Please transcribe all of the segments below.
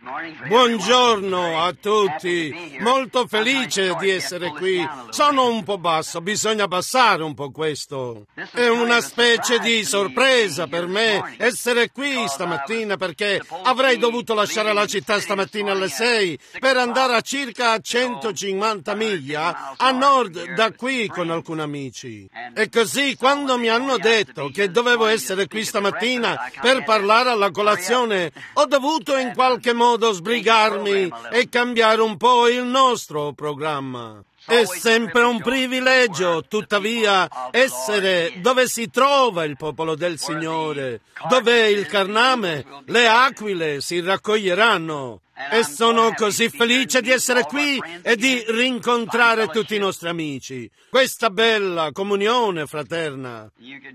Buongiorno a tutti, molto felice di essere qui. Sono un po' basso, bisogna abbassare un po' questo. È una specie di sorpresa per me essere qui stamattina perché avrei dovuto lasciare la città stamattina alle 6 per andare a circa 150 miglia a nord da qui con alcuni amici. E così quando mi hanno detto che dovevo essere qui stamattina per parlare alla colazione, ho dovuto in qualche modo sbrigarmi e cambiare un po' il nostro programma. È sempre un privilegio, tuttavia, essere dove si trova il popolo del Signore, dove il carname, le aquile si raccoglieranno. E sono così felice di essere qui e di rincontrare tutti i nostri amici. Questa bella comunione fraterna.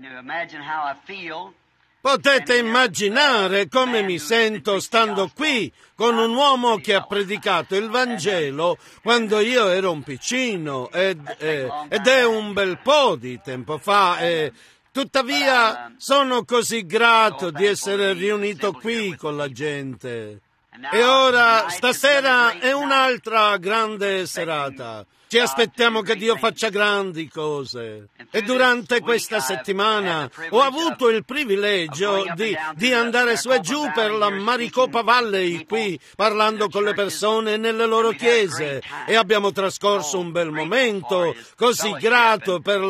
Potete immaginare come mi sento stando qui con un uomo che ha predicato il Vangelo quando io ero un piccino ed è un bel po' di tempo fa e tuttavia sono così grato di essere riunito qui con la gente. E ora stasera è un'altra grande serata. Ci aspettiamo che Dio faccia grandi cose. E durante questa settimana ho avuto il privilegio di andare su e giù per la Maricopa Valley qui, parlando con le persone nelle loro chiese. E abbiamo trascorso un bel momento, così grato per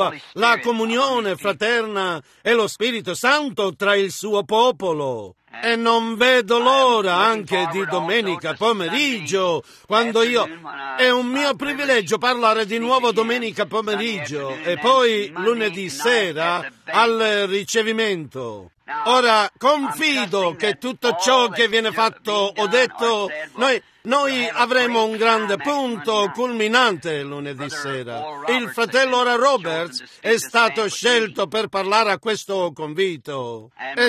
la comunione fraterna e lo Spirito Santo tra il suo popolo. E non vedo l'ora anche di domenica pomeriggio, quando è un mio privilegio parlare di nuovo domenica pomeriggio e poi lunedì sera al ricevimento. Ora, confido che tutto ciò che viene fatto o detto, noi avremo un grande punto culminante lunedì sera. Il fratello Ora Roberts è stato scelto per parlare a questo convito e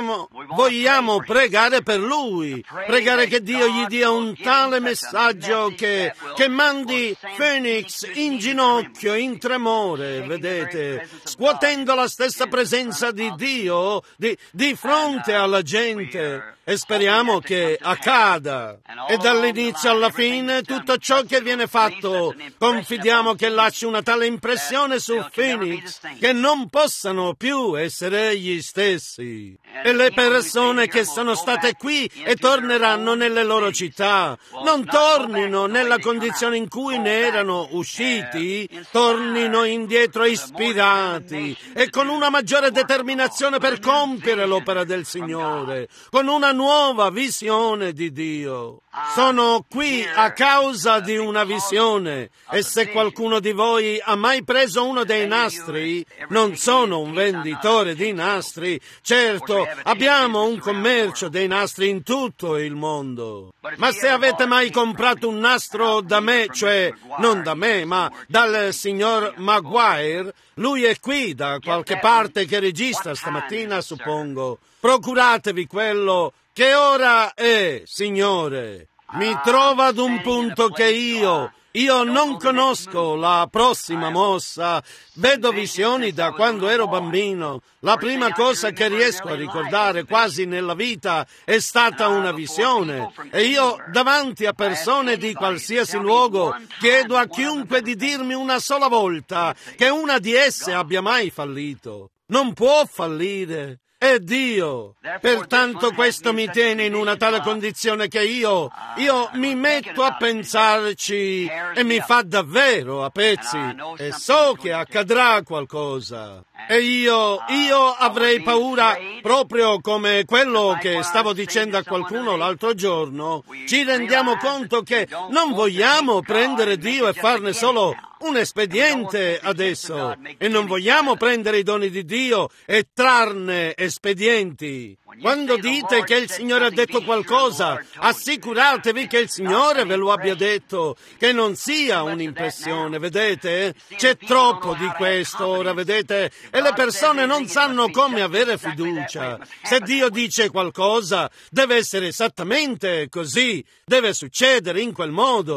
vogliamo pregare per lui, pregare che Dio gli dia un tale messaggio che mandi Phoenix in ginocchio, in tremore, vedete, scuotendo la stessa presenza di Dio di fronte alla gente. E speriamo che accada. E dall'inizio alla fine tutto ciò che viene fatto confidiamo che lasci una tale impressione su Phoenix che non possano più essere gli stessi. E le persone che sono state qui e torneranno nelle loro città non tornino nella condizione in cui ne erano usciti, tornino indietro ispirati e con una maggiore determinazione per compiere l'opera del Signore, con una nuova visione di Dio. Sono qui a causa di una visione e se qualcuno di voi ha mai preso uno dei nastri, non sono un venditore di nastri, certo abbiamo un commercio dei nastri in tutto il mondo, ma se avete mai comprato un nastro da me, cioè non da me ma dal signor Maguire, lui è qui da qualche parte che registra stamattina, suppongo, procuratevi quello. Che ora è, Signore? Mi trova ad un punto che io non conosco la prossima mossa. Vedo visioni da quando ero bambino. La prima cosa che riesco a ricordare quasi nella vita è stata una visione. E io, davanti a persone di qualsiasi luogo, chiedo a chiunque di dirmi una sola volta che una di esse abbia mai fallito. Non può fallire. È Dio. Pertanto questo mi tiene in una tale condizione che io mi metto a pensarci e mi fa davvero a pezzi e so che accadrà qualcosa. E io avrei paura, proprio come quello che stavo dicendo a qualcuno l'altro giorno. Ci rendiamo conto che non vogliamo prendere Dio e farne solo un espediente adesso e non vogliamo prendere i doni di Dio e trarne espedienti. Quando dite che il Signore ha detto qualcosa, assicuratevi che il Signore ve lo abbia detto, che non sia un'impressione, vedete? C'è troppo di questo ora, vedete? E le persone non sanno come avere fiducia. Se Dio dice qualcosa, deve essere esattamente così, deve succedere in quel modo.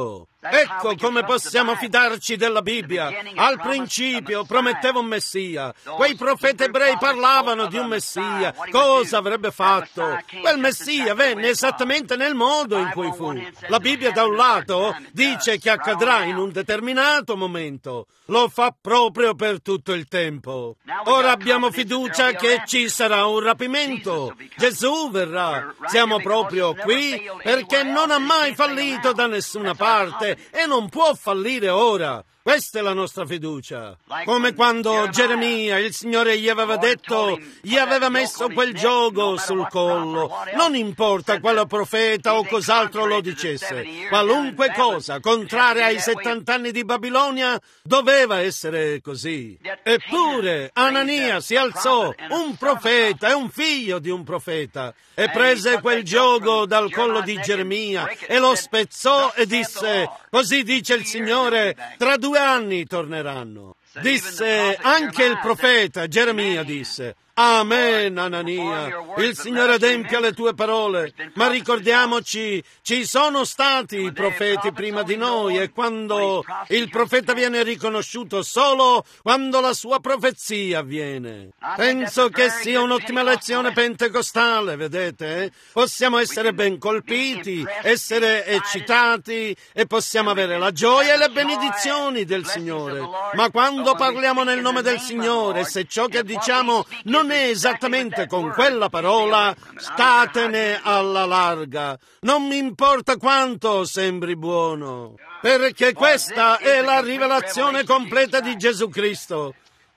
Ecco come possiamo fidarci della Bibbia. Al principio prometteva un Messia. Quei profeti ebrei parlavano di un Messia. Cosa avrebbe fatto? Quel Messia venne esattamente nel modo in cui fu. La Bibbia da un lato dice che accadrà in un determinato momento. Lo fa proprio per tutto il tempo. Ora abbiamo fiducia che ci sarà un rapimento. Gesù verrà. Siamo proprio qui perché non ha mai fallito da nessuna parte e non può fallire ora. Questa è la nostra fiducia. Come quando Geremia, il Signore gli aveva detto, gli aveva messo quel giogo sul collo. Non importa quale profeta o cos'altro lo dicesse. Qualunque cosa, contraria ai 70 anni di Babilonia, doveva essere così. Eppure Anania si alzò, un profeta e un figlio di un profeta, e prese quel giogo dal collo di Geremia e lo spezzò e disse, così dice il Signore, tra 2 anni torneranno. Disse anche il profeta, Geremia disse, Amen, Anania, il Signore adempia le tue parole, ma ricordiamoci, ci sono stati profeti prima di noi e quando il profeta viene riconosciuto solo quando la sua profezia avviene. Penso che sia un'ottima lezione pentecostale, vedete? Possiamo essere ben colpiti, essere eccitati e possiamo avere la gioia e le benedizioni del Signore, ma quando parliamo nel nome del Signore, se ciò che diciamo non è esattamente con quella parola, statene alla larga. Non mi importa quanto sembri buono, perché questa è la rivelazione completa di Gesù Cristo.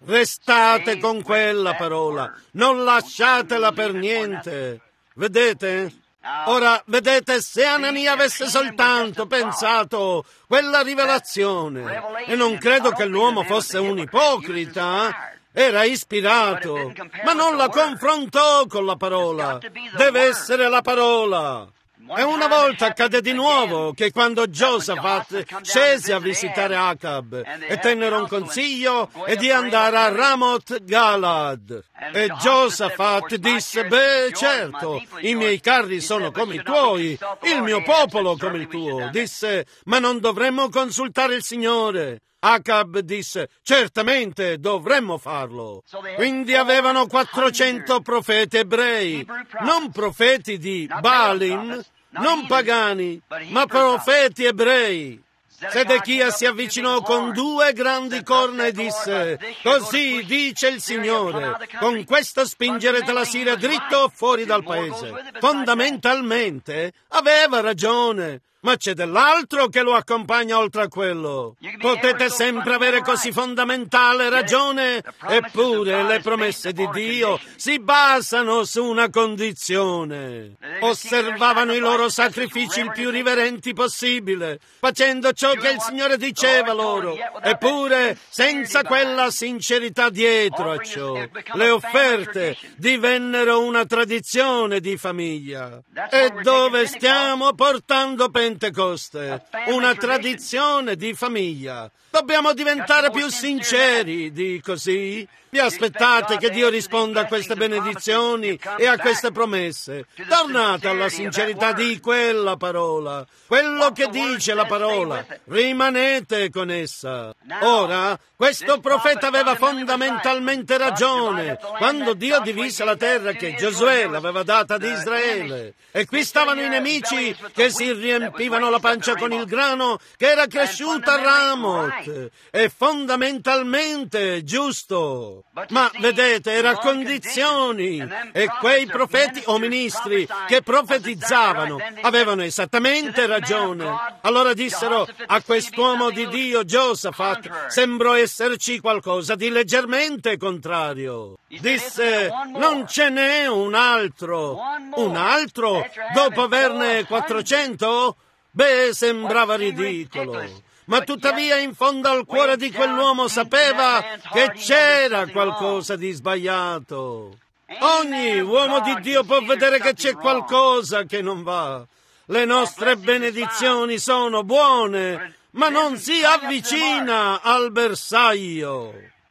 Restate con quella parola, non lasciatela per niente. Vedete? Ora, vedete, se Anania avesse soltanto pensato quella rivelazione, e non credo che l'uomo fosse un ipocrita, era ispirato, ma non la confrontò con la parola. Deve essere la parola. E una volta accade di nuovo che quando Giosafat scese a visitare Acab e tennero un consiglio e di andare a Ramoth Galad. E Giosafat disse, beh, certo, i miei carri sono come i tuoi, il mio popolo come il tuo. Disse, ma non dovremmo consultare il Signore? Acab disse, certamente dovremmo farlo. Quindi avevano 400 profeti ebrei, non profeti di Baalim, non pagani, ma profeti ebrei. Sedechia si avvicinò con 2 grandi corna e disse, così dice il Signore, con questo spingerete la Siria dritto fuori dal paese. Fondamentalmente aveva ragione. Ma c'è dell'altro che lo accompagna oltre a quello. Potete sempre avere così fondamentale ragione, eppure le promesse di Dio si basano su una condizione. Osservavano i loro sacrifici il più riverenti possibile, facendo ciò che il Signore diceva loro, eppure senza quella sincerità dietro a ciò. Le offerte divennero una tradizione di famiglia. E dove stiamo portando Pentecoste? Una tradizione di famiglia. Dobbiamo diventare più sinceri, dico sì. Vi aspettate che Dio risponda a queste benedizioni e a queste promesse. Tornate alla sincerità di quella parola. Quello che dice la parola, rimanete con essa. Ora, questo profeta aveva fondamentalmente ragione quando Dio divise la terra che Giosuè l'aveva data ad Israele. E qui stavano i nemici che si riempivano la pancia con il grano che era cresciuto a Ramoth. È fondamentalmente giusto. Ma vedete, era condizioni. E quei profeti o ministri che profetizzavano avevano esattamente ragione. Allora dissero a quest'uomo di Dio, Giosafat, sembrò esserci qualcosa di leggermente contrario. Disse, non ce n'è un altro. Un altro? Dopo averne 400? Beh, sembrava ridicolo. Ma tuttavia in fondo al cuore di quell'uomo sapeva che c'era qualcosa di sbagliato. Ogni uomo di Dio può vedere che c'è qualcosa che non va. Le nostre benedizioni sono buone, ma non si avvicina al bersaglio.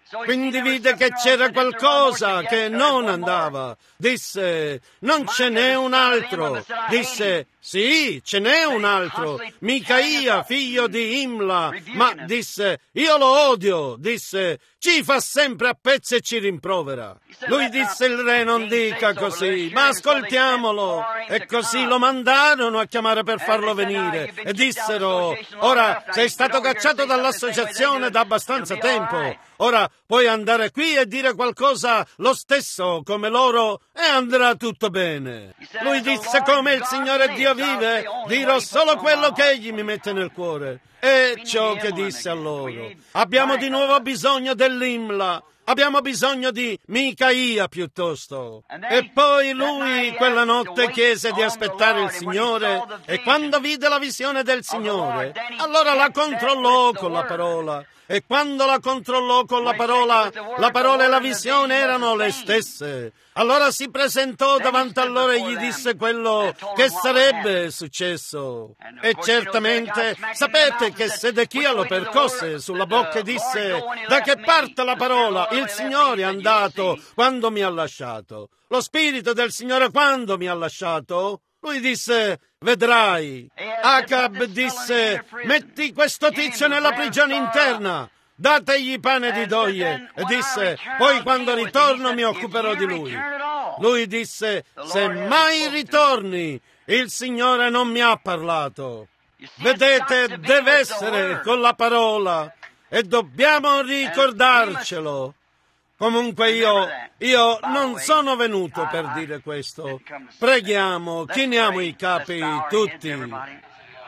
Quindi vide che c'era qualcosa che non andava. Disse, non ce n'è un altro. Disse, sì, ce n'è un altro. Micaia, figlio di Imla. Ma disse, io lo odio. Disse, ci fa sempre a pezzi e ci rimprovera. Lui disse, il re non dica così, ma ascoltiamolo. E così lo mandarono a chiamare per farlo venire. E dissero, ora sei stato cacciato dall'associazione da abbastanza tempo. Ora puoi andare qui e dire qualcosa lo stesso come loro e andrà tutto bene. Lui disse, come il Signore Dio vive, dirò solo quello che Egli mi mette nel cuore. E ciò che disse a loro. Abbiamo di nuovo bisogno dell'Imla. Abbiamo bisogno di Micaia piuttosto. E poi lui quella notte chiese di aspettare il Signore e quando vide la visione del Signore, allora la controllò con la parola. E quando la controllò con la parola e la visione erano le stesse. Allora si presentò davanti a loro e gli disse quello che sarebbe successo. E certamente sapete che Sedechia lo percosse sulla bocca e disse, da che parte la parola? Il Signore è andato quando mi ha lasciato. Lo Spirito del Signore quando mi ha lasciato? Lui disse, vedrai. Acab disse, metti questo tizio nella prigione interna. Dategli pane di doglie. E disse, poi quando ritorno mi occuperò di lui. Lui disse, se mai ritorni, il Signore non mi ha parlato. Vedete, deve essere con la parola e dobbiamo ricordarcelo. Comunque io non sono venuto per dire questo. Preghiamo, chiniamo i capi tutti.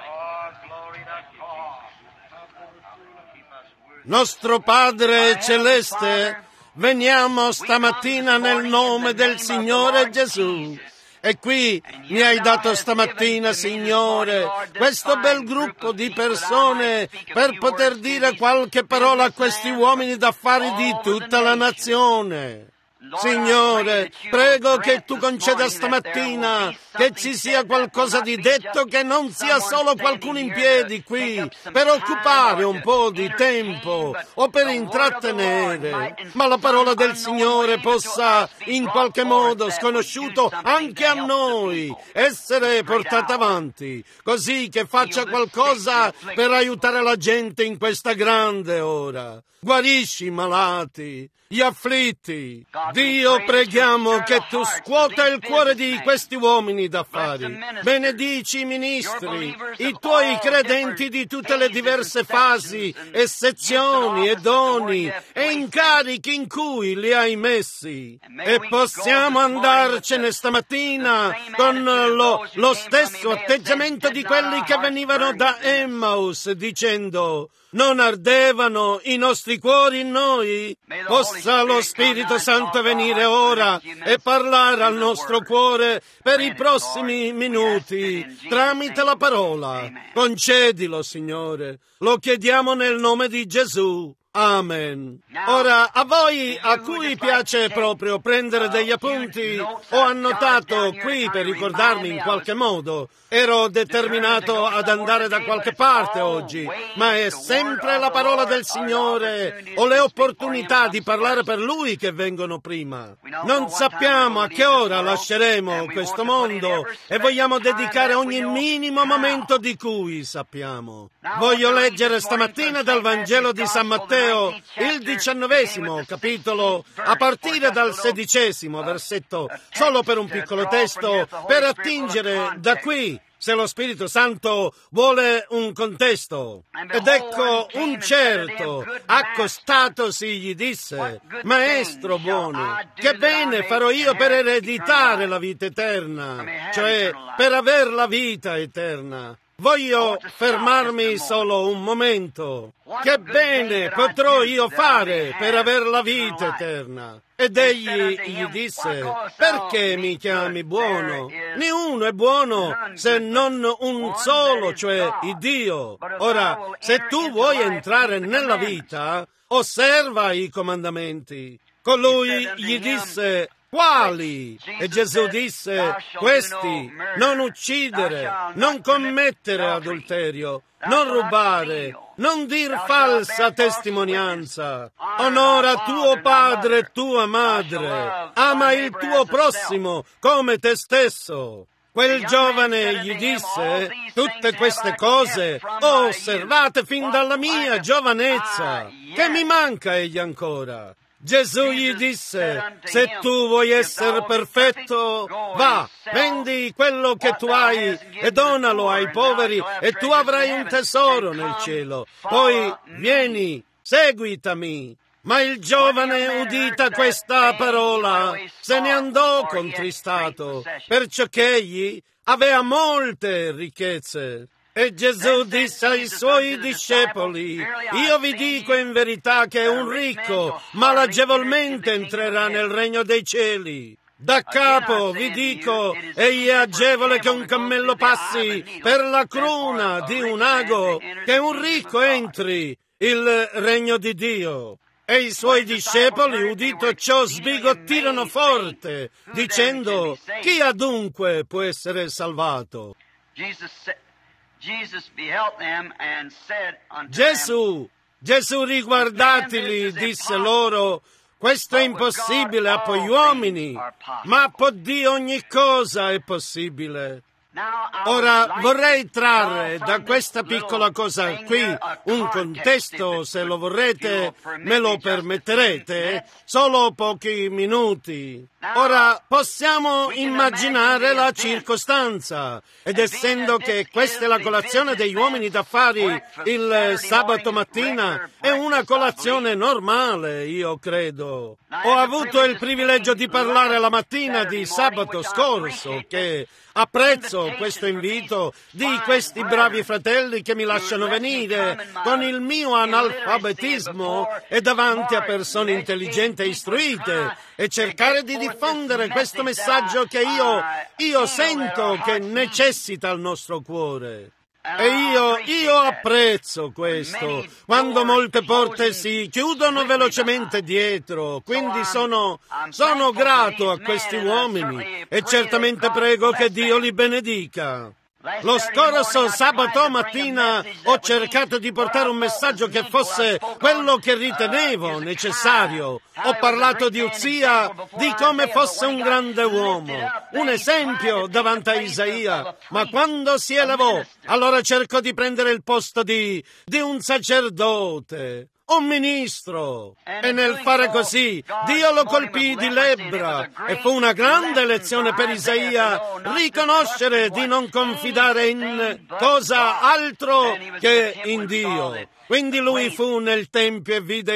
Nostro Padre Celeste, veniamo stamattina nel nome del Signore Gesù. E qui mi hai dato stamattina, Signore, questo bel gruppo di persone per poter dire qualche parola a questi uomini d'affari di tutta la nazione. Signore, prego che tu conceda stamattina che ci sia qualcosa di detto, che non sia solo qualcuno in piedi qui per occupare un po' di tempo o per intrattenere, ma la parola del Signore possa in qualche modo, sconosciuto anche a noi, essere portata avanti, così che faccia qualcosa per aiutare la gente in questa grande ora. Guarisci i malati, gli afflitti. Dio, preghiamo che tu scuota il cuore di questi uomini d'affari. Benedici i ministri, i tuoi credenti di tutte le diverse fasi e sezioni e doni e incarichi in cui li hai messi. E possiamo andarcene stamattina con lo stesso atteggiamento di quelli che venivano da Emmaus dicendo: non ardevano i nostri cuori in noi? Possa lo Spirito Santo venire ora e parlare al nostro cuore per i prossimi minuti tramite la parola. Concedilo, Signore. Lo chiediamo nel nome di Gesù. Amen. Ora, a voi a cui piace proprio prendere degli appunti, ho annotato qui per ricordarmi in qualche modo. Ero determinato ad andare da qualche parte oggi, ma è sempre la parola del Signore o le opportunità di parlare per Lui che vengono prima. Non sappiamo a che ora lasceremo questo mondo e vogliamo dedicare ogni minimo momento di cui sappiamo. Voglio leggere stamattina dal Vangelo di San Matteo, il 19° capitolo, a partire dal 16° versetto, solo per un piccolo testo, per attingere da qui, se lo Spirito Santo vuole un contesto. Ed ecco, un certo, accostatosi, gli disse: Maestro buono, che bene farò io per ereditare la vita eterna, cioè per aver la vita eterna. Voglio fermarmi solo un momento. Che bene potrò io fare per aver la vita eterna? Ed egli gli disse: perché mi chiami buono? Nessuno è buono se non un solo, cioè il Dio. Ora, se tu vuoi entrare nella vita, osserva i comandamenti. Colui gli disse: quali? E Gesù disse: questi: non uccidere, non commettere adulterio, non rubare, Non dir falsa testimonianza. Onora tuo padre e tua madre. Ama il tuo prossimo come te stesso. Quel giovane gli disse: tutte queste cose ho osservate fin dalla mia giovanezza. Che mi manca egli ancora? Gesù gli disse: se tu vuoi essere perfetto, va, vendi quello che tu hai e donalo ai poveri e tu avrai un tesoro nel cielo. Poi vieni, seguitami. Ma il giovane, udita questa parola, se ne andò contristato, perciò che egli aveva molte ricchezze. E Gesù disse ai suoi discepoli: io vi dico in verità che un ricco malagevolmente entrerà nel regno dei cieli. Da capo vi dico, egli è agevole che un cammello passi per la cruna di un ago, che un ricco entri il regno di Dio. E i suoi discepoli, udito ciò, sbigottirono forte, dicendo: chi adunque può essere salvato? Gesù riguardatili, disse loro: questo è impossibile a gli uomini, ma a Dio ogni cosa è possibile. Ora vorrei trarre da questa piccola cosa qui un contesto, se lo vorrete, me lo permetterete, solo pochi minuti. Ora possiamo immaginare la circostanza, ed essendo che questa è la colazione degli uomini d'affari il sabato mattina, è una colazione normale, io credo. Ho avuto il privilegio di parlare la mattina di sabato scorso, che apprezzo questo invito di questi bravi fratelli che mi lasciano venire con il mio analfabetismo e davanti a persone intelligenti e istruite e cercare di diffondere questo messaggio che io sento che necessita il nostro cuore. E io apprezzo questo, quando molte porte si chiudono velocemente dietro, quindi sono grato a questi uomini e certamente prego che Dio li benedica. Lo scorso sabato mattina ho cercato di portare un messaggio che fosse quello che ritenevo necessario. Ho parlato di Uzia, di come fosse un grande uomo, un esempio davanti a Isaia, ma quando si elevò, allora cercò di prendere il posto di un sacerdote, un ministro, e nel fare così Dio lo colpì di lebbra e fu una grande lezione per Isaia riconoscere di non confidare in cosa altro che in Dio. Quindi lui fu nel tempio e vide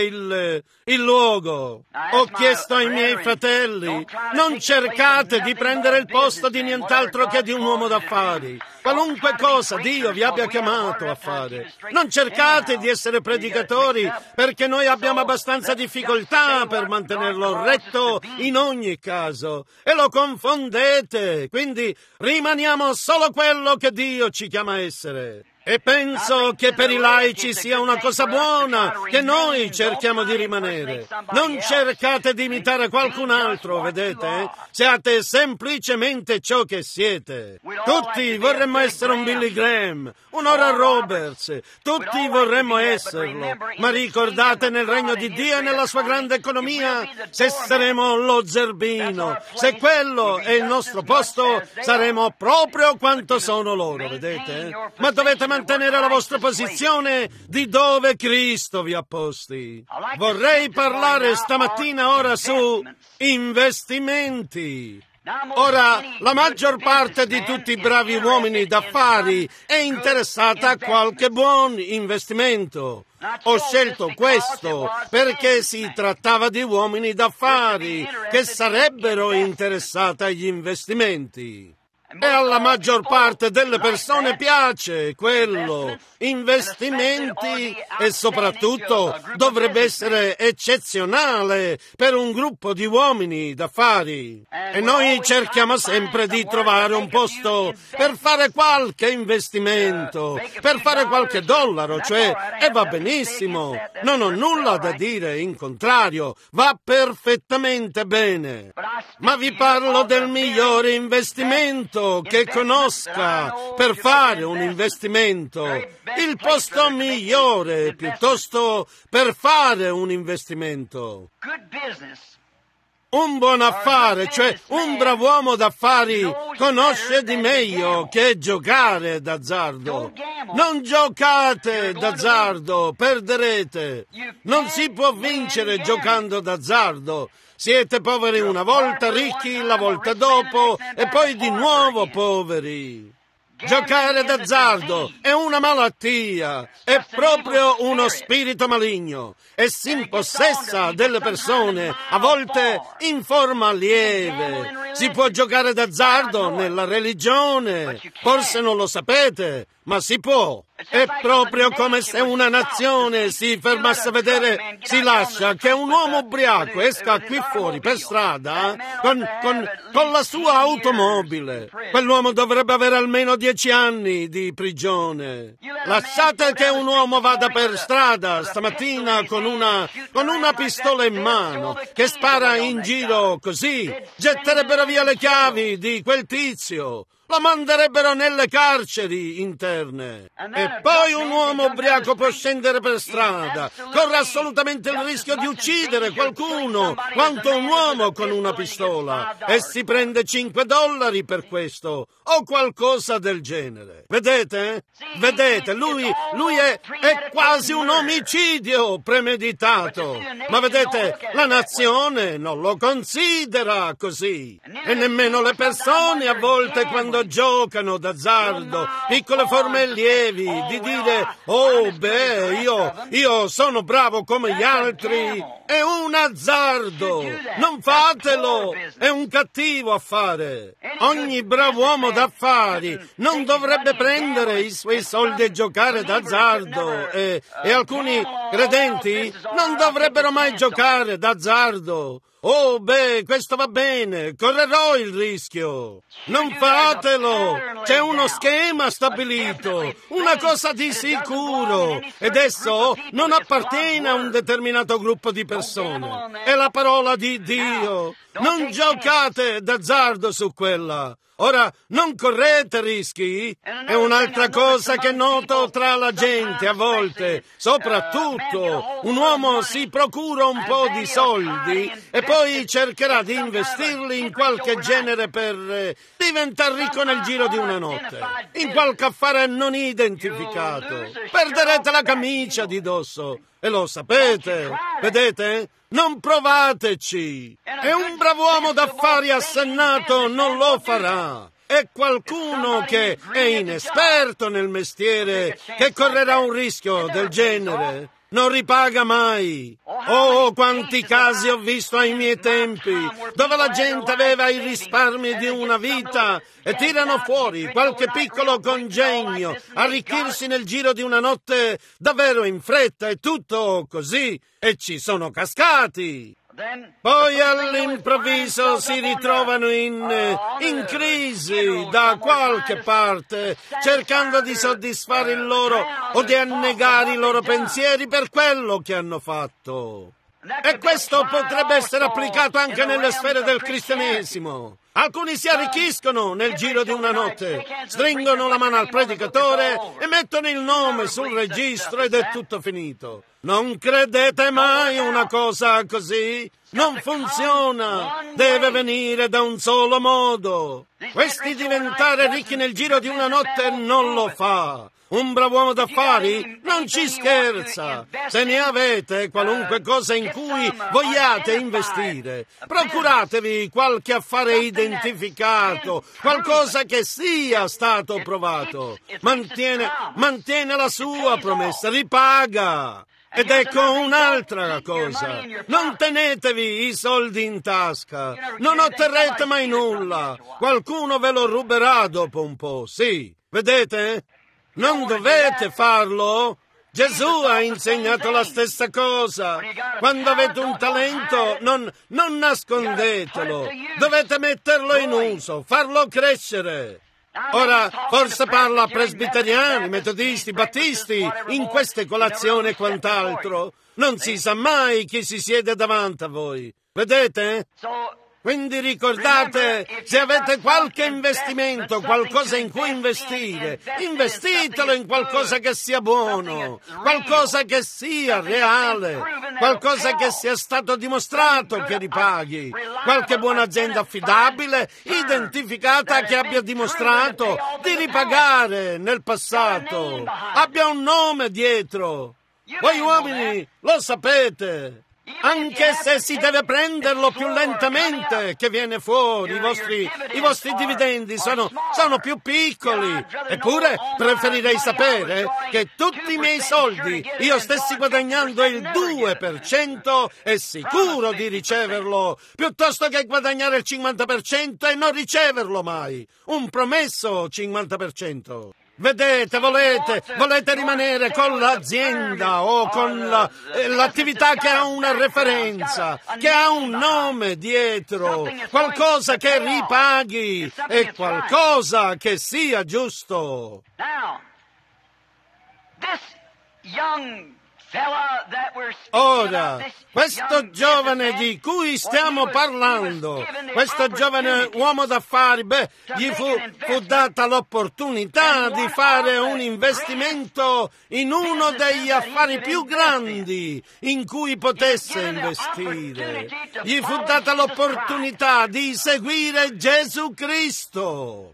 il luogo. Ho chiesto ai miei fratelli: non cercate di prendere il posto di nient'altro che di un uomo d'affari. Qualunque cosa Dio vi abbia chiamato a fare, non cercate di essere predicatori, perché noi abbiamo abbastanza difficoltà per mantenerlo retto in ogni caso, e lo confondete. Quindi rimaniamo solo quello che Dio ci chiama a essere. E penso che per i laici sia una cosa buona che noi cerchiamo di rimanere. Non cercate di imitare qualcun altro, vedete? Siate semplicemente ciò che siete. Tutti vorremmo essere un Billy Graham, un Oral Roberts, tutti vorremmo esserlo, ma ricordate, nel regno di Dio e nella sua grande economia, se saremo lo zerbino, se quello è il nostro posto, saremo proprio quanto sono loro, vedete? Ma dovete mantenere la vostra posizione di dove Cristo vi ha posti. Vorrei parlare stamattina ora su investimenti. Ora, la maggior parte di tutti i bravi uomini d'affari è interessata a qualche buon investimento. Ho scelto questo perché si trattava di uomini d'affari che sarebbero interessati agli investimenti. E alla maggior parte delle persone piace quello, investimenti, e soprattutto dovrebbe essere eccezionale per un gruppo di uomini d'affari. E noi cerchiamo sempre di trovare un posto per fare qualche investimento, per fare qualche dollaro, cioè, e va benissimo, non ho nulla da dire, in contrario, va perfettamente bene. Ma vi parlo del migliore investimento posto che conosca per fare un investimento, il posto migliore piuttosto per fare un investimento. Un buon affare, cioè un brav'uomo d'affari, conosce di meglio che giocare d'azzardo. Non giocate d'azzardo, perderete. Non si può vincere giocando d'azzardo. Siete poveri una volta, ricchi la volta dopo e poi di nuovo poveri. Giocare d'azzardo è una malattia, è proprio uno spirito maligno e si impossessa delle persone, a volte in forma lieve. Si può giocare d'azzardo nella religione, forse non lo sapete, ma si può. È proprio come se una nazione si fermasse a vedere, si lascia che un uomo ubriaco esca qui fuori per strada con la sua automobile. Quell'uomo dovrebbe avere almeno 10 anni di prigione. Lasciate che un uomo vada per strada stamattina con una pistola in mano, che spara in giro così, getterebbero via le chiavi di quel tizio. Lo manderebbero nelle carceri interne. E poi un uomo ubriaco può scendere per strada, corre assolutamente il rischio di uccidere qualcuno, quanto un uomo con una pistola, e si prende $5 per questo, o qualcosa del genere. Vedete? Vedete, lui è quasi un omicidio premeditato. Ma vedete, la nazione non lo considera così. E nemmeno le persone a volte quando giocano d'azzardo, piccole forme lievi di dire oh beh, io sono bravo come gli altri. È un azzardo, non fatelo, è un cattivo affare. Ogni bravo uomo d'affari non dovrebbe prendere i suoi soldi e giocare d'azzardo e alcuni credenti non dovrebbero mai giocare d'azzardo. Oh, beh, questo va bene, correrò il rischio. Non fatelo, c'è uno schema stabilito, una cosa di sicuro, ed esso non appartiene a un determinato gruppo di persone. È la parola di Dio. Non giocate d'azzardo su quella. Ora, non correte rischi? È un'altra cosa che noto tra la gente a volte. Soprattutto, un uomo si procura un po' di soldi e poi cercherà di investirli in qualche genere per diventare ricco nel giro di una notte, in qualche affare non identificato. Perderete la camicia di dosso. E lo sapete, vedete? Non provateci. E un brav'uomo d'affari assennato non lo farà. È qualcuno che è inesperto nel mestiere che correrà un rischio del genere. Non ripaga mai. Oh, quanti casi ho visto ai miei tempi, dove la gente aveva i risparmi di una vita e tirano fuori qualche piccolo congegno, arricchirsi nel giro di una notte davvero in fretta e tutto così, e ci sono cascati. Poi all'improvviso si ritrovano in crisi da qualche parte, cercando di soddisfare il loro o di annegare i loro pensieri per quello che hanno fatto. E questo potrebbe essere applicato anche nelle sfere del cristianesimo. Alcuni si arricchiscono nel giro di una notte, stringono la mano al predicatore e mettono il nome sul registro ed è tutto finito. Non credete mai una cosa così? Non funziona, deve venire da un solo modo. Questi diventare ricchi nel giro di una notte non lo fa. Un bravo uomo d'affari non ci scherza. Se ne avete qualunque cosa in cui vogliate investire, procuratevi qualche affare identificato, qualcosa che sia stato provato. Mantiene la sua promessa, ripaga. Ed ecco un'altra cosa, non tenetevi i soldi in tasca, non otterrete mai nulla, qualcuno ve lo ruberà dopo un po', sì, vedete? Non dovete farlo. Gesù ha insegnato la stessa cosa. Quando avete un talento, non nascondetelo, dovete metterlo in uso, farlo crescere. Ora, forse parlo a presbiteriani, metodisti, battisti, in queste colazioni e quant'altro. Non si sa mai chi si siede davanti a voi. Vedete? Quindi ricordate, se avete qualche investimento, qualcosa in cui investire, investitelo in qualcosa che sia buono, qualcosa che sia reale, qualcosa che sia stato dimostrato che ripaghi, qualche buona azienda affidabile, identificata, che abbia dimostrato di ripagare nel passato, abbia un nome dietro. Voi uomini lo sapete. Anche se si deve prenderlo più lentamente che viene fuori, i vostri dividendi sono più piccoli. Eppure preferirei sapere che tutti i miei soldi io stessi guadagnando il 2% e sicuro di riceverlo, piuttosto che guadagnare il 50% e non riceverlo mai. Un promesso 50%. Vedete, volete rimanere con l'azienda o con l'attività che ha una referenza, che ha un nome dietro, qualcosa che ripaghi e qualcosa che sia giusto. Ora, questo giovane di cui stiamo parlando, questo giovane uomo d'affari, gli fu data l'opportunità di fare un investimento in uno degli affari più grandi in cui potesse investire. Gli fu data l'opportunità di seguire Gesù Cristo.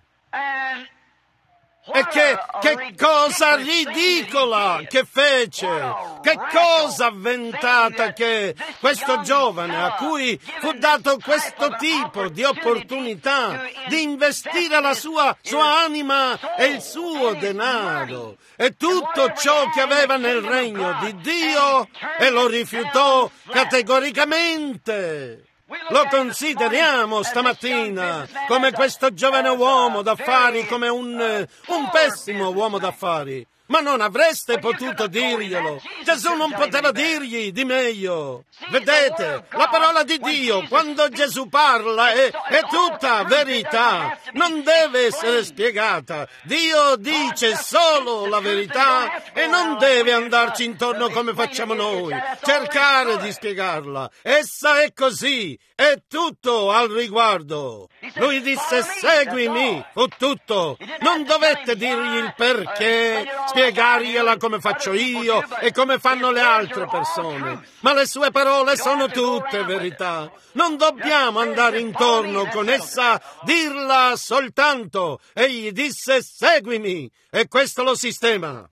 E che cosa ridicola che fece, che cosa avventata che questo giovane a cui fu dato questo tipo di opportunità di investire la sua anima e il suo denaro e tutto ciò che aveva nel regno di Dio e lo rifiutò categoricamente. Lo consideriamo stamattina come questo giovane uomo d'affari, come un pessimo uomo d'affari. Ma non avreste potuto dirglielo. Gesù non poteva dirgli di meglio. Vedete, la parola di Dio, quando Gesù parla, è tutta verità. Non deve essere spiegata. Dio dice solo la verità e non deve andarci intorno come facciamo noi, cercare di spiegarla. Essa è così, è tutto al riguardo. Lui disse: seguimi, fu tutto. Non dovette dirgli il perché, spiegargliela come faccio io e come fanno le altre persone, ma le sue parole sono tutte verità. Non dobbiamo andare intorno con essa, dirla soltanto. Egli disse: seguimi, e questo lo sistema.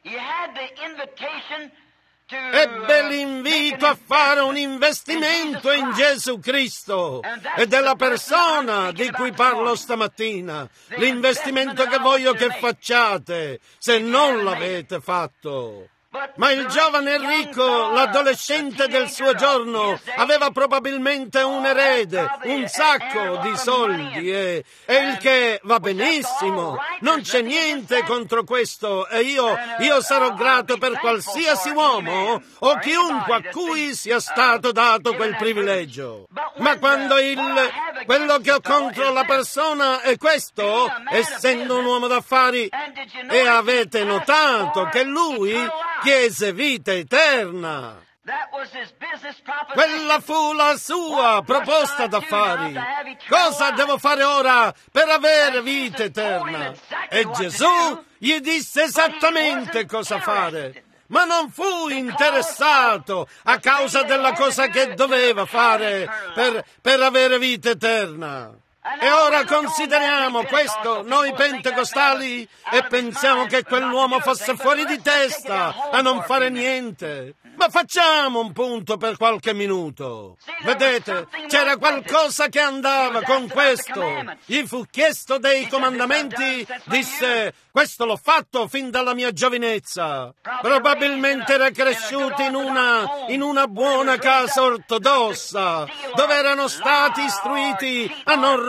Ebbe l'invito a fare un investimento in Gesù Cristo ed è la persona di cui parlo stamattina, l'investimento che voglio che facciate se non l'avete fatto. Ma il giovane ricco, l'adolescente del suo giorno, aveva probabilmente un erede, un sacco di soldi e il che va benissimo. Non c'è niente contro questo e io sarò grato per qualsiasi uomo o chiunque a cui sia stato dato quel privilegio. Ma quando quello che ho contro la persona è questo, essendo un uomo d'affari, e avete notato che lui chiese vita eterna. Quella fu la sua proposta d'affari. Cosa devo fare ora per avere vita eterna? E Gesù gli disse esattamente cosa fare. Ma non fu interessato a causa della cosa che doveva fare per avere vita eterna. E ora consideriamo questo noi pentecostali e pensiamo che quell'uomo fosse fuori di testa a non fare niente. Ma facciamo un punto per qualche minuto. Vedete, c'era qualcosa che andava con questo. Gli fu chiesto dei comandamenti, disse: questo l'ho fatto fin dalla mia giovinezza. Probabilmente era cresciuto in una buona casa ortodossa, dove erano stati istruiti a non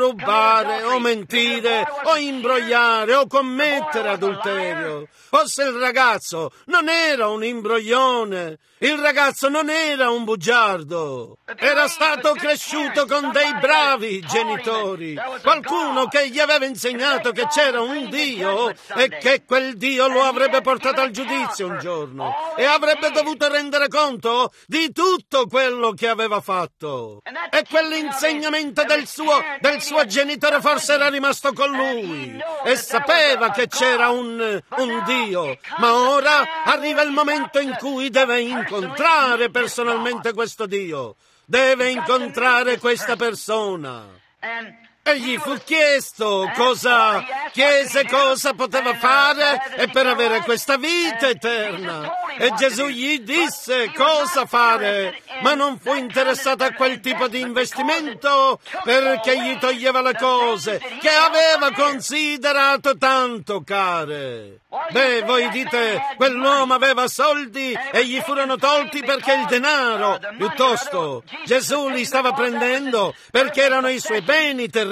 rubare o mentire o imbrogliare o commettere adulterio. O se il ragazzo non era un imbroglione, il ragazzo non era un bugiardo, era stato cresciuto con dei bravi genitori, qualcuno che gli aveva insegnato che c'era un Dio e che quel Dio lo avrebbe portato al giudizio un giorno e avrebbe dovuto rendere conto di tutto quello che aveva fatto. E quell'insegnamento del suo genitore forse era rimasto con lui e sapeva che c'era un Dio, ma ora arriva il momento in cui deve incontrare personalmente questo Dio, deve incontrare questa persona. E gli fu chiesto cosa poteva fare e per avere questa vita eterna. E Gesù gli disse cosa fare, ma non fu interessato a quel tipo di investimento perché gli toglieva le cose che aveva considerato tanto care. Beh, voi dite, quell'uomo aveva soldi e gli furono tolti perché il denaro, piuttosto Gesù li stava prendendo perché erano i suoi beni terreni.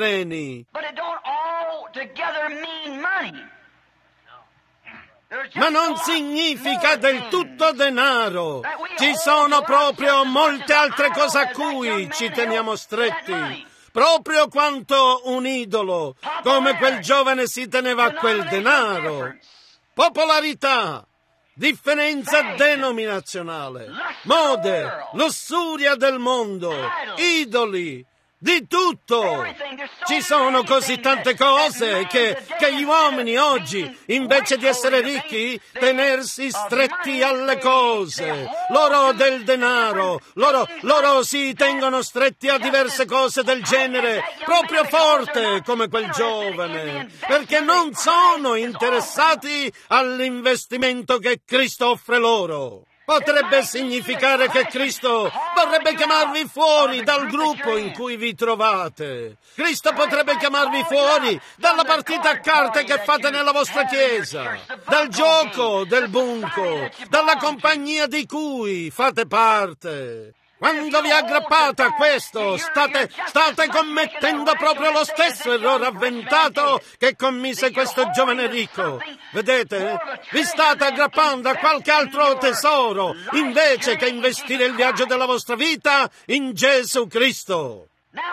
Ma non significa del tutto denaro. Ci sono proprio molte altre cose a cui ci teniamo stretti, proprio quanto un idolo, come quel giovane si teneva a quel denaro. Popolarità, differenza denominazionale, mode, lussuria del mondo, idoli, di tutto. Ci sono così tante cose che gli uomini oggi, invece di essere ricchi, tenersi stretti alle cose, loro del denaro, loro si tengono stretti a diverse cose del genere, proprio forte come quel giovane, perché non sono interessati all'investimento che Cristo offre loro. Potrebbe significare che Cristo vorrebbe chiamarvi fuori dal gruppo in cui vi trovate. Cristo potrebbe chiamarvi fuori dalla partita a carte che fate nella vostra chiesa, dal gioco del bunco, dalla compagnia di cui fate parte. Quando vi aggrappate a questo, state commettendo proprio lo stesso errore avventato che commise questo giovane ricco. Vedete? Vi state aggrappando a qualche altro tesoro, invece che investire il viaggio della vostra vita in Gesù Cristo.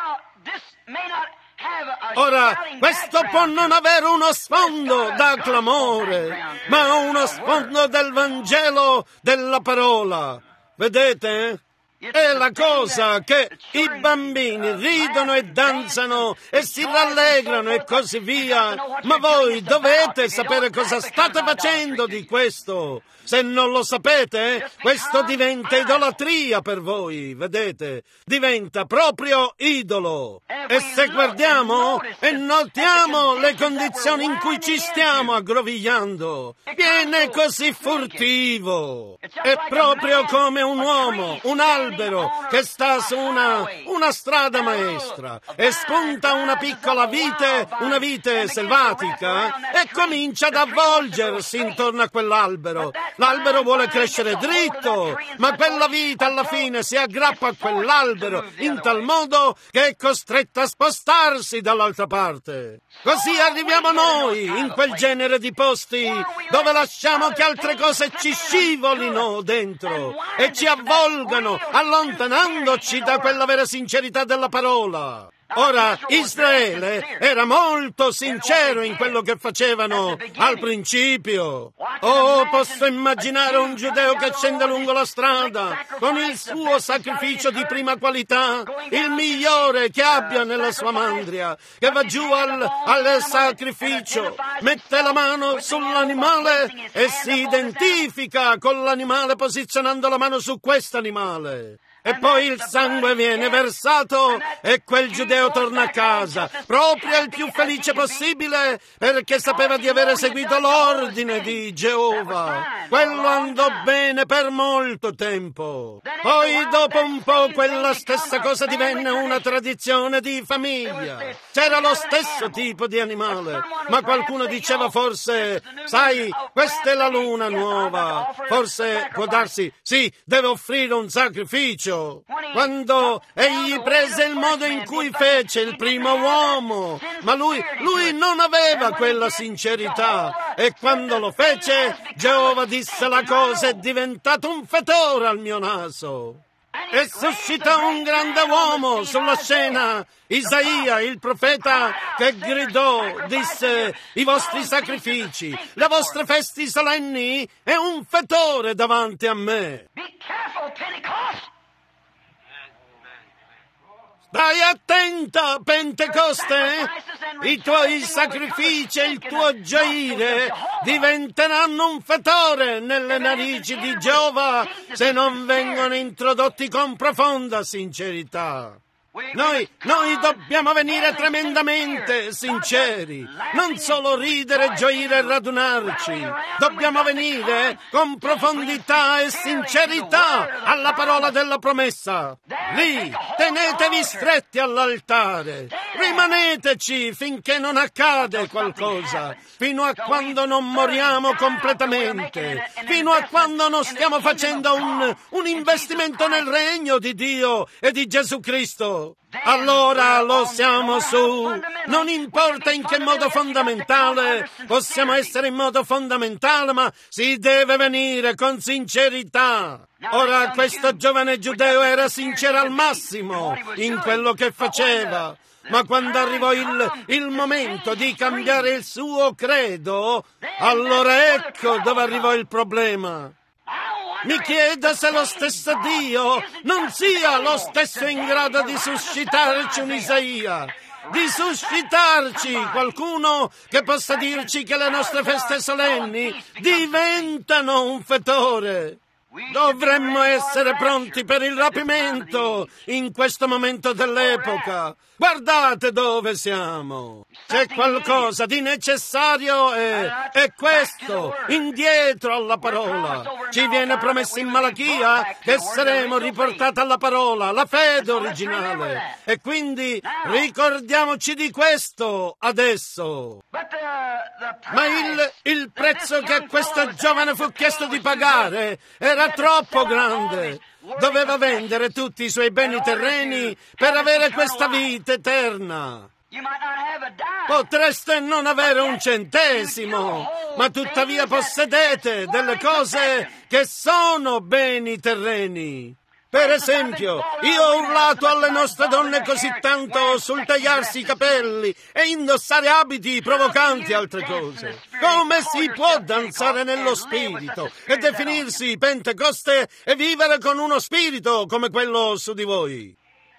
Ora, questo può non avere uno sfondo da clamore, ma uno sfondo del Vangelo della parola. Vedete? È la cosa che i bambini ridono e danzano e si rallegrano e così via, ma voi dovete sapere cosa state facendo di questo. Se non lo sapete, questo diventa idolatria per voi, vedete? Diventa proprio idolo. E se guardiamo e notiamo le condizioni in cui ci stiamo aggrovigliando, viene così furtivo. È proprio come un uomo, un albero che sta su una strada maestra e spunta una piccola vite, una vite selvatica, e comincia ad avvolgersi intorno a quell'albero. L'albero vuole crescere dritto, ma quella vite alla fine si aggrappa a quell'albero in tal modo che è costretta a spostarsi dall'altra parte. Così arriviamo noi in quel genere di posti dove lasciamo che altre cose ci scivolino dentro e ci avvolgano, allontanandoci da quella vera sincerità della parola. Ora, Israele era molto sincero in quello che facevano al principio. Oh, posso immaginare un giudeo che scende lungo la strada con il suo sacrificio di prima qualità, il migliore che abbia nella sua mandria, che va giù al sacrificio, mette la mano sull'animale e si identifica con l'animale posizionando la mano su quest'animale. E poi il sangue viene versato e quel giudeo torna a casa, proprio il più felice possibile, perché sapeva di avere seguito l'ordine di Geova. Quello andò bene per molto tempo. Poi dopo un po' quella stessa cosa divenne una tradizione di famiglia. C'era lo stesso tipo di animale, ma qualcuno diceva forse, sai, questa è la luna nuova, forse può darsi, sì, deve offrire un sacrificio. peggio, quando egli prese il modo in cui fece il primo uomo, ma lui non aveva quella sincerità, e quando lo fece, Geova disse: la cosa è diventata un fetore al mio naso. E suscitò un grande uomo sulla scena, Isaia, il profeta, che gridò, disse: i vostri sacrifici, le vostre festi solenni è un fetore davanti a me. Be careful, Pentecost. Stai attenta, Pentecoste! I tuoi sacrifici e il tuo gioire diventeranno un fetore nelle narici di Geova se non vengono introdotti con profonda sincerità. Noi dobbiamo venire tremendamente sinceri, non solo ridere, gioire e radunarci. Dobbiamo venire con profondità e sincerità alla parola della promessa. Lì, tenetevi stretti all'altare, rimaneteci finché non accade qualcosa, fino a quando non moriamo completamente, fino a quando non stiamo facendo un investimento nel regno di Dio e di Gesù Cristo. Allora lo siamo su. Non importa in che modo fondamentale, possiamo essere in modo fondamentale, ma si deve venire con sincerità. Ora questo giovane giudeo era sincero al massimo in quello che faceva, ma quando arrivò il momento di cambiare il suo credo, allora ecco dove arrivò il problema. Mi chieda se lo stesso Dio non sia lo stesso in grado di suscitarci un Isaia, di suscitarci qualcuno che possa dirci che le nostre feste solenni diventano un fetore. Dovremmo essere pronti per il rapimento in questo momento dell'epoca. Guardate dove siamo. C'è qualcosa di necessario è questo, indietro alla parola. Ci viene promesso in Malachia che saremo riportati alla parola, la fede originale. E quindi ricordiamoci di questo adesso. Ma il prezzo che a questo giovane fu chiesto di pagare era troppo grande. Doveva vendere tutti i suoi beni terreni per avere questa vita eterna. Potreste non avere un centesimo, ma tuttavia possedete delle cose che sono beni terreni. Per esempio, io ho urlato alle nostre donne così tanto sul tagliarsi i capelli e indossare abiti provocanti altre cose. Come si può danzare nello spirito e definirsi Pentecoste e vivere con uno spirito come quello su di voi?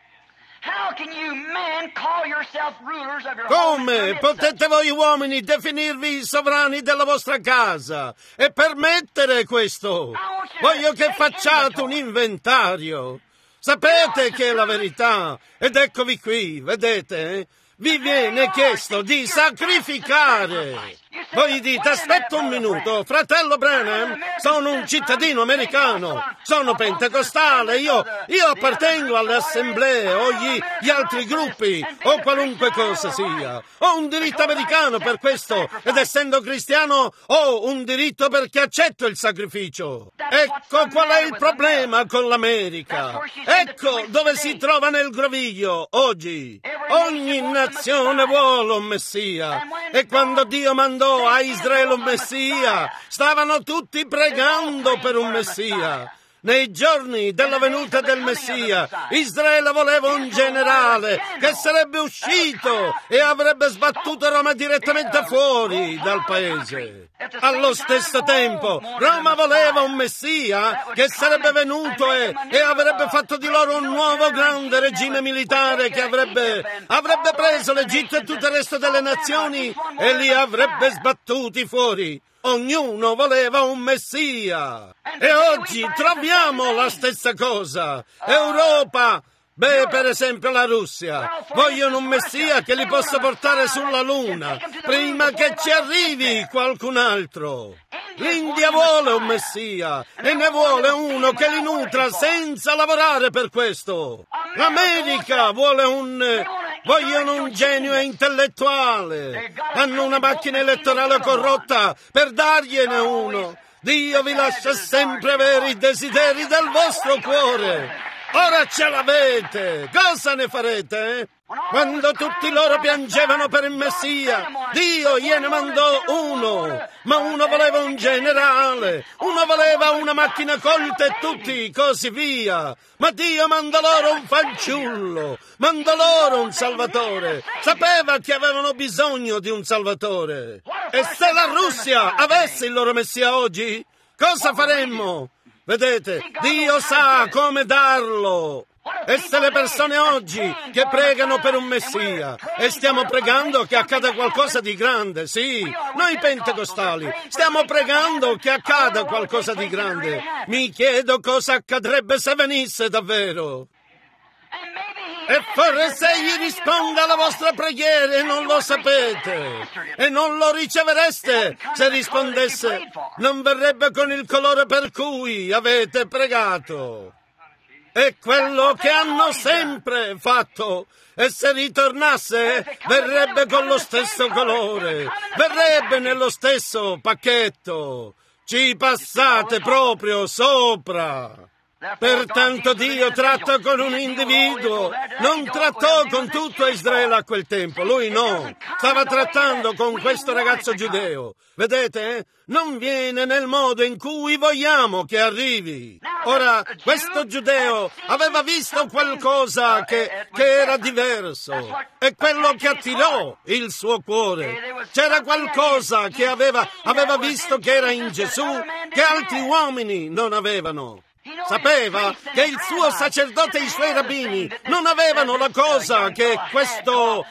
Come potete voi uomini definirvi i sovrani della vostra casa e permettere questo? Voglio che facciate un inventario. Sapete che è la verità ed eccovi qui, vedete? Vi viene chiesto di sacrificare. Voi dite: aspetta un minuto, fratello Branham, sono un cittadino americano, sono pentecostale, io appartengo alle assemblee o gli altri gruppi o qualunque cosa sia. Ho un diritto americano per questo ed essendo cristiano ho un diritto perché accetto il sacrificio. Ecco qual è il problema con l'America. Ecco dove si trova nel groviglio oggi. Ogni nazione vuole un Messia e quando Dio mandò a Israele un Messia, stavano tutti pregando per un Messia. Nei giorni della venuta del Messia, Israele voleva un generale che sarebbe uscito e avrebbe sbattuto Roma direttamente fuori dal paese. Allo stesso tempo, Roma voleva un Messia che sarebbe venuto e avrebbe fatto di loro un nuovo grande regime militare che avrebbe preso l'Egitto e tutto il resto delle nazioni e li avrebbe sbattuti fuori. Ognuno voleva un Messia. E oggi troviamo la stessa cosa. Europa, per esempio la Russia, vogliono un Messia che li possa portare sulla Luna prima che ci arrivi qualcun altro. L'India vuole un Messia e ne vuole uno che li nutra senza lavorare per questo. L'America vogliono un genio intellettuale. Hanno una macchina elettorale corrotta per dargliene uno. Dio vi lascia sempre avere i desideri del vostro cuore. Ora ce l'avete! Cosa ne farete? Quando tutti loro piangevano per il Messia, Dio gliene mandò uno, ma uno voleva un generale, uno voleva una macchina colta e tutti così via. Ma Dio mandò loro un fanciullo, mandò loro un Salvatore. Sapeva che avevano bisogno di un Salvatore. E se la Russia avesse il loro Messia oggi, cosa faremmo? Vedete, Dio sa come darlo. E se le persone oggi che pregano per un Messia e stiamo pregando che accada qualcosa di grande, sì, noi pentecostali stiamo pregando che accada qualcosa di grande. Mi chiedo cosa accadrebbe se venisse davvero. E forse egli risponda alla vostra preghiera e non lo sapete e non lo ricevereste. Se rispondesse, non verrebbe con il colore per cui avete pregato. È quello che hanno sempre fatto. E se ritornasse, verrebbe con lo stesso colore, verrebbe nello stesso pacchetto. Ci passate proprio sopra. Pertanto Dio tratta con un individuo, non trattò con tutto Israele a quel tempo, lui no, stava trattando con questo ragazzo giudeo. Vedete? Non viene nel modo in cui vogliamo che arrivi. Ora, questo giudeo aveva visto qualcosa che era diverso, è quello che attirò il suo cuore. C'era qualcosa che aveva visto che era in Gesù, che altri uomini non avevano. Sapeva che il suo sacerdote e i suoi rabbini non avevano la cosa che questo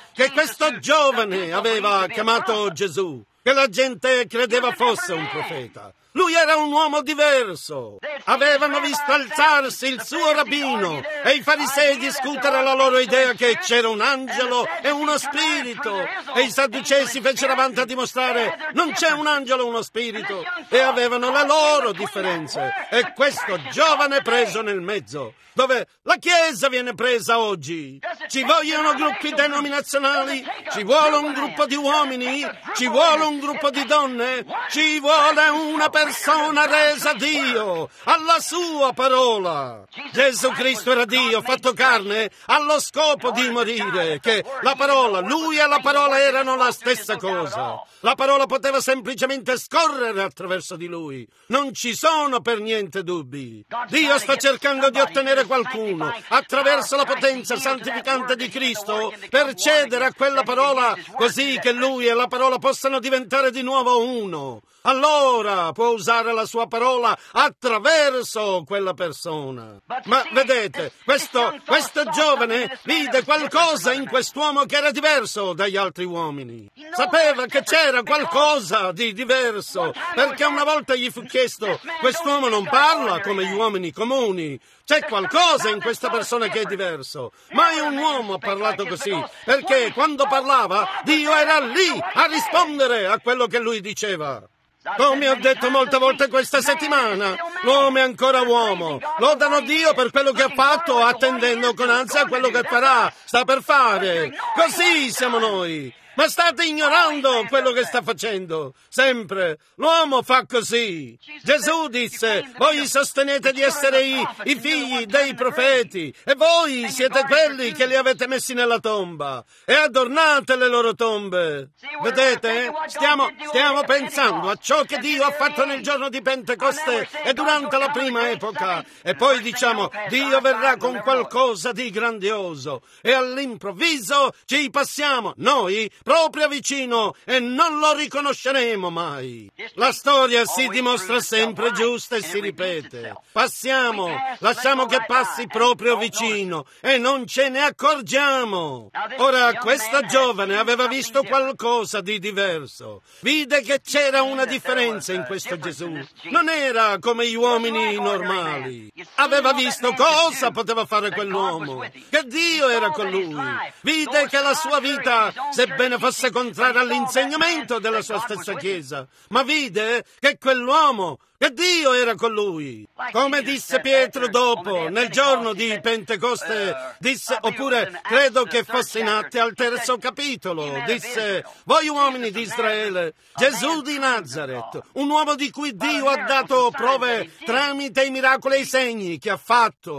giovane aveva chiamato Gesù, che la gente credeva fosse un profeta. Lui era un uomo diverso. Avevano visto alzarsi il suo rabbino e i farisei discutere la loro idea che c'era un angelo e uno spirito. E i sadducei si fecero avanti a dimostrare non c'è un angelo o uno spirito. E avevano le loro differenze. E questo giovane preso nel mezzo, dove la Chiesa viene presa oggi. Ci vogliono gruppi denominazionali, ci vuole un gruppo di uomini, ci vuole un gruppo di donne, ci vuole una persona resa a Dio, alla sua parola. Gesù Cristo era Dio fatto carne allo scopo di morire, che la parola, lui e la parola erano la stessa cosa. La parola poteva semplicemente scorrere attraverso di lui. Non ci sono per niente dubbi. Dio sta cercando di ottenere qualcuno attraverso la potenza santificante di Cristo per cedere a quella parola, così che lui e la parola possano diventare di nuovo uno. Allora può usare la sua parola attraverso quella persona. Ma vedete, questo giovane vide qualcosa in quest'uomo che era diverso dagli altri uomini. Sapeva che c'era qualcosa di diverso, perché una volta gli fu chiesto: quest'uomo non parla come gli uomini comuni. C'è qualcosa in questa persona che è diverso. Mai un uomo ha parlato così, perché quando parlava Dio era lì a rispondere a quello che lui diceva. Come ho detto molte volte questa settimana, l'uomo è ancora uomo. Lodano Dio per quello che ha fatto, attendendo con ansia quello che farà, sta per fare. Così siamo noi. Ma state ignorando quello che sta facendo. Sempre. L'uomo fa così. Gesù disse: voi sostenete di essere i figli dei profeti e voi siete quelli che li avete messi nella tomba e adornate le loro tombe. Vedete? Stiamo pensando a ciò che Dio ha fatto nel giorno di Pentecoste e durante la prima epoca, e poi diciamo: Dio verrà con qualcosa di grandioso, e all'improvviso ci passiamo noi proprio vicino e non lo riconosceremo mai. La storia si dimostra sempre giusta e si ripete. Passiamo, lasciamo che passi proprio vicino e non ce ne accorgiamo. Ora, questa giovane aveva visto qualcosa di diverso. Vide che c'era una differenza in questo Gesù. Non era come gli uomini normali. Aveva visto cosa poteva fare quell'uomo, che Dio era con lui. Vide che la sua vita, sebbene fosse contraria all'insegnamento della sua stessa Chiesa, ma vide che quell'uomo, che Dio era con lui. Come disse Pietro dopo, nel giorno di Pentecoste, disse, oppure credo che fosse in Atti al 3° capitolo, disse: voi uomini di Israele, Gesù di Nazaret, un uomo di cui Dio ha dato prove tramite i miracoli e i segni che ha fatto.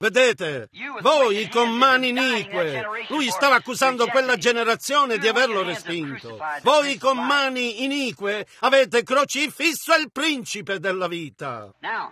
Vedete, voi con mani inique, lui stava accusando quella generazione di averlo respinto. Voi con mani inique avete crocifisso il principe della vita.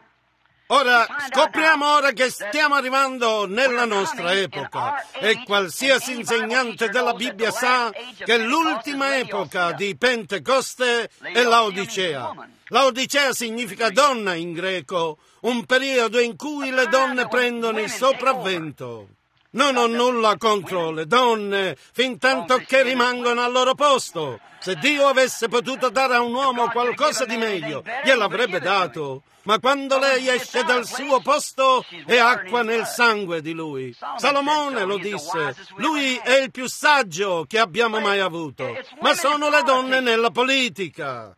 Ora, scopriamo ora che stiamo arrivando nella nostra epoca e qualsiasi insegnante della Bibbia sa che l'ultima epoca di Pentecoste è Laodicea. Laodicea significa donna in greco, un periodo in cui le donne prendono il sopravvento. Non ho nulla contro le donne, fin tanto che rimangono al loro posto. Se Dio avesse potuto dare a un uomo qualcosa di meglio, gliel'avrebbe dato. Ma quando lei esce dal suo posto è acqua nel sangue di lui. Salomone lo disse, lui è il più saggio che abbiamo mai avuto. Ma sono le donne nella politica.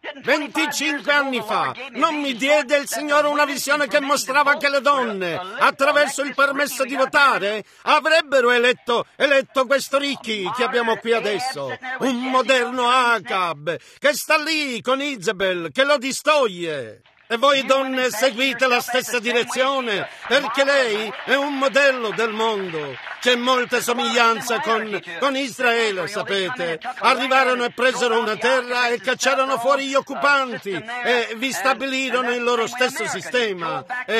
25 anni fa non mi diede il Signore una visione che mostrava che le donne, attraverso il permesso di votare, avrebbero eletto questo Ricchi che abbiamo qui adesso. Un moderno Acab che sta lì con Isabel che lo distoglie. E voi donne seguite la stessa direzione, perché lei è un modello del mondo. C'è molta somiglianza con Israele, sapete. Arrivarono e presero una terra e cacciarono fuori gli occupanti e vi stabilirono il loro stesso sistema.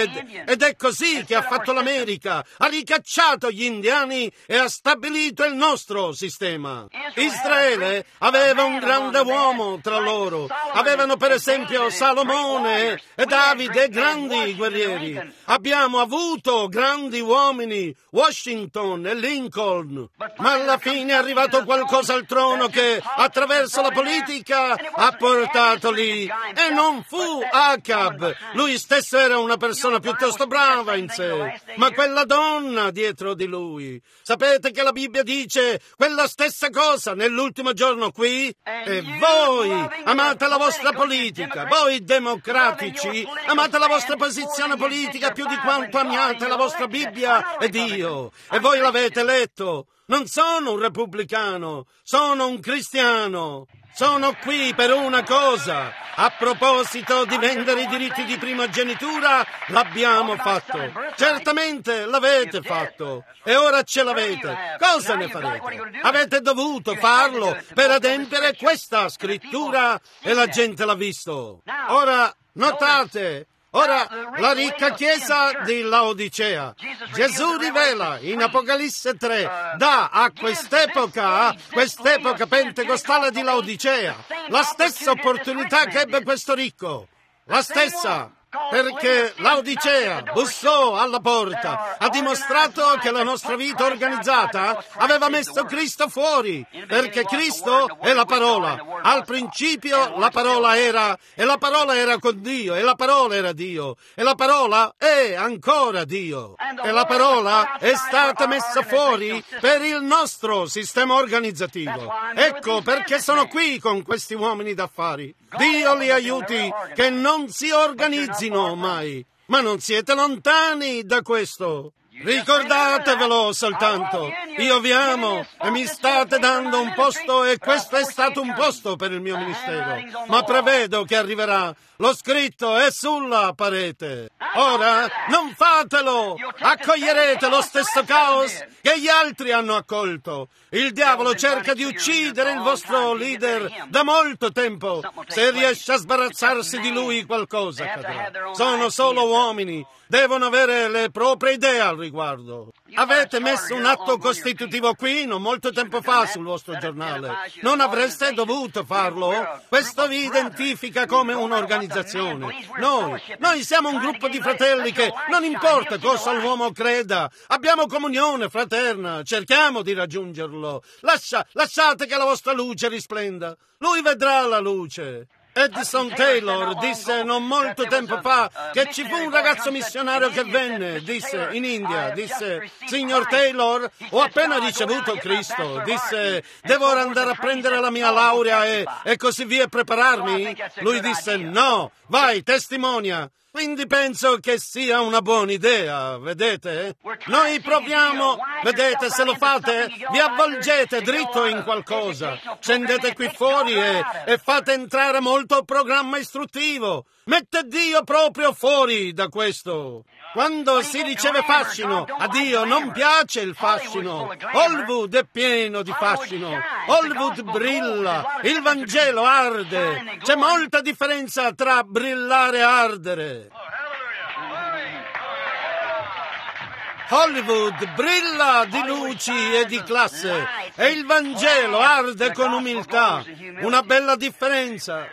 Ed è così che ha fatto l'America. Ha ricacciato gli indiani e ha stabilito il nostro sistema. Israele aveva un grande uomo tra loro. Avevano per esempio Salomone e Davide, grandi guerrieri. Abbiamo avuto grandi uomini, Washington e Lincoln. Ma alla fine è arrivato qualcosa al trono che attraverso la politica ha portato lì. E non fu Acab. Lui stesso era una persona piuttosto brava in sé. Ma quella donna dietro di lui. Sapete che la Bibbia dice quella stessa cosa nell'ultimo giorno qui? E voi amate la vostra politica, voi democratici amate la vostra posizione politica più di quanto amiate la vostra Bibbia e Dio. E voi l'avete letto. Non sono un repubblicano, sono un cristiano. Sono qui per una cosa. A proposito di vendere i diritti di primogenitura, l'abbiamo fatto. Certamente l'avete fatto. E ora ce l'avete. Cosa ne farete? Avete dovuto farlo per adempiere questa scrittura e la gente l'ha visto. Ora, notate. Ora, la ricca chiesa di Laodicea. Gesù rivela in Apocalisse 3, dà a quest'epoca pentecostale di Laodicea, la stessa opportunità che ebbe questo ricco. La stessa. Perché Laodicea bussò alla porta, ha dimostrato che la nostra vita organizzata aveva messo Cristo fuori, perché Cristo è la parola. Al principio la parola era, e la parola era con Dio, e la parola era Dio, e la parola è ancora Dio. E la parola è stata messa fuori per il nostro sistema organizzativo. Ecco perché sono qui con questi uomini d'affari. Dio li aiuti che non si organizzino mai, ma non siete lontani da questo. Ricordatevelo soltanto, io vi amo e mi state dando un posto e questo è stato un posto per il mio ministero, ma prevedo che arriverà. Lo scritto è sulla parete. Ora non fatelo, accoglierete lo stesso caos che gli altri hanno accolto. Il diavolo cerca di uccidere il vostro leader da molto tempo. Se riesce a sbarazzarsi di lui qualcosa accadrà. Sono solo uomini, devono avere le proprie idee al riguardo. Avete messo un atto costitutivo qui non molto tempo fa sul vostro giornale. Non avreste dovuto farlo? Questo vi identifica come un'organizzazione. Noi siamo un gruppo di fratelli che non importa cosa l'uomo creda, abbiamo comunione fraterna, cerchiamo di raggiungerlo. Lasciate che la vostra luce risplenda. Lui vedrà la luce. Edison Taylor disse non molto tempo fa che ci fu un ragazzo missionario che venne, disse in India, disse: signor Taylor, ho appena ricevuto Cristo, disse: devo ora andare a prendere la mia laurea e così via e prepararmi? Lui disse: no, vai, testimonia. Quindi penso che sia una buona idea, vedete? Noi proviamo, vedete, se lo fate, vi avvolgete dritto in qualcosa, scendete qui fuori e fate entrare molto programma istruttivo. Mette Dio proprio fuori da questo. Quando si riceve fascino, a Dio non piace il fascino. Hollywood è pieno di fascino. Hollywood brilla, il Vangelo arde. C'è molta differenza tra brillare e ardere. Hollywood brilla di luci e di classe e il Vangelo arde con umiltà. Una bella differenza,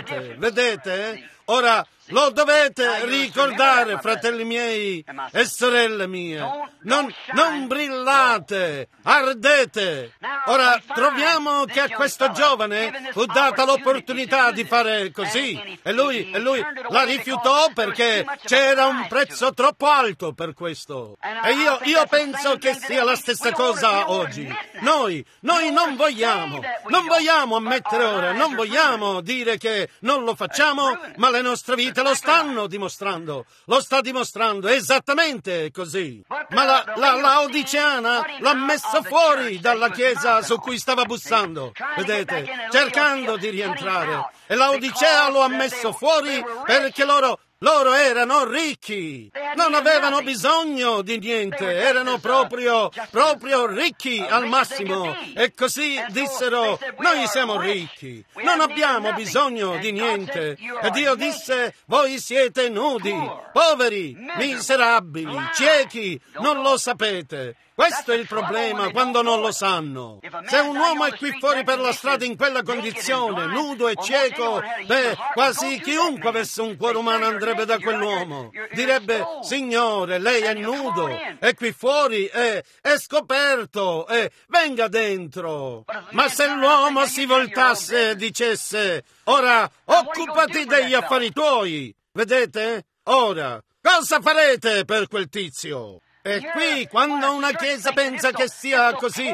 vedete? Ora lo dovete ricordare, fratelli miei e sorelle mie. Non brillate, ardete. Ora troviamo che a questo giovane fu data l'opportunità di fare così e lui la rifiutò perché c'era un prezzo troppo alto per questo. E io penso che sia la stessa cosa oggi. Noi non vogliamo ammettere ora, non vogliamo dire che non lo facciamo, ma le nostre vite lo stanno dimostrando, lo sta dimostrando esattamente così. Ma la Laodiceana l'ha messo fuori dalla chiesa su cui stava bussando, vedete, cercando di rientrare. E Laodicea lo ha messo fuori perché loro erano ricchi, non avevano bisogno di niente, erano proprio ricchi al massimo. E così dissero: noi siamo ricchi, non abbiamo bisogno di niente. E Dio disse: voi siete nudi, poveri, miserabili, ciechi, non lo sapete. Questo è il problema quando non lo sanno. Se un uomo è qui fuori per la strada in quella condizione, nudo e cieco, quasi chiunque avesse un cuore umano andrebbe da quell'uomo. Direbbe: Signore, lei è nudo, è qui fuori, è scoperto, venga dentro. Ma se l'uomo si voltasse e dicesse: ora occupati degli affari tuoi, vedete? Ora, cosa farete per quel tizio? E qui, quando una chiesa pensa che sia così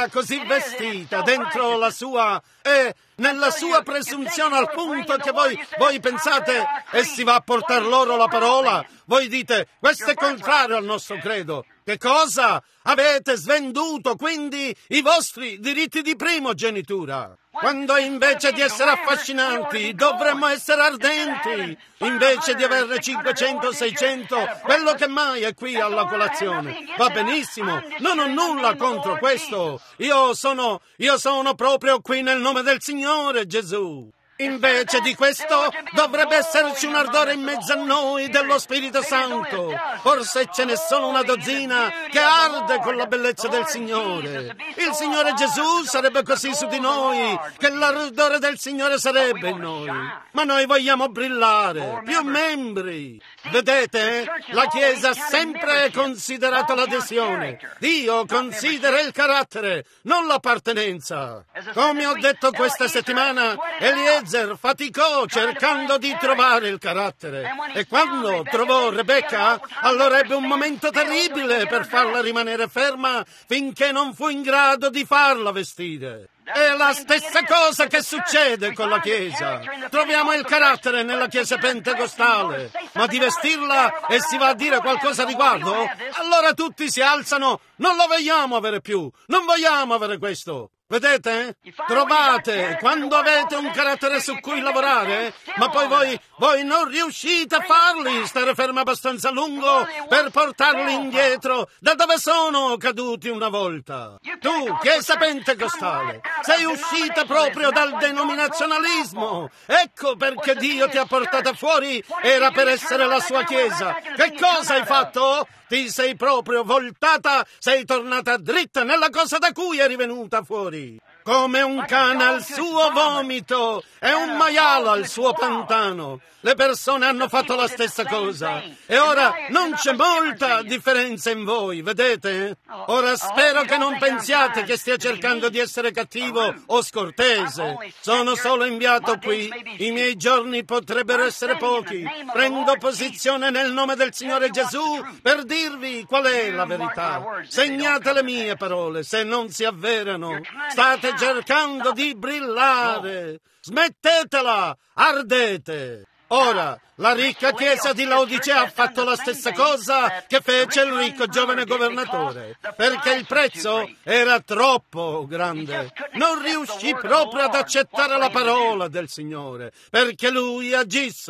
vestita dentro la sua nella sua presunzione al punto che voi pensate e si va a portar loro la parola, voi dite: questo è contrario al nostro credo. Che cosa? Avete svenduto quindi i vostri diritti di primogenitura. Quando invece di essere affascinanti dovremmo essere ardenti, invece di averne 500, 600, quello che mai è qui alla colazione. Va benissimo, non ho nulla contro questo. Io sono proprio qui nel nome del Signore Gesù. Invece di questo dovrebbe esserci un ardore in mezzo a noi dello Spirito Santo. Forse ce n'è solo una dozzina che arde con la bellezza del Signore. Il Signore Gesù sarebbe così su di noi, che l'ardore del Signore sarebbe in noi. Ma noi vogliamo brillare, più membri. Vedete? La Chiesa ha sempre considerato l'adesione. Dio considera il carattere, non l'appartenenza. Come ho detto questa settimana, Eliezer faticò cercando di trovare il carattere e quando trovò Rebecca, allora ebbe un momento terribile per farla rimanere ferma finché non fu in grado di farla vestire. È la stessa cosa che succede con la Chiesa. Troviamo il carattere nella Chiesa pentecostale, ma di vestirla e si va a dire qualcosa a riguardo, allora tutti si alzano: non lo vogliamo avere più, non vogliamo avere questo. Vedete? Trovate quando avete un carattere su cui lavorare, ma poi voi non riuscite a farli stare fermi abbastanza a lungo per portarli indietro da dove sono caduti una volta. Tu, Chiesa pentecostale, sei uscita proprio dal denominazionalismo. Ecco perché Dio ti ha portata fuori, era per essere la sua Chiesa. Che cosa hai fatto? Ti sei proprio voltata, sei tornata dritta nella cosa da cui eri venuta fuori. Come un cane al suo vomito e un maiale al suo pantano. Le persone hanno fatto la stessa cosa e ora non c'è molta differenza in voi, vedete? Ora spero che non pensiate che stia cercando di essere cattivo o scortese. Sono solo inviato qui, i miei giorni potrebbero essere pochi. Prendo posizione nel nome del Signore Gesù per dirvi qual è la verità. Segnate le mie parole, se non si avverano. State cercando di brillare. Smettetela, ardete. Ora, la ricca chiesa di Laodicea ha fatto la stessa cosa che fece il ricco giovane governatore, perché il prezzo era troppo grande. Non riuscì proprio ad accettare la parola del Signore, perché lui agisse.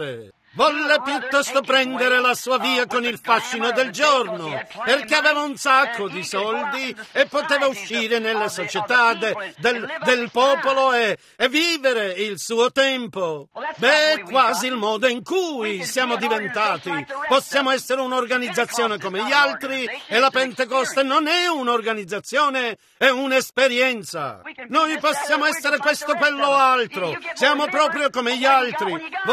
Volle piuttosto prendere la sua via con il fascino del giorno, perché aveva un sacco di soldi e poteva uscire nelle società del popolo e vivere il suo tempo. Beh, quasi il modo in cui siamo diventati. Possiamo essere un'organizzazione come gli altri e la Pentecoste non è un'organizzazione, è un'esperienza. Noi possiamo essere questo, quello o altro. Siamo proprio come gli altri.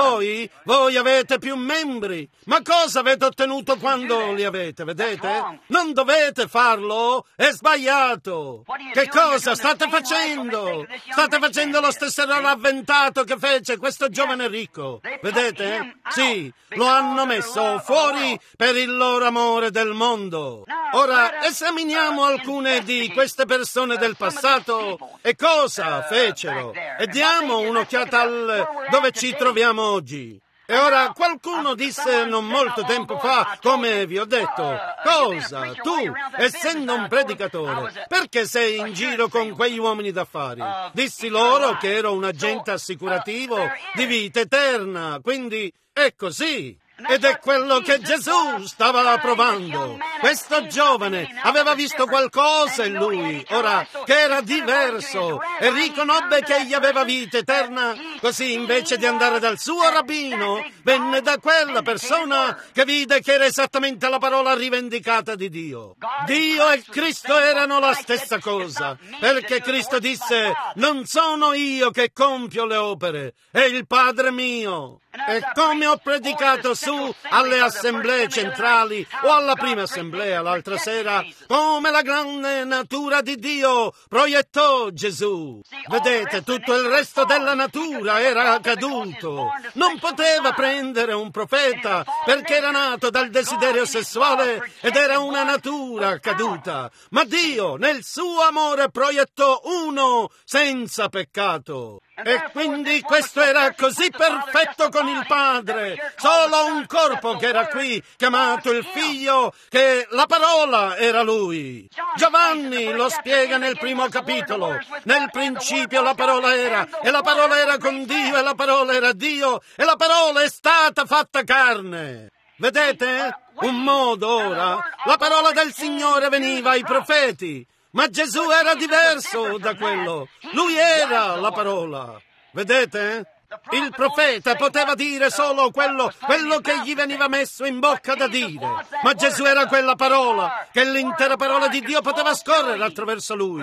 Voi avete più membri. Ma cosa avete ottenuto quando li avete, vedete? Non dovete farlo, è sbagliato. Che cosa state facendo? State facendo lo stesso errore avventato che fece questo giovane ricco. Vedete? Sì, lo hanno messo fuori per il loro amore del mondo. Ora esaminiamo alcune di queste persone del passato e cosa fecero e diamo un'occhiata al dove ci troviamo oggi. E ora qualcuno disse non molto tempo fa, come vi ho detto, cosa? Tu, essendo un predicatore, perché sei in giro con quegli uomini d'affari? Dissi loro che ero un agente assicurativo di vita eterna, quindi è così. Ed è quello che Gesù stava provando. Questo giovane aveva visto qualcosa in lui, ora che era diverso, e riconobbe che egli aveva vita eterna, così invece di andare dal suo rabbino, venne da quella persona che vide che era esattamente la parola rivendicata di Dio. Dio e Cristo erano la stessa cosa, perché Cristo disse: non sono io che compio le opere, è il Padre mio. E come ho predicato su alle assemblee centrali o alla prima assemblea l'altra sera, come la grande natura di Dio proiettò Gesù. Vedete, tutto il resto della natura era caduto. Non poteva prendere un profeta perché era nato dal desiderio sessuale ed era una natura caduta. Ma Dio, nel suo amore, proiettò uno senza peccato. E quindi questo era così perfetto con il Padre, solo un corpo che era qui, chiamato il Figlio, che la parola era Lui. Giovanni lo spiega nel primo capitolo. Nel principio la parola era, e la parola era con Dio, e la parola era Dio, e la parola è stata fatta carne. Vedete? Un modo ora, la parola del Signore veniva ai profeti. Ma Gesù era diverso da quello. Lui era la parola. Vedete? Il profeta poteva dire solo quello che gli veniva messo in bocca da dire. Ma Gesù era quella parola, che l'intera parola di Dio poteva scorrere attraverso lui.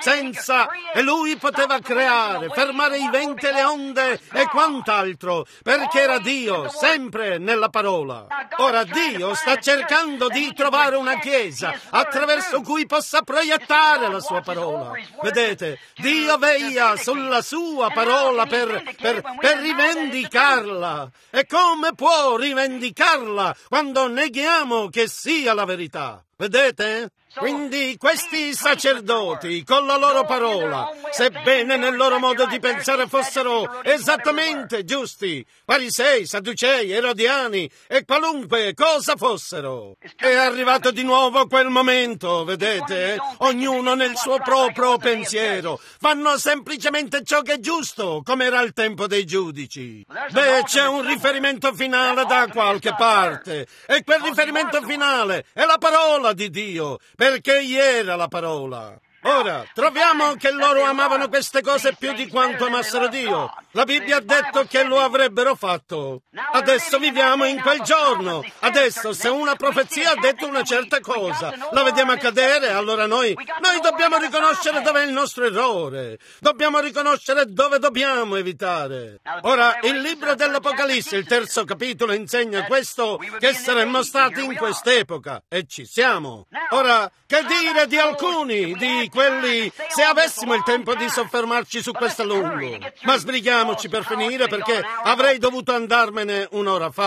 E lui poteva creare, fermare i venti e le onde e quant'altro, perché era Dio, sempre nella parola. Ora Dio sta cercando di trovare una chiesa attraverso cui possa proiettare la sua parola. Vedete, Dio veglia sulla sua parola per rivendicarla. E come può rivendicarla quando neghiamo che sia la verità? Vedete? Quindi questi sacerdoti, con la loro parola, sebbene nel loro modo di pensare fossero esattamente giusti, farisei, sadducei, erodiani e qualunque cosa fossero, è arrivato di nuovo quel momento, vedete? Ognuno nel suo proprio pensiero, fanno semplicemente ciò che è giusto, come era al tempo dei giudici. Beh, c'è un riferimento finale da qualche parte, e quel riferimento finale è la parola di Dio, perché egli era la parola. Ora, troviamo che loro amavano queste cose più di quanto amassero Dio. La Bibbia ha detto che lo avrebbero fatto. Adesso viviamo in quel giorno. Adesso, se una profezia ha detto una certa cosa, la vediamo accadere, allora noi dobbiamo riconoscere dov'è il nostro errore. Dobbiamo riconoscere dove dobbiamo evitare. Ora, il libro dell'Apocalisse, il 3° capitolo, insegna questo, che saremmo stati in quest'epoca. E ci siamo. Ora, che dire di alcuni, di quelli, se avessimo il tempo di soffermarci su questo a lungo. Ma sbrighiamoci per finire, perché avrei dovuto andarmene un'ora fa.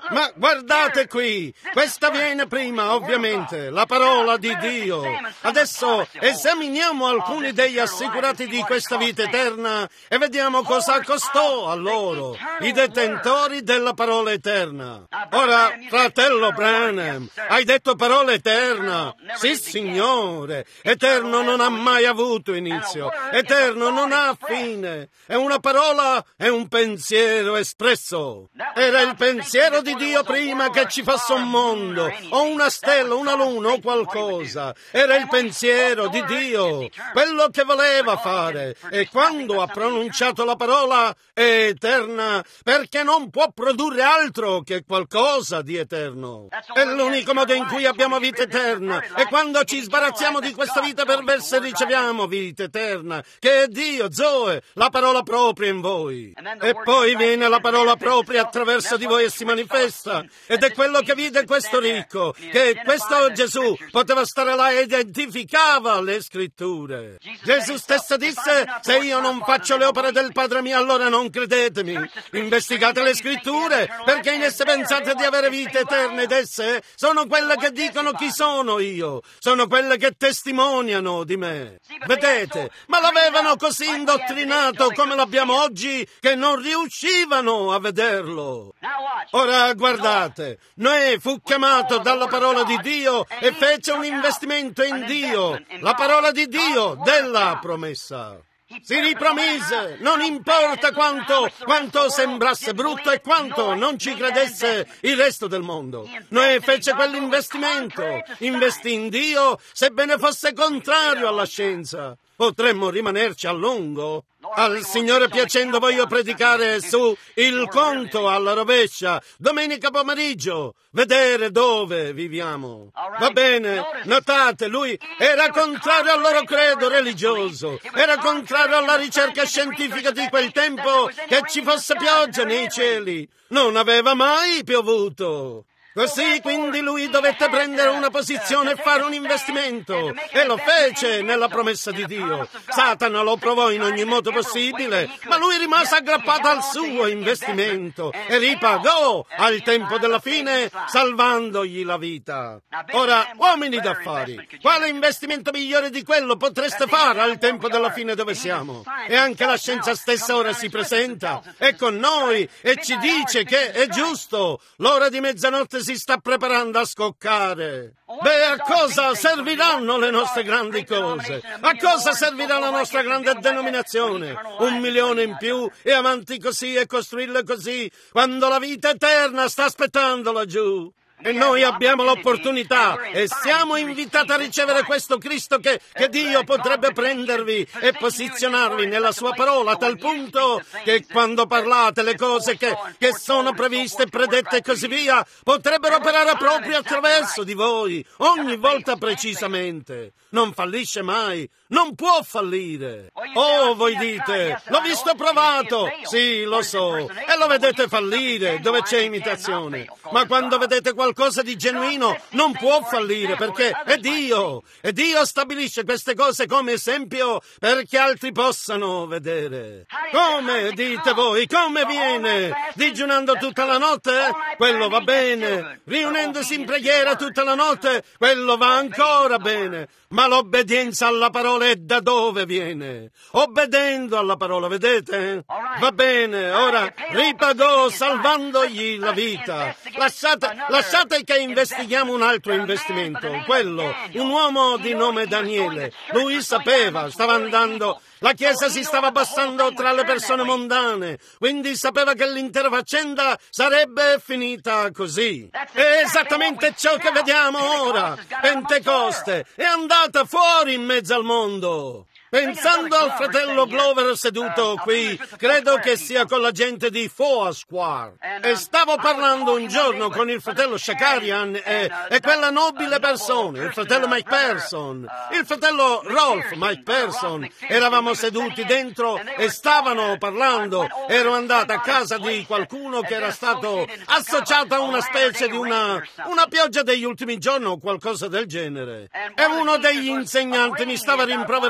Ma guardate qui, questa viene prima, ovviamente, la parola di Dio. Adesso esaminiamo alcuni degli assicurati di questa vita eterna e vediamo cosa costò a loro, i detentori della parola eterna. Ora, fratello Branham, hai detto parola eterna? Sì, signore. Eterno non ha mai avuto inizio. Eterno non ha fine. È una parola, è un pensiero espresso. Era il pensiero di Dio prima che ci fosse un mondo, o una stella, una luna, o qualcosa. Era il pensiero di Dio, quello che voleva fare. E quando ha pronunciato la parola è eterna, perché non può produrre altro che qualcosa di eterno. È l'unico modo in cui abbiamo vita eterna. E quando ci sbarazziamo di questa vita perversa riceviamo vita eterna, che è Dio, Zoe, la parola propria in voi. E poi viene la parola propria attraverso di voi e si manifesta. Ed è quello che vide questo ricco, che questo Gesù poteva stare là e identificava le scritture. Gesù stesso disse: se io non faccio le opere del Padre mio, allora non credetemi. Investigate le scritture, perché in esse pensate di avere vita eterna, ed esse sono quelle che dicono chi sono io, sono quelle che testimoniano di me. Vedete, ma l'avevano così indottrinato come l'abbiamo oggi che non riuscivano a vederlo. Ora guardate, Noè fu chiamato dalla parola di Dio e fece un investimento in Dio, la parola di Dio della promessa. Si ripromise, non importa quanto sembrasse brutto e quanto non ci credesse il resto del mondo. Noè fece quell'investimento, investì in Dio, sebbene fosse contrario alla scienza. Potremmo rimanerci a lungo. Al Signore piacendo voglio predicare su il conto alla rovescia domenica pomeriggio, vedere dove viviamo. Va bene, notate, lui era contrario al loro credo religioso, era contrario alla ricerca scientifica di quel tempo che ci fosse pioggia nei cieli. Non aveva mai piovuto. Così quindi lui dovette prendere una posizione e fare un investimento, e lo fece nella promessa di Dio. Satana lo provò in ogni modo possibile, ma lui rimase aggrappato al suo investimento e ripagò al tempo della fine, salvandogli la vita. Ora, uomini d'affari, quale investimento migliore di quello potreste fare al tempo della fine dove siamo? E anche la scienza stessa ora si presenta, è con noi e ci dice che è giusto, l'ora di mezzanotte si sta preparando a scoccare. Beh, a cosa serviranno le nostre grandi cose? A cosa servirà la nostra grande denominazione? 1 milione in più e avanti così e costruirle così, quando la vita eterna sta aspettando laggiù. E noi abbiamo l'opportunità e siamo invitati a ricevere questo Cristo che Dio potrebbe prendervi e posizionarvi nella sua parola a tal punto che quando parlate le cose che sono previste, predette e così via, potrebbero operare proprio attraverso di voi, ogni volta precisamente. Non fallisce mai, non può fallire. Oh, voi dite, l'ho visto provato. Sì, lo so, e lo vedete fallire dove c'è imitazione. Ma quando vedete qualcosa di genuino non può fallire, perché è Dio. E Dio stabilisce queste cose come esempio perché altri possano vedere. Come, dite voi, come viene? Digiunando tutta la notte? Quello va bene. Riunendosi in preghiera tutta la notte? Quello va ancora bene. Ma l'obbedienza alla parola è da dove viene? Obbedendo alla parola, vedete? Va bene, ora ripagò salvandogli la vita. Lasciate che investighiamo un altro investimento, quello, un uomo di nome Daniele. Lui sapeva, stava andando, la Chiesa si stava abbassando tra le persone mondane, quindi sapeva che l'intera faccenda sarebbe finita così. È esattamente ciò che vediamo ora. Pentecoste è andata fuori in mezzo al mondo. Pensando al fratello Glover seduto qui, credo che sia con la gente di Foursquare. E stavo parlando un giorno con il fratello Shakarian e quella nobile persona, il fratello Mike Person, il fratello Rolf Mike Person. Eravamo seduti dentro e stavano parlando. Ero andato a casa di qualcuno che era stato associato a una specie di una pioggia degli ultimi giorni o qualcosa del genere. E uno degli insegnanti mi stava rimproverando riguardo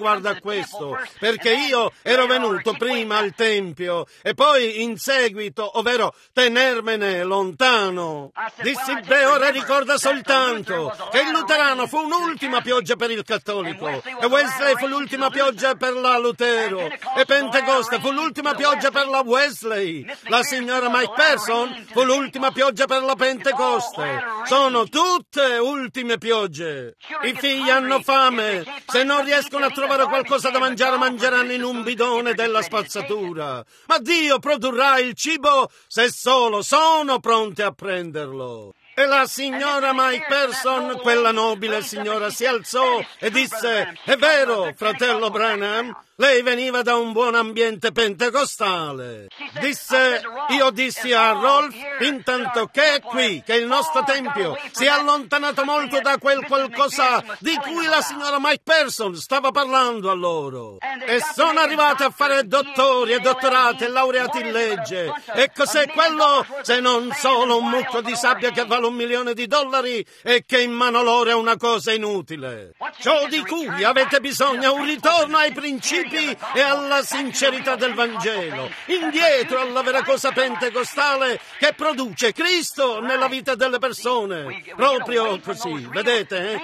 riguardo a questo, perché io ero venuto prima al Tempio e poi in seguito, ovvero tenermene lontano. Dissi, beh, ora ricorda soltanto che il luterano fu un'ultima pioggia per il cattolico, e Wesley fu l'ultima pioggia per la Lutero, e Pentecoste fu l'ultima pioggia per la Wesley. La signora Mike Person fu l'ultima pioggia per la Pentecoste. Sono tutte ultime piogge. I figli hanno fame. Se non riescono a trovare qualcosa da mangiare, mangeranno in un bidone della spazzatura. Ma Dio produrrà il cibo se solo sono pronti a prenderlo. E la signora Mike Person, quella nobile signora, si alzò e disse, è vero, fratello Branham, lei veniva da un buon ambiente pentecostale. Disse, io dissi a Rolf, intanto che è qui, che il nostro tempio si è allontanato molto da quel qualcosa di cui la signora Mike Person stava parlando a loro. E sono arrivati a fare dottori e dottorati e laureati in legge. E cos'è quello se non solo un mucchio di sabbia che vale $1 milione e che in mano loro è una cosa inutile? Ciò di cui avete bisogno è un ritorno ai principi e alla sincerità del Vangelo, indietro alla vera cosa pentecostale che produce Cristo nella vita delle persone. Proprio così, vedete?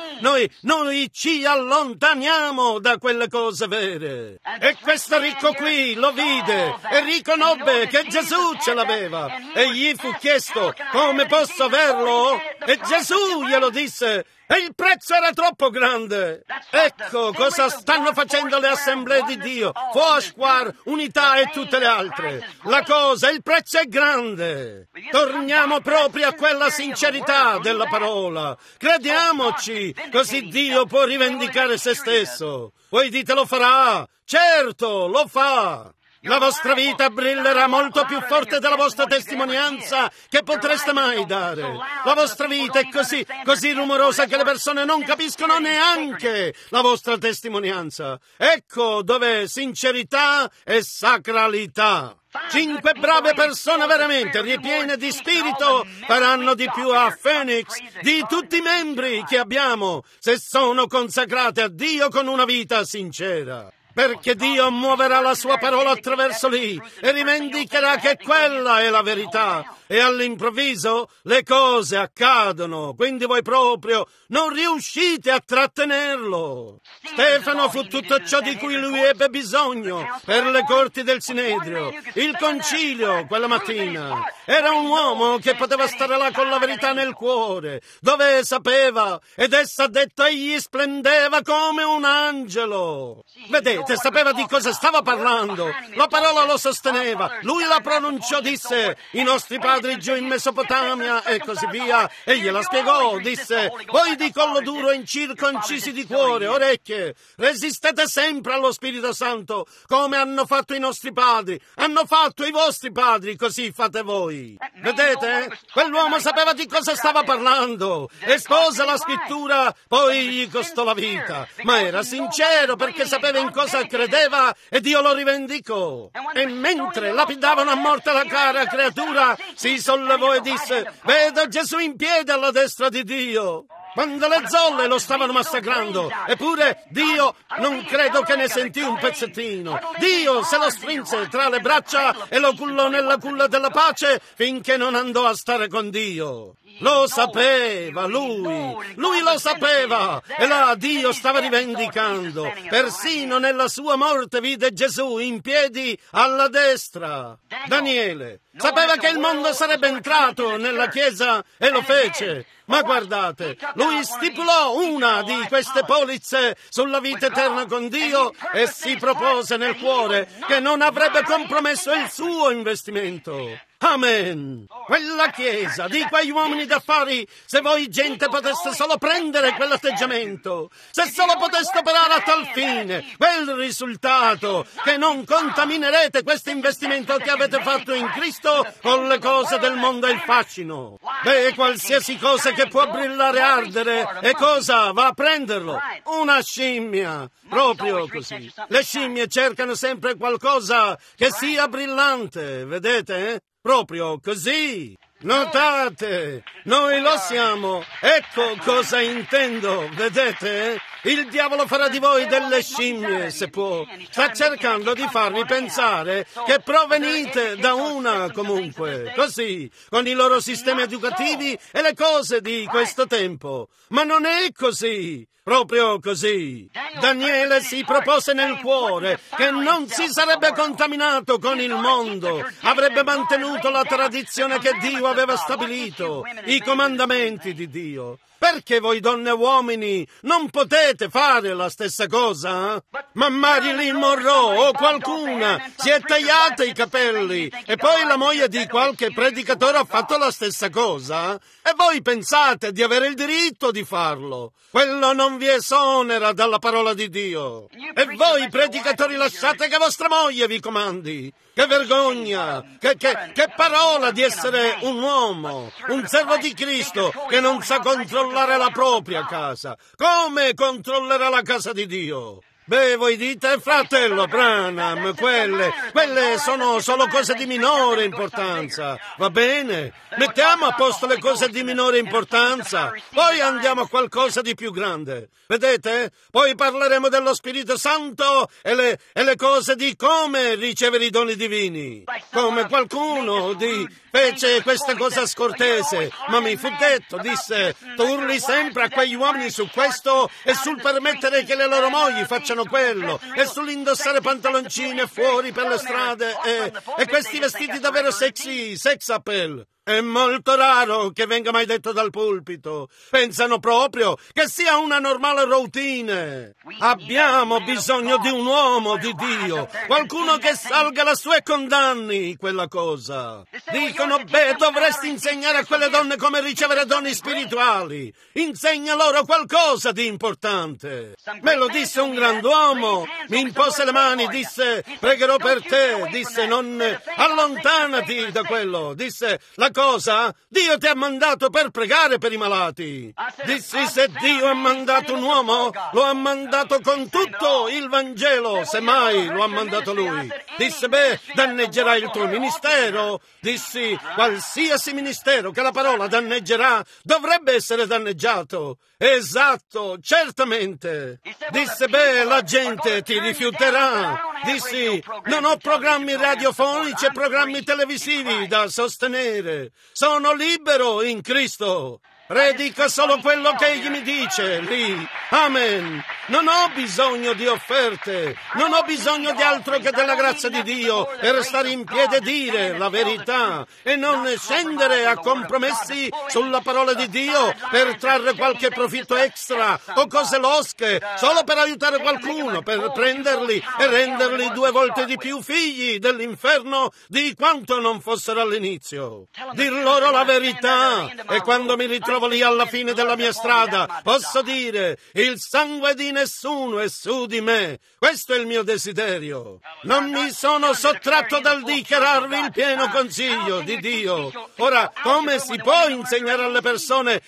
Noi ci allontaniamo da quelle cose vere. E questo ricco qui lo vide e riconobbe che Gesù ce l'aveva e gli fu chiesto, come posso averlo? E Gesù glielo disse, e il prezzo era troppo grande. Ecco cosa stanno facendo le assemblee di Dio, Foursquare, Unità e tutte le altre. La cosa, il prezzo è grande. Torniamo proprio a quella sincerità della parola. Crediamoci, così Dio può rivendicare se stesso. Voi dite lo farà? Certo, lo fa. La vostra vita brillerà molto più forte della vostra testimonianza che potreste mai dare. La vostra vita è così rumorosa che le persone non capiscono neanche la vostra testimonianza. Ecco dov'è sincerità e sacralità. 5 brave persone veramente ripiene di spirito faranno di più a Phoenix di tutti i membri che abbiamo se sono consacrate a Dio con una vita sincera. Perché Dio muoverà la sua parola attraverso lì e rivendicherà che quella è la verità. E all'improvviso le cose accadono, quindi voi proprio non riuscite a trattenerlo. Stefano fu tutto ciò di cui lui ebbe bisogno per le corti del Sinedrio, il concilio quella mattina. Era un uomo che poteva stare là con la verità nel cuore, dove sapeva, ed essa ha detto egli splendeva come un angelo. Vedete, sapeva di cosa stava parlando, la parola lo sosteneva, lui la pronunciò, disse, i nostri padri giù in Mesopotamia e così via, e gliela spiegò, disse, voi di collo duro incirconcisi di cuore, orecchie, resistete sempre allo Spirito Santo, come hanno fatto i nostri padri, hanno fatto i vostri padri, così fate voi. Vedete? Quell'uomo sapeva di cosa stava parlando, espose la scrittura, poi gli costò la vita, ma era sincero perché sapeva in cosa credeva e Dio lo rivendicò. E mentre lapidavano a morte la cara creatura, si sollevò e disse, vedo Gesù in piedi alla destra di Dio. Quando le zolle lo stavano massacrando, eppure Dio non credo che ne sentì un pezzettino. Dio se lo strinse tra le braccia e lo cullò nella culla della pace finché non andò a stare con Dio. Lo sapeva lui lo sapeva, e là Dio stava rivendicando. Persino nella sua morte vide Gesù in piedi alla destra. Daniele sapeva che il mondo sarebbe entrato nella Chiesa e lo fece. Ma guardate, lui stipulò una di queste polizze sulla vita eterna con Dio e si propose nel cuore che non avrebbe compromesso il suo investimento. Amen. Quella Chiesa, di quegli uomini d'affari, se voi gente poteste solo prendere quell'atteggiamento, se solo poteste operare a tal fine, quel risultato, che non contaminerete questo investimento che avete fatto in Cristo con le cose del mondo e il fascino. Beh, qualsiasi cosa che può brillare e ardere, e cosa va a prenderlo? Una scimmia. Proprio così. Le scimmie cercano sempre qualcosa che sia brillante, vedete? Proprio così. Notate, noi lo siamo. Ecco cosa intendo, vedete? Il diavolo farà di voi delle scimmie, se può. Sta cercando di farvi pensare che provenite da una comunque, così, con i loro sistemi educativi e le cose di questo tempo. Ma non è così. Proprio così. Daniele si propose nel cuore che non si sarebbe contaminato con il mondo, avrebbe mantenuto la tradizione che Dio aveva stabilito, i comandamenti di Dio. Perché voi donne e uomini non potete fare la stessa cosa? Ma Marilyn Monroe o qualcuna si è tagliata i capelli e poi la moglie di qualche predicatore ha fatto la stessa cosa? E voi pensate di avere il diritto di farlo? Quello non vi esonera dalla parola di Dio. E voi predicatori lasciate che vostra moglie vi comandi. Che vergogna! Che parola di essere un uomo, un servo di Cristo che non sa controllare la propria casa. Come controllerà la casa di Dio? Beh, voi dite, fratello Branham, quelle sono solo cose di minore importanza. Va bene? Mettiamo a posto le cose di minore importanza, poi andiamo a qualcosa di più grande. Vedete? Poi parleremo dello Spirito Santo e le cose di come ricevere i doni divini. Come qualcuno fece questa cosa scortese, ma mi fu detto, disse, tu urli sempre a quegli uomini su questo e sul permettere che le loro mogli facciano quello e sull'indossare pantaloncini fuori per le strade e questi vestiti davvero sexy, sex appeal. È molto raro che venga mai detto dal pulpito. Pensano proprio che sia una normale routine. Abbiamo bisogno di un uomo di Dio, qualcuno che salga lassù e condanni quella cosa. Dicono, beh, dovresti insegnare a quelle donne come ricevere doni spirituali. Insegna loro qualcosa di importante. Me lo disse un grand'uomo, mi impose le mani, disse, pregherò per te, disse, non allontanati da quello, disse, la cosa? Dio ti ha mandato per pregare per i malati. Dissi, se Dio ha mandato un uomo, lo ha mandato con tutto il Vangelo, semmai lo ha mandato lui. Disse, beh, danneggerà il tuo ministero. Dissi, qualsiasi ministero che la parola danneggerà dovrebbe essere danneggiato. Esatto, certamente. Disse, beh, la gente ti rifiuterà. Dissi, non ho programmi radiofonici e programmi televisivi da sostenere. Sono libero in Cristo. Predico solo quello che Egli mi dice, lì. Amen. Non ho bisogno di offerte, non ho bisogno di altro che della grazia di Dio per stare in piedi e dire la verità e non scendere a compromessi sulla parola di Dio per trarre qualche profitto extra o cose losche, solo per aiutare qualcuno, per prenderli e renderli 2 volte di più figli dell'inferno di quanto non fossero all'inizio. Dir loro la verità e quando mi ritrovo lì alla fine della mia strada posso dire, il sangue di nessuno è su di me. Questo è il mio desiderio. Non mi sono sottratto dal dichiararvi il pieno consiglio di Dio. Ora, come si può insegnare alle persone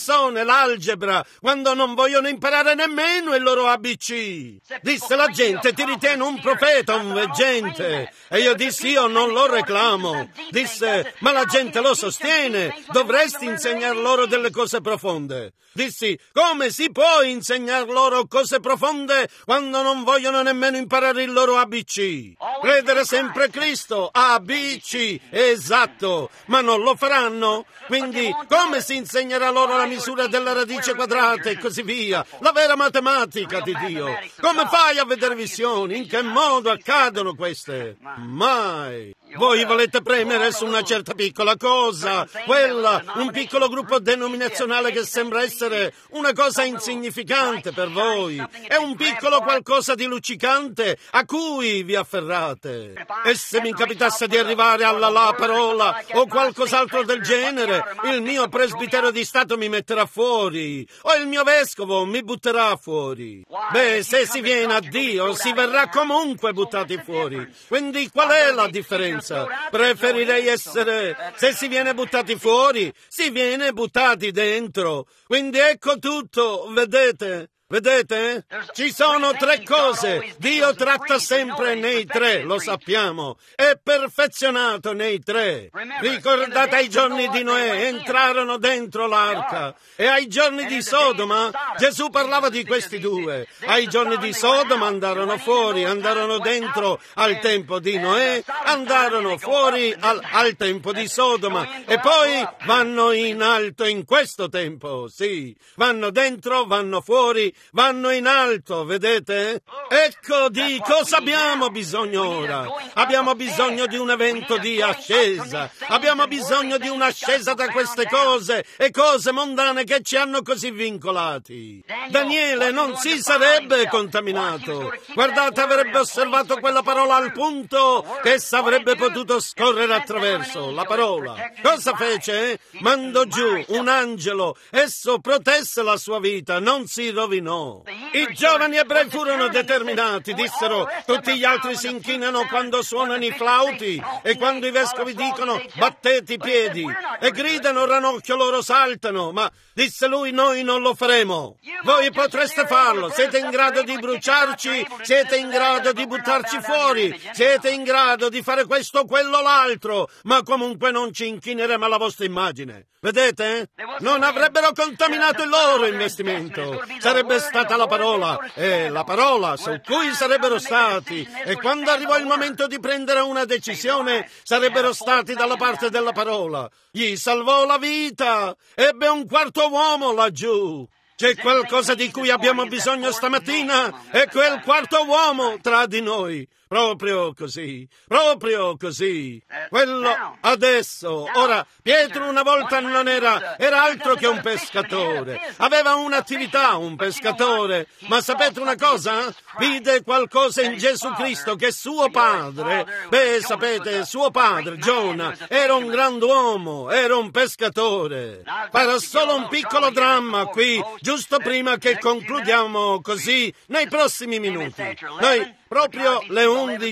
l'algebra quando non vogliono imparare nemmeno il loro ABC? Disse la gente, ti ritiene un profeta, un veggente. E io dissi, io non lo reclamo. Disse, ma la gente lo sostiene. Dovresti insegnar loro delle cose profonde. Dissi, come si può insegnar loro cose profonde quando non vogliono nemmeno imparare il loro ABC? Credere sempre Cristo, ABC, esatto, ma non lo faranno. Quindi, come si insegnerà loro la misura della radice quadrata e così via? La vera matematica di Dio. Come fai a vedere visioni? In che modo accadono queste? Mai. Voi volete premere su una certa piccola cosa, quella, un piccolo gruppo denominazionale che sembra essere una cosa insignificante per voi, è un piccolo qualcosa di luccicante a cui vi afferrate. E se mi capitasse di arrivare alla parola o qualcos'altro del genere, il mio presbitero di Stato mi metterà fuori, o il mio vescovo mi butterà fuori. Beh, se si viene a Dio, si verrà comunque buttati fuori. Quindi qual è la differenza? Preferirei essere, se si viene buttati fuori, si viene buttati dentro. Quindi ecco tutto, vedete? Vedete? Ci sono tre cose. Dio tratta sempre nei tre, lo sappiamo. È perfezionato nei tre. Ricordate ai giorni di Noè, entrarono dentro l'arca. E ai giorni di Sodoma, Gesù parlava di questi due. Ai giorni di Sodoma andarono fuori, andarono dentro al tempo di Noè, andarono fuori al tempo di Sodoma. E poi vanno in alto in questo tempo, sì. Vanno dentro, vanno fuori, vanno in alto, vedete? Ecco di cosa abbiamo bisogno ora. Abbiamo bisogno di un evento di ascesa. Abbiamo bisogno di un'ascesa da queste cose e cose mondane che ci hanno così vincolati. Daniele non si sarebbe contaminato. Guardate, avrebbe osservato quella parola al punto che essa avrebbe potuto scorrere attraverso. La parola. Cosa fece? Mandò giù un angelo. Esso protesse la sua vita, non si rovinò. I giovani ebrei furono determinati, dissero, tutti gli altri si inchinano quando suonano i flauti e quando i vescovi dicono battete i piedi e gridano ranocchio loro saltano, ma disse lui noi non lo faremo. Voi potreste farlo, siete in grado di bruciarci, siete in grado di buttarci fuori, siete in grado di fare questo, quello, l'altro, ma comunque non ci inchineremo alla vostra immagine. Vedete? Non avrebbero contaminato il loro investimento. Sarebbe stata la parola su cui sarebbero stati. E quando arrivò il momento di prendere una decisione, sarebbero stati dalla parte della parola. Gli salvò la vita. Ebbe un quarto uomo laggiù. C'è qualcosa di cui abbiamo bisogno stamattina? E quel quarto uomo tra di noi. Proprio così, proprio così. Quello adesso. Ora, Pietro una volta non era altro che un pescatore. Aveva un'attività, un pescatore. Ma sapete una cosa? Vide qualcosa in Gesù Cristo che suo padre, suo padre, Giona, era un grand'uomo, era un pescatore. Farò solo un piccolo dramma qui, giusto prima che concludiamo così nei prossimi minuti. Noi proprio le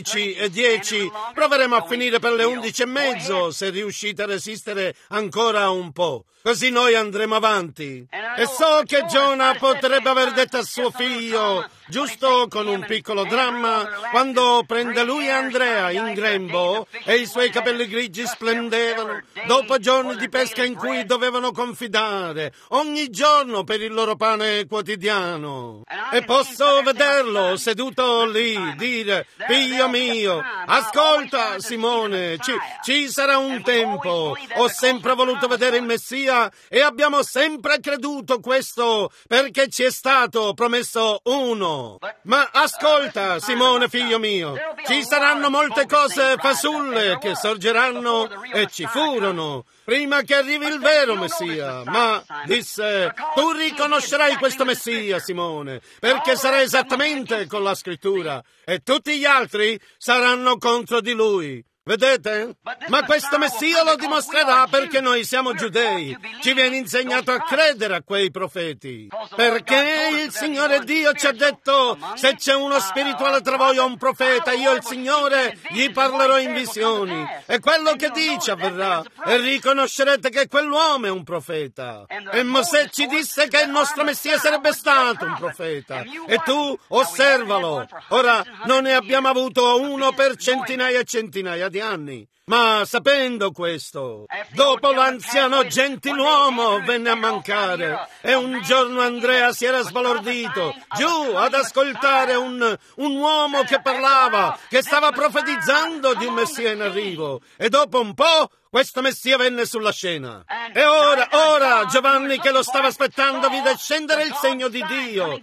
11:10 proveremo a finire per le 11:30 se riuscite a resistere ancora un po'. Così noi andremo avanti. E so che Giona potrebbe aver detto a suo figlio, giusto con un piccolo dramma, quando prende lui e Andrea in grembo e i suoi capelli grigi splendevano, dopo giorni di pesca in cui dovevano confidare ogni giorno per il loro pane quotidiano. E posso vederlo seduto lì, dire, figlio mio, ascolta Simone, ci sarà un tempo, ho sempre voluto vedere il Messia e abbiamo sempre creduto questo perché ci è stato promesso uno. Ma ascolta, Simone, figlio mio, ci saranno molte cose fasulle che sorgeranno e ci furono prima che arrivi il vero Messia. Ma disse, tu riconoscerai questo Messia, Simone, perché sarà esattamente con la scrittura e tutti gli altri saranno contro di lui. Vedete? Ma questo Messia lo dimostrerà perché noi siamo giudei. Ci viene insegnato a credere a quei profeti. Perché il Signore Dio ci ha detto, se c'è uno spirituale tra voi o un profeta, io il Signore gli parlerò in visioni. E quello che dice avverrà. E riconoscerete che quell'uomo è un profeta. E Mosè ci disse che il nostro Messia sarebbe stato un profeta. E tu osservalo. Ora, non ne abbiamo avuto uno per centinaia e centinaia di anni. Ma sapendo questo, dopo l'anziano gentiluomo venne a mancare e un giorno Andrea si era sbalordito giù ad ascoltare un uomo che parlava, che stava profetizzando di un Messia in arrivo, e dopo un po' questo Messia venne sulla scena. E ora, Giovanni che lo stava aspettando vide scendere il segno di Dio,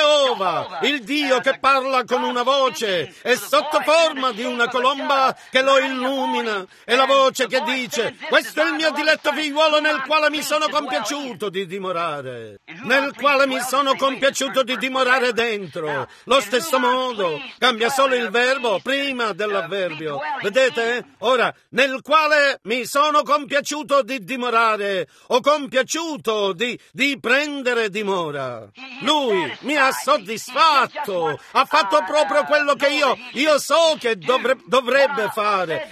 Geova, il Dio che parla con una voce e sotto forma di una colomba che lo illumina, e la voce che dice, questo è il mio diletto figliuolo nel quale mi sono compiaciuto di dimorare, dentro. Lo stesso modo, cambia solo il verbo prima dell'avverbio. Vedete? Ora, nel quale mi sono compiaciuto di dimorare, o compiaciuto di prendere dimora. Lui mi ha soddisfatto, ha fatto proprio quello che io so che dovrebbe fare, e quello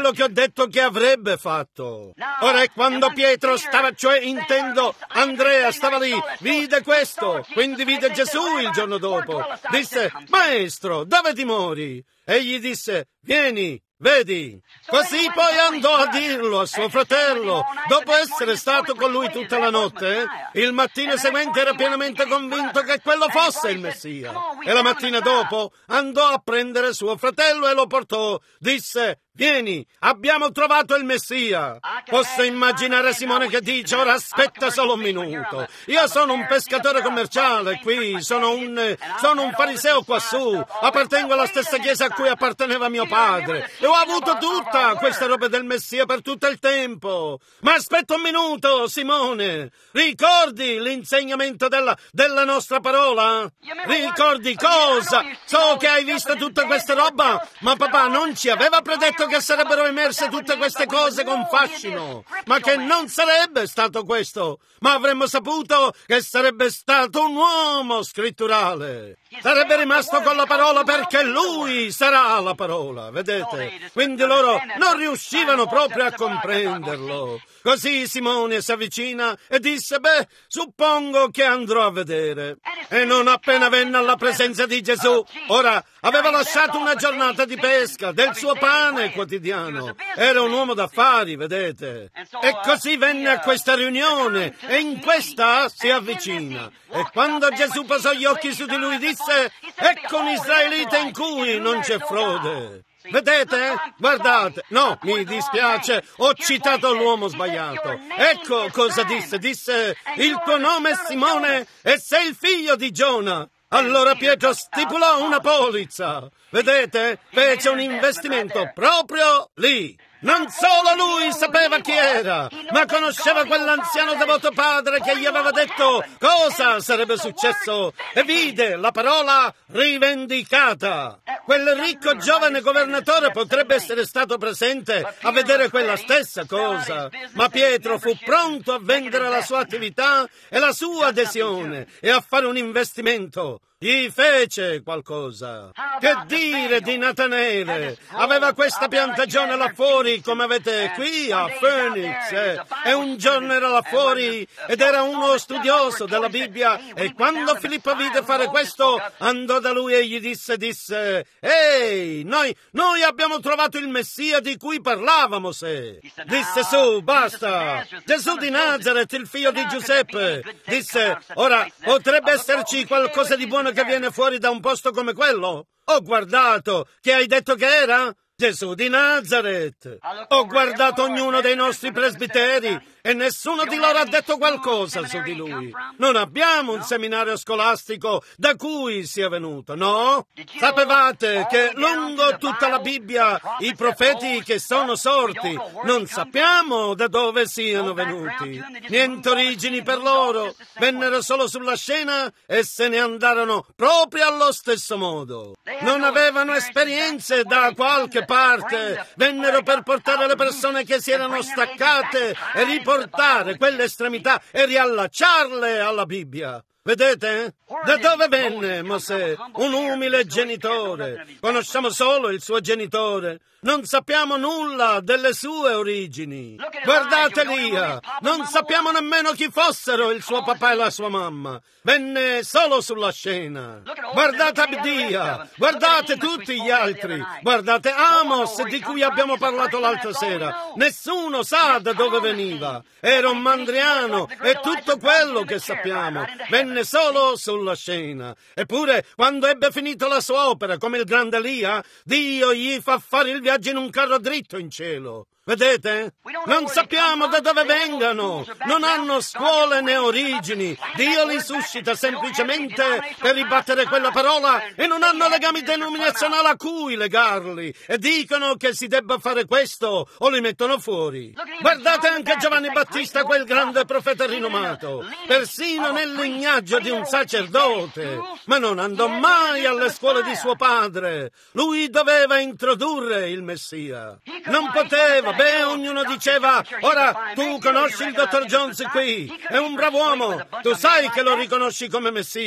quello che ho detto che avrebbe fatto. Ora è quando Pietro stava, cioè intendo Andrea stava lì, vide questo, quindi vide Gesù il giorno dopo. Disse: Maestro, dove dimori? Egli disse: Vieni, vedi. Così poi andò a dirlo a suo fratello. Dopo essere stato con lui tutta la notte, il mattino seguente era pienamente convinto che quello fosse il Messia. E la mattina dopo andò a prendere suo fratello e lo portò. Disse: Vieni, abbiamo trovato il Messia. Posso immaginare Simone che dice: ora aspetta solo un minuto. Io sono un pescatore commerciale qui, sono un fariseo quassù, appartengo alla stessa chiesa a cui apparteneva mio padre e ho avuto tutta questa roba del Messia per tutto il tempo. Ma aspetta un minuto, Simone. Ricordi l'insegnamento della nostra parola? Ricordi cosa? So che hai visto tutta questa roba, ma papà non ci aveva predetto che sarebbero emerse tutte queste cose con fascino, ma che non sarebbe stato questo, ma avremmo saputo che sarebbe stato un uomo scritturale. Sarebbe rimasto con la parola perché lui sarà la parola, vedete? Quindi loro non riuscivano proprio a comprenderlo. Così Simone si avvicina e disse: beh, suppongo che andrò a vedere. E non appena venne alla presenza di Gesù, ora aveva lasciato una giornata di pesca, del suo pane quotidiano. Era un uomo d'affari, vedete? E così venne a questa riunione e in questa si avvicina. E quando Gesù posò gli occhi su di lui disse: ecco un israelita in cui non c'è frode. Vedete? Guardate. No, mi dispiace, ho citato l'uomo sbagliato. Ecco cosa disse. Disse: il tuo nome è Simone e sei il figlio di Giona. Allora Pietro stipulò una polizza. Vedete? Fece un investimento proprio lì. Non solo lui sapeva chi era, ma conosceva quell'anziano devoto padre che gli aveva detto cosa sarebbe successo e vide la parola rivendicata. Quel ricco giovane governatore potrebbe essere stato presente a vedere quella stessa cosa, ma Pietro fu pronto a vendere la sua attività e la sua adesione e a fare un investimento. Gli fece qualcosa. Che dire di Natanele? Aveva questa piantagione là fuori, come avete qui a Phoenix. E un giorno era là fuori ed era uno studioso della Bibbia. E quando Filippo vide fare questo, andò da lui e gli disse: ehi, noi abbiamo trovato il Messia di cui parlavamo, se. Disse: su, basta. Gesù di Nazaret, il figlio di Giuseppe. Disse: ora, potrebbe esserci qualcosa di buono che viene fuori da un posto come quello? Ho guardato. Che hai detto che era? Gesù di Nazaret. Ho guardato ognuno dei nostri presbiteri e nessuno di loro ha detto qualcosa su di lui. Non abbiamo un seminario scolastico da cui sia venuto, no? Sapevate che lungo tutta la Bibbia i profeti che sono sorti non sappiamo da dove siano venuti. Niente origini per loro. Vennero solo sulla scena e se ne andarono proprio allo stesso modo. Non avevano esperienze da qualche parte, vennero per portare le persone che si erano staccate e riportare quelle estremità e riallacciarle alla Bibbia. Vedete? Da dove venne Mosè? Un umile genitore. Conosciamo solo il suo genitore. Non sappiamo nulla delle sue origini. Guardate Elia. Non sappiamo nemmeno chi fossero il suo papà e la sua mamma. Venne solo sulla scena. Guardate Abdia. Guardate tutti gli altri. Guardate Amos, di cui abbiamo parlato l'altra sera. Nessuno sa da dove veniva. Era un mandriano. È tutto quello che sappiamo. Venne solo sulla scena. Eppure, quando ebbe finito la sua opera come il grande Elia, Dio gli fa fare il viaggio in un carro dritto in cielo. Vedete? Non sappiamo da dove vengano, non hanno scuole né origini. Dio li suscita semplicemente per ribattere quella parola e non hanno legami denominazionali a cui legarli. E dicono che si debba fare questo o li mettono fuori. Guardate anche Giovanni Battista, quel grande profeta rinomato, persino nel lignaggio di un sacerdote, ma non andò mai alle scuole di suo padre. Lui doveva introdurre il Messia. Non poteva. Beh, ognuno diceva: ora tu conosci il dottor Jones qui, è un bravo uomo, tu sai che lo riconosci come Messia.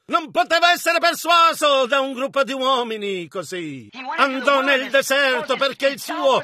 Non poteva essere persuaso da un gruppo di uomini così. Andò nel deserto perché il suo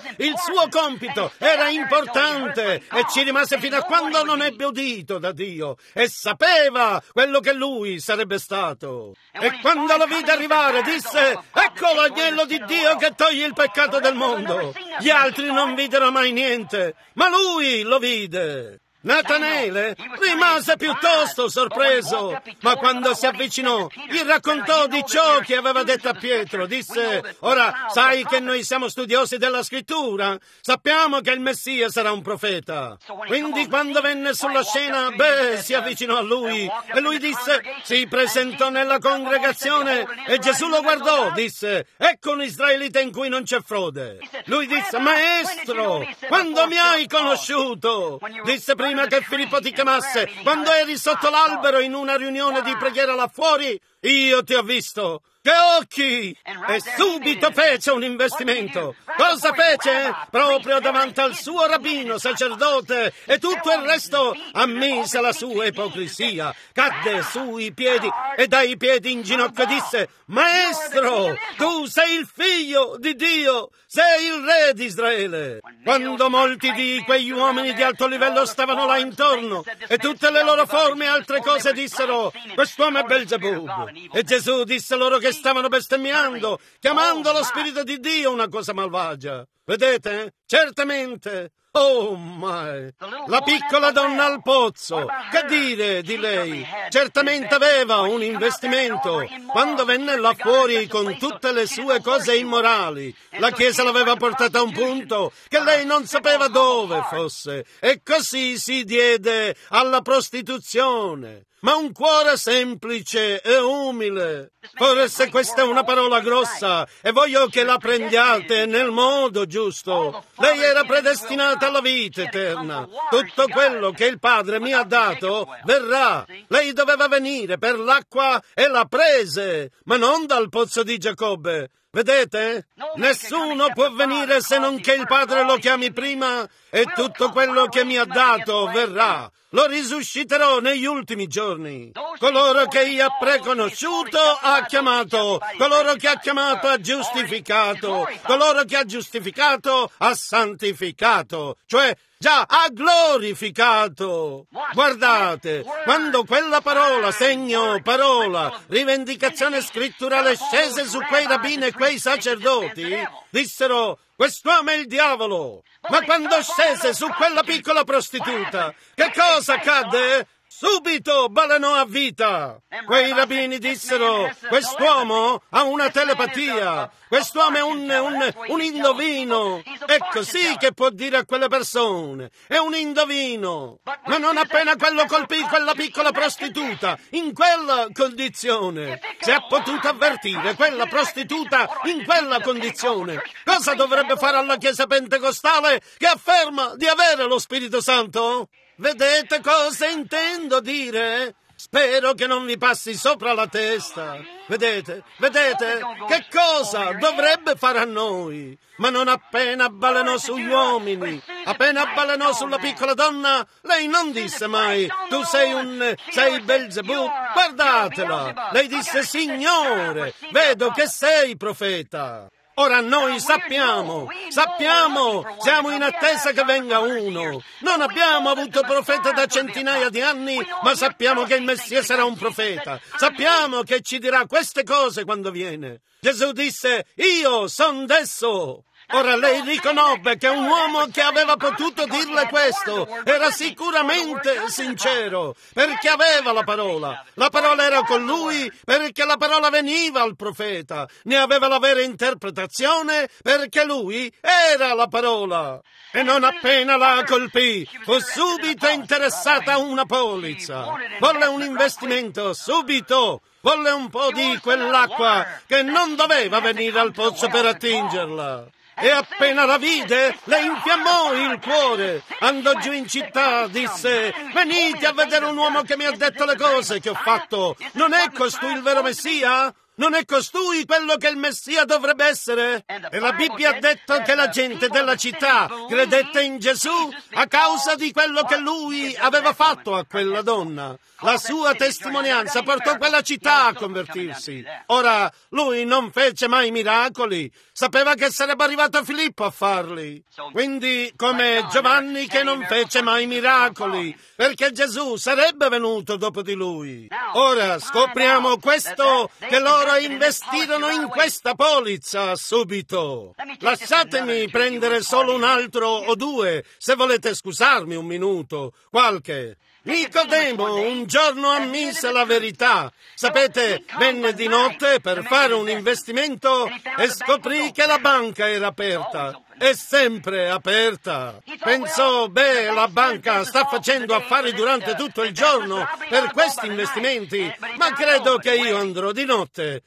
compito era importante e ci rimase fino a quando non ebbe udito da Dio e sapeva quello che lui sarebbe stato. E quando lo vide arrivare disse: ecco l'agnello di Dio che toglie il peccato del mondo. Gli altri non videro mai niente, ma lui lo vide. Natanaele rimase piuttosto sorpreso, ma quando si avvicinò gli raccontò di ciò che aveva detto a Pietro. Disse: ora sai che noi siamo studiosi della scrittura, sappiamo che il Messia sarà un profeta. Quindi quando venne sulla scena, si avvicinò a lui e lui disse, si presentò nella congregazione e Gesù lo guardò, disse: ecco un israelita in cui non c'è frode. Lui disse: maestro, quando mi hai conosciuto? Disse: prima che Filippo ti chiamasse, quando eri sotto l'albero in una riunione di preghiera là fuori, io ti ho visto. Che occhi! E subito fece un investimento. Cosa fece? Proprio davanti al suo rabbino, sacerdote, e tutto il resto ammise la sua ipocrisia. Cadde sui piedi e dai piedi in ginocchio disse: maestro, tu sei il figlio di Dio, sei il re di Israele. Quando molti di quegli uomini di alto livello stavano là intorno e tutte le loro forme e altre cose dissero: quest'uomo è Belzebub. E Gesù disse loro che stavano bestemmiando, chiamando lo Spirito di Dio una cosa malvagia. Vedete? Certamente. Oh my! La piccola donna al pozzo, che dire di lei? Certamente aveva un investimento. Quando venne là fuori con tutte le sue cose immorali, la Chiesa l'aveva portata a un punto che lei non sapeva dove fosse e così si diede alla prostituzione. Ma un cuore semplice e umile. Forse questa è una parola grossa e voglio che la prendiate nel modo giusto. Lei era predestinata alla vita eterna. Tutto quello che il Padre mi ha dato verrà. Lei doveva venire per l'acqua e la prese, ma non dal pozzo di Giacobbe. Vedete? Nessuno può venire se non che il Padre lo chiami prima e tutto quello che mi ha dato verrà. Lo risusciterò negli ultimi giorni. Coloro che io ha preconosciuto ha chiamato, coloro che ha chiamato ha giustificato, coloro che ha giustificato ha santificato, cioè già ha glorificato. Guardate, quando quella parola, segno, parola, rivendicazione scritturale scese su quei rabbini e quei sacerdoti, dissero: quest'uomo è il diavolo. Ma quando scese su quella piccola prostituta, che cosa accadde? Subito balenò a vita. Quei rabbini dissero: quest'uomo ha una telepatia, quest'uomo è un indovino. È così che può dire a quelle persone: è un indovino. Ma non appena quello colpì quella piccola prostituta in quella condizione, si è potuto avvertire quella prostituta in quella condizione. Cosa dovrebbe fare alla Chiesa pentecostale che afferma di avere lo Spirito Santo? Vedete cosa intendo dire? Spero che non vi passi sopra la testa. Vedete? Che cosa dovrebbe fare a noi? Ma non appena balenò sugli uomini, appena balenò sulla piccola donna, lei non disse mai: tu sei Belzebub. Guardatela! Lei disse: Signore, vedo che sei profeta. Ora noi sappiamo, siamo in attesa che venga uno. Non abbiamo avuto profeta da centinaia di anni, ma sappiamo che il Messia sarà un profeta. Sappiamo che ci dirà queste cose quando viene. Gesù disse: io son desso. Ora lei riconobbe che un uomo che aveva potuto dirle questo era sicuramente sincero, perché aveva la parola. La parola era con lui, perché la parola veniva al profeta. Ne aveva la vera interpretazione, perché lui era la parola. E non appena la colpì, fu subito interessata a una polizza. Volle un investimento, subito. Volle un po' di quell'acqua che non doveva venire al pozzo per attingerla. E appena la vide, le infiammò il cuore. Andò giù in città, disse: venite a vedere un uomo che mi ha detto le cose che ho fatto. Non è costui il vero Messia? Non è costui quello che il Messia dovrebbe essere? E la Bibbia ha detto che la gente della città credette in Gesù a causa di quello che lui aveva fatto a quella donna. La sua testimonianza portò quella città a convertirsi. Ora, lui non fece mai miracoli. Sapeva che sarebbe arrivato Filippo a farli. Quindi, come Giovanni che non fece mai miracoli, perché Gesù sarebbe venuto dopo di lui. Ora scopriamo questo, che loro investirono in questa polizza subito. Lasciatemi prendere solo un altro o due, se volete scusarmi un minuto, qualche. Nicodemo un giorno ammise la verità. Sapete, venne di notte per fare un investimento e scoprì che la banca era aperta. È sempre aperta. Pensò, la banca sta facendo affari durante tutto il giorno per questi investimenti, ma credo che io andrò di notte.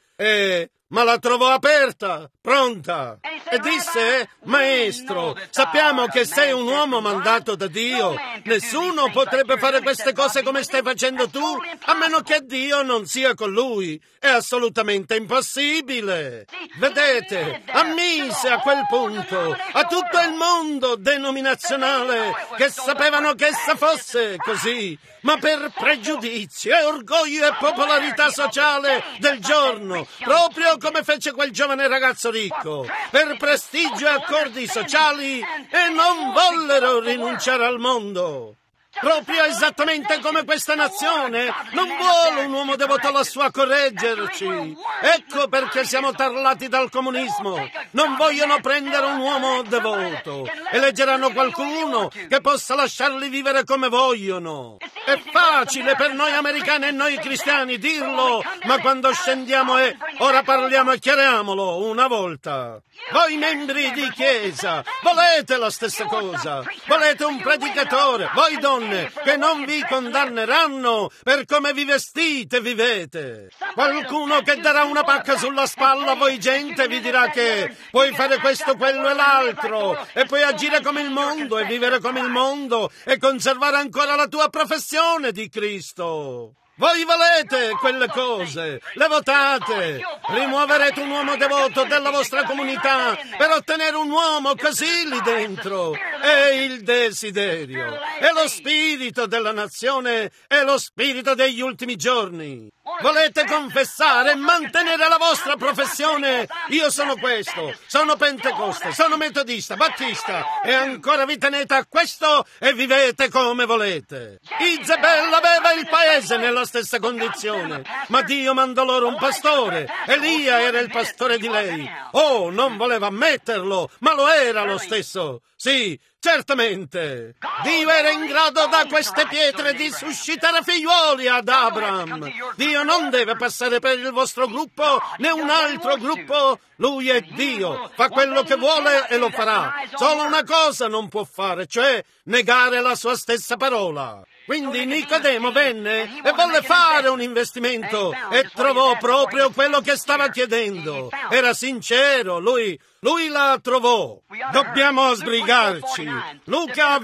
Ma la trovò aperta, pronta, e disse: Maestro, sappiamo che sei un uomo mandato da Dio. Nessuno potrebbe fare queste cose come stai facendo tu, a meno che Dio non sia con lui. È assolutamente impossibile. Vedete, ammise a quel punto a tutto il mondo denominazionale che sapevano che essa fosse così, ma per pregiudizio e orgoglio e popolarità sociale del giorno, proprio come fece quel giovane ragazzo ricco, per prestigio e accordi sociali, e non vollero rinunciare al mondo. Proprio esattamente come questa nazione non vuole un uomo devoto lassù a correggerci. Ecco perché siamo tarlati dal comunismo. Non vogliono prendere un uomo devoto. Eleggeranno qualcuno che possa lasciarli vivere come vogliono. È facile per noi americani e noi cristiani dirlo, ma quando scendiamo ora parliamo e chiariamolo una volta. Voi membri di chiesa, volete la stessa cosa. Volete un predicatore, voi donne, che non vi condanneranno per come vi vestite, vivete. Qualcuno che darà una pacca sulla spalla a voi gente vi dirà che puoi fare questo, quello e l'altro, e puoi agire come il mondo e vivere come il mondo e conservare ancora la tua professione di Cristo. Voi volete quelle cose, le votate, rimuoverete un uomo devoto della vostra comunità per ottenere un uomo così lì dentro. È il desiderio, è lo spirito della nazione, è lo spirito degli ultimi giorni. Volete confessare e mantenere la vostra professione? Io sono questo, sono pentecoste, sono metodista, battista, e ancora vi tenete a questo e vivete come volete. Isabel aveva il paese nella stessa condizione, ma Dio mandò loro un pastore. Elia era il pastore di lei. Oh, non voleva ammetterlo, ma lo era lo stesso. Sì, certamente. Dio era in grado da queste pietre di suscitare figliuoli ad Abraham. Dio non deve passare per il vostro gruppo né un altro gruppo. Lui è Dio, fa quello che vuole e lo farà. Solo una cosa non può fare, cioè negare la sua stessa parola. Quindi Nicodemo venne e volle fare un investimento e trovò proprio quello che stava chiedendo. Era sincero, lui la trovò. Dobbiamo sbrigarci. Luca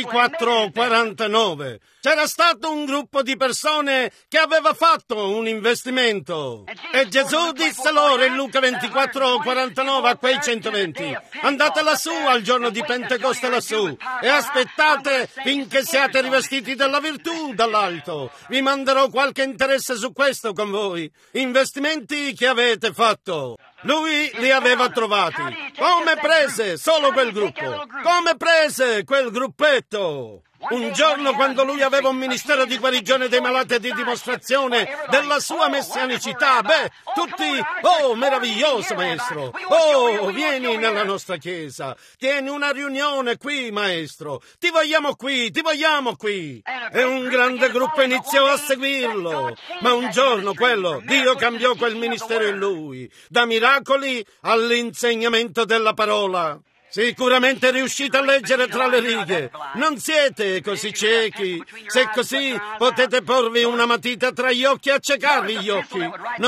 24:49. C'era stato un gruppo di persone che aveva fatto un investimento. E Gesù disse loro in Luca 24:49 a quei 120: andate lassù al giorno di Pentecoste lassù e aspettate finché siate rivestiti della virtù dall'alto. Vi manderò qualche interesse su questo con voi. Investimenti che avete fatto. Lui li aveva trovati. Come prese solo quel gruppo? Come prese quel gruppetto? Un giorno, quando lui aveva un ministero di guarigione dei malati e di dimostrazione della sua messianicità, tutti, oh, meraviglioso maestro, oh, vieni nella nostra chiesa, tieni una riunione qui, maestro, ti vogliamo qui. E un grande gruppo iniziò a seguirlo, ma un giorno Dio cambiò quel ministero in lui, da miracoli all'insegnamento della parola. Sicuramente riuscite a leggere tra le righe. Non siete così ciechi. Se così potete porvi una matita tra gli occhi e accecarvi gli occhi.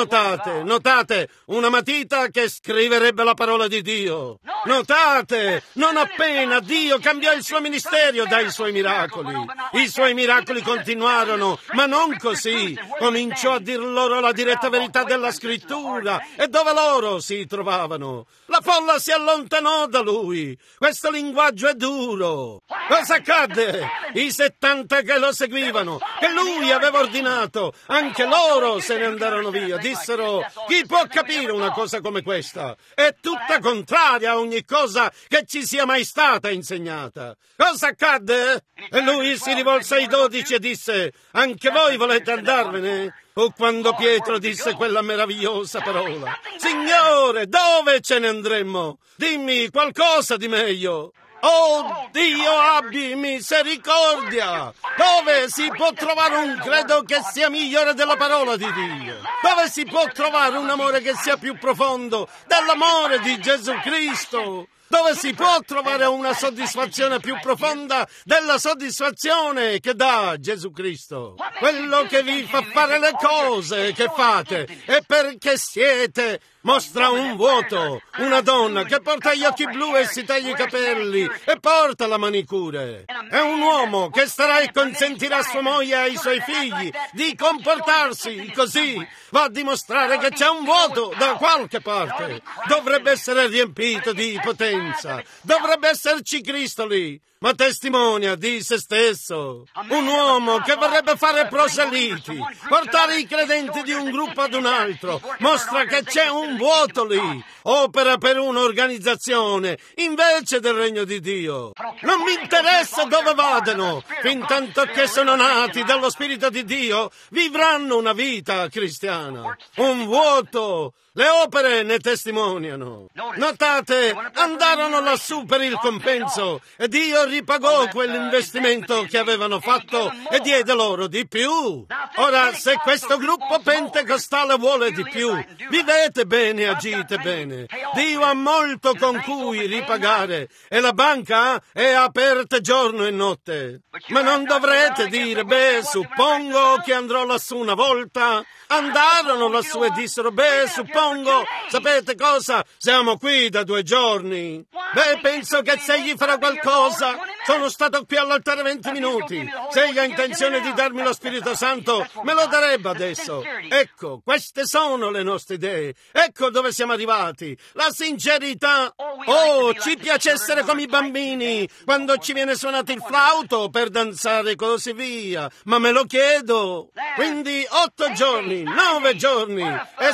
Notate, una matita che scriverebbe la parola di Dio. Notate, non appena Dio cambiò il suo ministero dai suoi miracoli. I suoi miracoli continuarono, ma non così. Cominciò a dir loro la diretta verità della Scrittura e dove loro si trovavano. La folla si allontanò da lui. Questo linguaggio è duro. Cosa accadde? I 70 che lo seguivano, che lui aveva ordinato, anche loro se ne andarono via. Dissero: chi può capire una cosa come questa? È tutta contraria a ogni cosa che ci sia mai stata insegnata. Cosa accadde? E lui si rivolse ai 12 e disse: anche voi volete andarvene? O quando Pietro disse quella meravigliosa parola: Signore, dove ce ne andremmo? Dimmi qualcosa di meglio. Oh Dio, abbi misericordia! Dove si può trovare un credo che sia migliore della parola di Dio? Dove si può trovare un amore che sia più profondo dell'amore di Gesù Cristo? Dove si può trovare una soddisfazione più profonda della soddisfazione che dà Gesù Cristo? Quello che vi fa fare le cose che fate è perché siete. Mostra un vuoto, una donna che porta gli occhi blu e si taglia i capelli e porta la manicure. È un uomo che starà e consentirà a sua moglie e ai suoi figli di comportarsi così. Va a dimostrare che c'è un vuoto da qualche parte. Dovrebbe essere riempito di potenza. Dovrebbe esserci Cristo lì. Ma testimonia di se stesso. Un uomo che vorrebbe fare proseliti, portare i credenti di un gruppo ad un altro, mostra che c'è un vuoto lì. Opera per un'organizzazione invece del regno di Dio. Non mi interessa dove vadano, fin tanto che sono nati dallo Spirito di Dio, vivranno una vita cristiana. Un vuoto. Le opere ne testimoniano. Notate, andarono lassù per il compenso e Dio ripagò quell'investimento che avevano fatto e diede loro di più. Ora, se questo gruppo pentecostale vuole di più, vivete bene, agite bene. Dio ha molto con cui ripagare e la banca è aperta giorno e notte. Ma non dovrete dire: beh, suppongo che andrò lassù una volta. Andarono lassù e dissero: beh, suppongo, sapete cosa? Siamo qui da 2 giorni. Beh, penso che se egli farà qualcosa. Sono stato qui all'altare 20 minuti. Se egli ha intenzione di darmi lo Spirito Santo, me lo darebbe adesso. Ecco, queste sono le nostre idee. Ecco dove siamo arrivati. La sincerità. Oh, ci piace essere come i bambini quando ci viene suonato il flauto per danzare e così via. Ma me lo chiedo. Quindi 8 giorni, 9 giorni.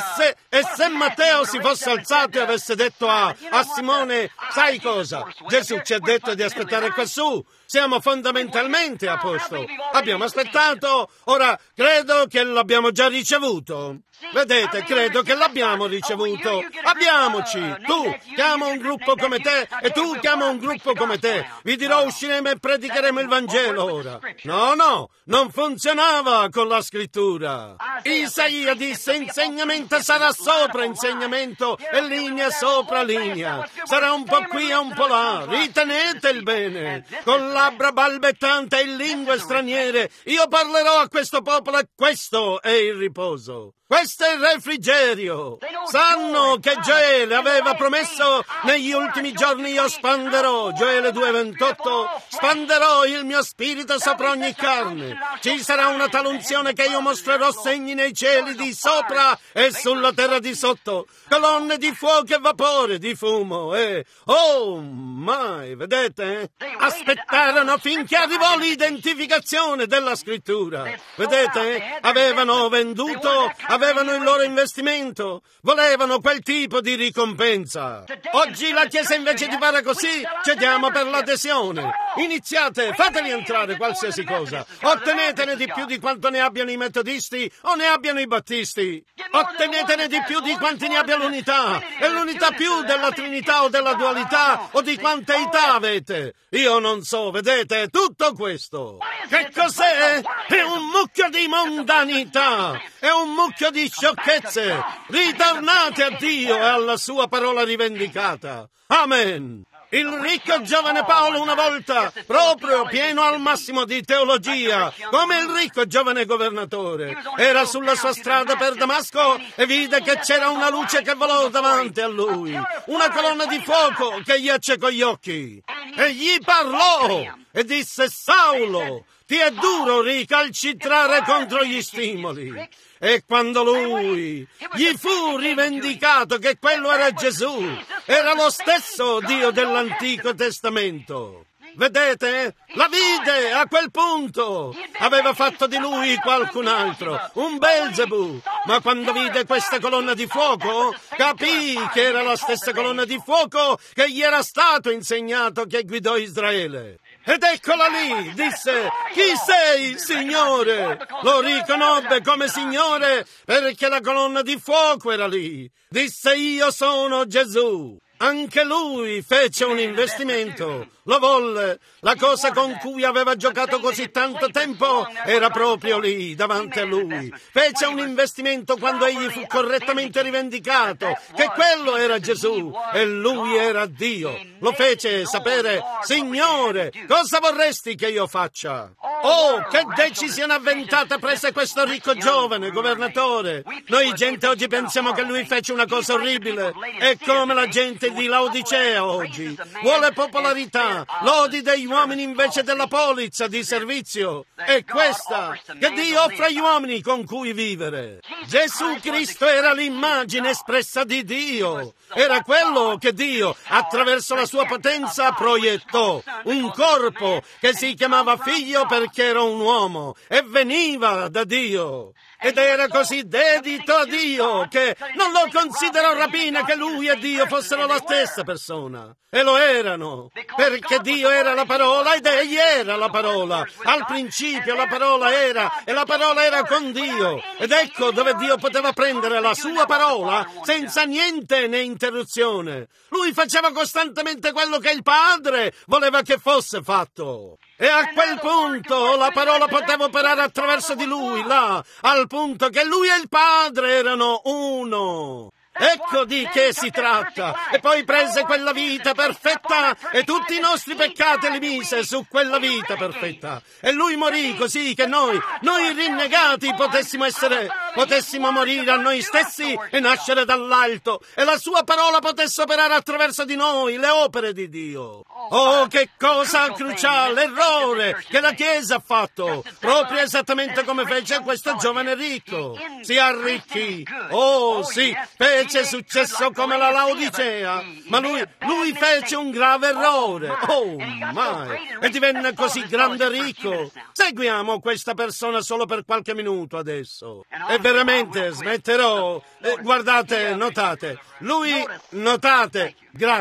E se Matteo si fosse alzato e avesse detto a Simone: sai cosa? Gesù ci ha detto di aspettare quassù. Siamo fondamentalmente a posto. Abbiamo aspettato, ora credo che l'abbiamo già ricevuto. Vedete, credo che l'abbiamo ricevuto. Abbiamoci. Tu chiama un gruppo come te e tu chiama un gruppo come te. Vi dirò, usciremo e predicheremo il Vangelo ora. No, non funzionava con la Scrittura. Isaia disse: insegnamento sarà sopra insegnamento e linea sopra linea. Sarà un po' qui e un po' là. Ritenete il bene. Con labbra balbettanti e in lingue straniere io parlerò a questo popolo e questo è il riposo. Questo è il refrigerio. Sanno che Gioele aveva promesso: negli ultimi giorni io spanderò, Gioele 2,28, spanderò il mio spirito sopra ogni carne. Ci sarà una tale unzione che io mostrerò segni nei cieli di sopra e sulla terra di sotto, colonne di fuoco e vapore di fumo. Oh mai, vedete? Aspettarono finché arrivò l'identificazione della Scrittura. Vedete? Avevano venduto, avevano il loro investimento, volevano quel tipo di ricompensa. Oggi la Chiesa, invece di fare così, cediamo per l'adesione. Iniziate, fateli entrare qualsiasi cosa. Ottenetene di più di quanto ne abbiano i metodisti o ne abbiano i battisti. Ottenetene di più di quanti ne abbia l'unità, e l'unità più della Trinità o della dualità o di quante età avete. Io non so, vedete, tutto questo. Che cos'è? È un mucchio di mondanità, è un mucchio di sciocchezze. Ritornate a Dio e alla sua parola rivendicata. Amen. Il ricco giovane Paolo una volta, proprio pieno al massimo di teologia, come il ricco giovane governatore, era sulla sua strada per Damasco e vide che c'era una luce che volò davanti a lui, una colonna di fuoco che gli accecò gli occhi. E gli parlò e disse: Saulo, ti è duro ricalcitrare contro gli stimoli. E quando lui gli fu rivendicato che quello era Gesù, era lo stesso Dio dell'Antico Testamento. Vedete? La vide a quel punto. Aveva fatto di lui qualcun altro, un Belzebù. Ma quando vide questa colonna di fuoco, capì che era la stessa colonna di fuoco che gli era stato insegnato che guidò Israele. Ed eccola lì, disse: chi sei, Signore? Lo riconobbe come Signore perché la colonna di fuoco era lì. Disse: io sono Gesù. Anche lui fece un investimento, lo volle. La cosa con cui aveva giocato così tanto tempo era proprio lì, davanti a lui. Fece un investimento quando egli fu correttamente rivendicato che quello era Gesù e lui era Dio. Lo fece sapere: Signore, cosa vorresti che io faccia? Oh, che decisione avventata prese questo ricco giovane governatore. Noi gente oggi pensiamo che lui fece una cosa orribile. È come la gente di Laodicea oggi. Vuole popolarità, lodi degli uomini invece della polizza di servizio. È questa che Dio offre agli uomini con cui vivere. Gesù Cristo era l'immagine espressa di Dio. Era quello che Dio, attraverso la sua potenza, proiettò. Un corpo che si chiamava figlio perché era un uomo e veniva da Dio. Ed era così dedito a Dio che non lo considerò rapina che lui e Dio fossero la stessa persona. E lo erano, perché Dio era la parola ed egli era la parola. Al principio la parola era e la parola era con Dio. Ed ecco dove Dio poteva prendere la sua parola senza niente né interruzione. Lui faceva costantemente quello che il Padre voleva che fosse fatto. E a quel punto la parola poteva operare attraverso di lui, là, al punto che lui e il Padre erano uno. Ecco di che si tratta. E poi prese quella vita perfetta e tutti i nostri peccati li mise su quella vita perfetta. E lui morì così che noi rinnegati potessimo morire a noi stessi e nascere dall'alto. E la sua parola potesse operare attraverso di noi le opere di Dio. Oh, che cosa cruciale, l'errore che la Chiesa ha fatto, proprio esattamente come fece questo giovane ricco. Si arricchì. Oh, sì, fece successo come la Laodicea, ma lui fece un grave errore. Oh, mai! E divenne così grande e ricco. Seguiamo questa persona solo per qualche minuto adesso. E veramente smetterò. Guardate, notate. Notate.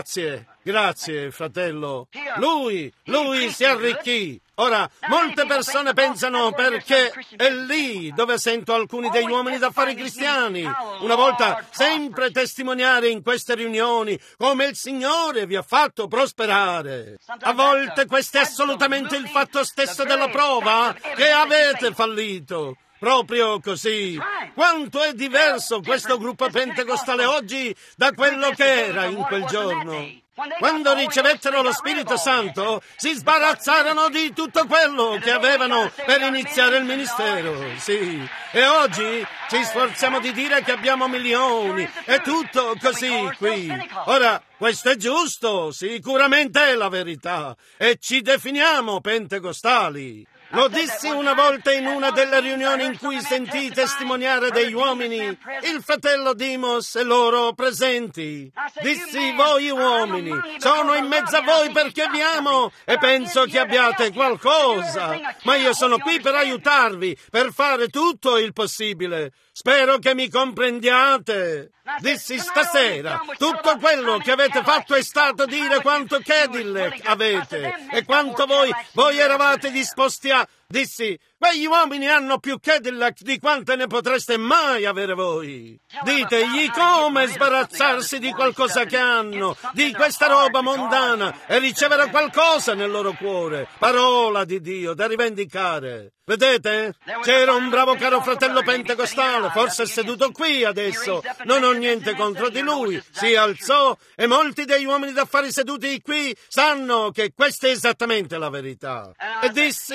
Grazie, fratello. Lui si arricchì. Ora, molte persone pensano perché è lì dove sento alcuni degli uomini d'affari cristiani una volta sempre testimoniare in queste riunioni come il Signore vi ha fatto prosperare. A volte questo è assolutamente il fatto stesso della prova che avete fallito. Proprio così. Quanto è diverso questo gruppo pentecostale oggi da quello che era in quel giorno. Quando ricevettero lo Spirito Santo, si sbarazzarono di tutto quello che avevano per iniziare il ministero. Sì. E oggi ci sforziamo di dire che abbiamo milioni. È tutto così qui. Ora, questo è giusto, sicuramente è la verità. E ci definiamo pentecostali. Lo dissi una volta in una delle riunioni in cui sentii testimoniare degli uomini, il fratello Dimos e loro presenti. Dissi: voi uomini, sono in mezzo a voi perché vi amo e penso che abbiate qualcosa, ma io sono qui per aiutarvi, per fare tutto il possibile. Spero che mi comprendiate. Dissi: stasera tutto quello che avete fatto è stato dire quanto Cadillac avete e quanto voi eravate disposti a... Dissi, quegli uomini hanno più Cadillac di quante ne potreste mai avere voi. Ditegli come sbarazzarsi di qualcosa che hanno, di questa roba mondana, e ricevere qualcosa nel loro cuore. Parola di Dio da rivendicare. Vedete? C'era un bravo caro fratello pentecostale, forse è seduto qui adesso. Non ho niente contro di lui. Si alzò e molti degli uomini d'affari seduti qui sanno che questa è esattamente la verità. E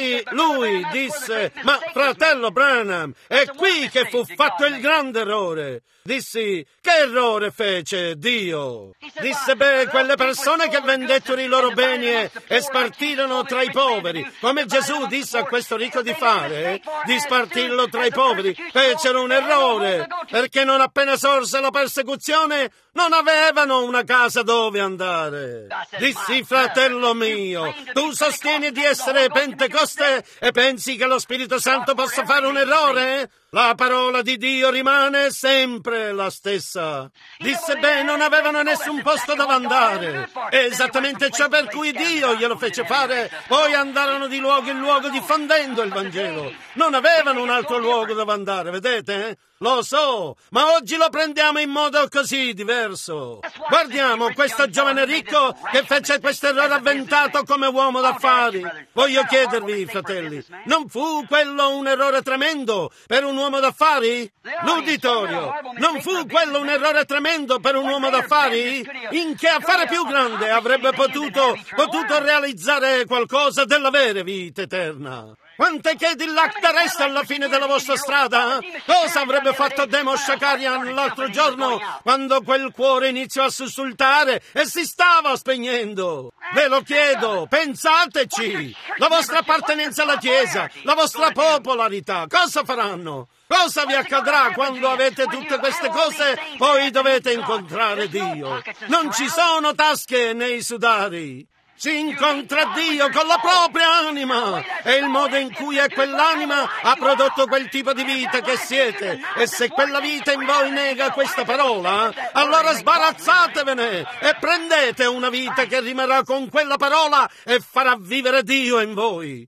lui disse, ma fratello Branham, è qui che fu fatto il grande errore. Dissi, che errore fece Dio? Disse, quelle persone che vendettero i loro beni e spartirono tra i poveri, come Gesù disse a questo ricco di fare, di spartirlo tra i poveri, fecero un errore, perché non appena sorse la persecuzione non avevano una casa dove andare. Dissi, fratello mio, tu sostieni di essere Pentecoste e pensi che lo Spirito Santo possa fare un errore? La parola di Dio rimane sempre la stessa. Disse, non avevano nessun posto dove andare. È esattamente ciò per cui Dio glielo fece fare. Poi andarono di luogo in luogo diffondendo il Vangelo. Non avevano un altro luogo dove andare, vedete? Lo so, ma oggi lo prendiamo in modo così diverso. Guardiamo questo giovane ricco che fece questo errore avventato come uomo d'affari. Voglio chiedervi, fratelli, non fu quello un errore tremendo per un uomo d'affari? L'uditorio, non fu quello un errore tremendo per un uomo d'affari? In che affare più grande avrebbe potuto realizzare qualcosa della vera vita eterna? Quante Cadillac dareste alla fine della vostra strada? Cosa avrebbe fatto Demo Shakarian l'altro giorno quando quel cuore iniziò a sussultare e si stava spegnendo? Ve lo chiedo, pensateci! La vostra appartenenza alla Chiesa, la vostra popolarità, cosa faranno? Cosa vi accadrà quando avete tutte queste cose? Poi dovete incontrare Dio. Non ci sono tasche nei sudari. Si incontra Dio con la propria anima. È il modo in cui è quell'anima ha prodotto quel tipo di vita che siete. E se quella vita in voi nega questa parola, allora sbarazzatevene e prendete una vita che rimarrà con quella parola e farà vivere Dio in voi.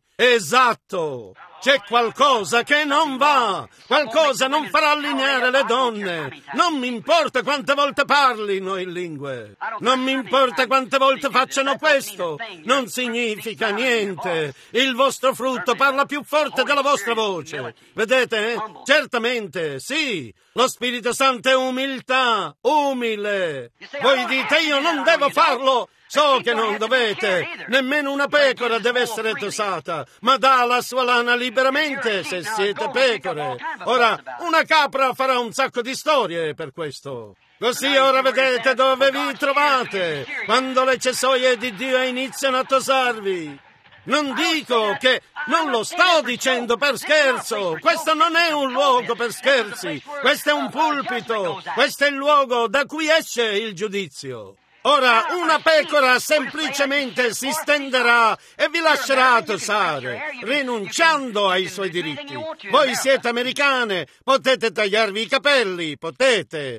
Esatto. C'è qualcosa che non va, qualcosa non farà allineare le donne. Non mi importa quante volte parlino in lingue, non mi importa quante volte facciano questo, non significa niente. Il vostro frutto parla più forte della vostra voce. Vedete? Certamente, sì, lo Spirito Santo è umiltà, umile. Voi dite, io non devo farlo. So che non dovete, nemmeno una pecora deve essere tosata, ma dà la sua lana liberamente se siete pecore. Ora, una capra farà un sacco di storie per questo. Così ora vedete dove vi trovate, quando le cesoie di Dio iniziano a tosarvi. Non dico che... Non lo sto dicendo per scherzo, questo non è un luogo per scherzi, questo è un pulpito, questo è il luogo da cui esce il giudizio. Ora, una pecora semplicemente si stenderà e vi lascerà tosare, rinunciando ai suoi diritti. Voi siete americane, potete tagliarvi i capelli, potete.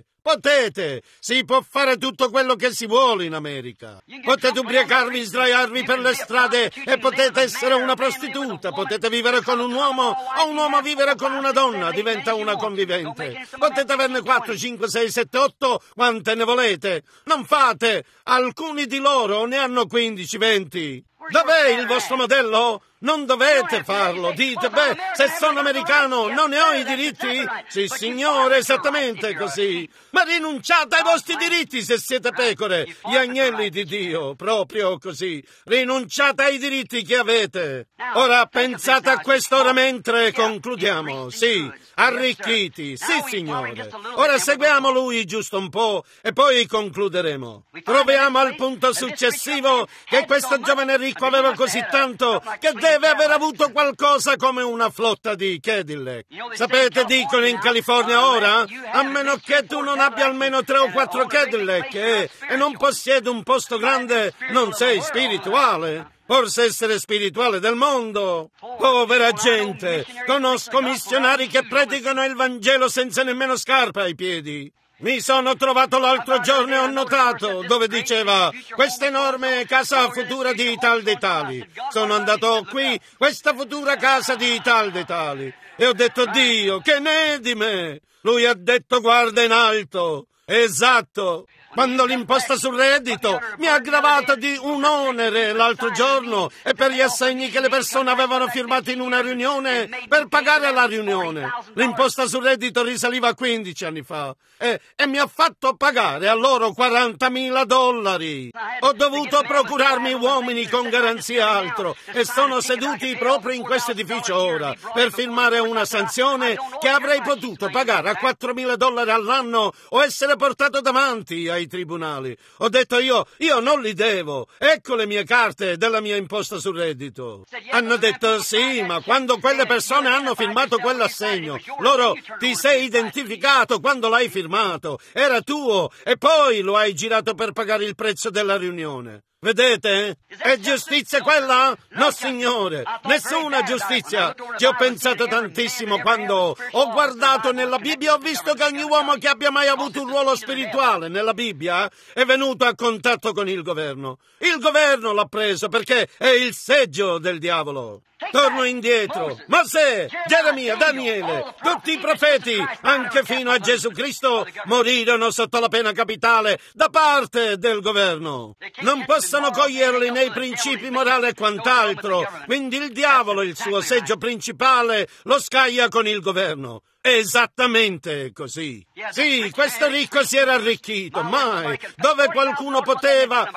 Si può fare tutto quello che si vuole in America. Potete ubriacarvi, sdraiarvi per le strade e potete essere una prostituta. Potete vivere con un uomo o un uomo vivere con una donna, diventa una convivente. Potete averne 4, 5, 6, 7, 8, quante ne volete. Non fate. Alcuni di loro ne hanno 15, 20. Dov'è il vostro modello? Non dovete farlo. Dite, se sono americano non ne ho i diritti? Sì, signore, esattamente così. Ma rinunciate ai vostri diritti se siete pecore, gli agnelli di Dio, proprio così. Rinunciate ai diritti che avete. Ora pensate a questo ora mentre concludiamo. Sì, arricchiti. Sì, signore. Ora seguiamo lui giusto un po' e poi concluderemo. Troviamo al punto successivo che questo giovane ricco aveva così tanto che deve aver avuto qualcosa come una flotta di Cadillac. Sapete, dicono in California ora, a meno che tu non abbia almeno 3 o 4 Cadillac e non possiedi un posto grande, non sei spirituale. Forse essere spirituale del mondo. Povera gente, conosco missionari che predicano il Vangelo senza nemmeno scarpe ai piedi. Mi sono trovato l'altro giorno e ho notato dove diceva questa enorme casa futura di tal dei tali. Sono andato qui, questa futura casa di tal dei tali. E ho detto, Dio, che ne è di me? Lui ha detto, guarda in alto. Esatto. Quando l'imposta sul reddito mi ha aggravato di un onere l'altro giorno e per gli assegni che le persone avevano firmato in una riunione per pagare la riunione. L'imposta sul reddito risaliva a 15 anni fa e mi ha fatto pagare a loro $40.000. Ho dovuto procurarmi uomini con garanzia altro e sono seduti proprio in questo edificio ora per firmare una sanzione che avrei potuto pagare a $4.000 all'anno o essere portato davanti ai tribunali. Ho detto io non li devo. Ecco le mie carte della mia imposta sul reddito. Hanno detto sì, ma quando quelle persone hanno firmato quell'assegno, loro ti sei identificato quando l'hai firmato. Era tuo e poi lo hai girato per pagare il prezzo della riunione. Vedete? È giustizia quella? No, signore, nessuna giustizia. Ci ho pensato tantissimo quando ho guardato nella Bibbia, ho visto che ogni uomo che abbia mai avuto un ruolo spirituale nella Bibbia è venuto a contatto con il governo. Il governo l'ha preso perché è il seggio del diavolo. Torno indietro. Mosè, Geremia, Daniele, tutti i profeti, anche fino a Gesù Cristo, morirono sotto la pena capitale da parte del governo. Non possono coglierli nei principi morali e quant'altro, quindi il diavolo, il suo seggio principale, lo scaglia con il governo. Esattamente così. Sì, questo ricco si era arricchito, mai, dove qualcuno poteva,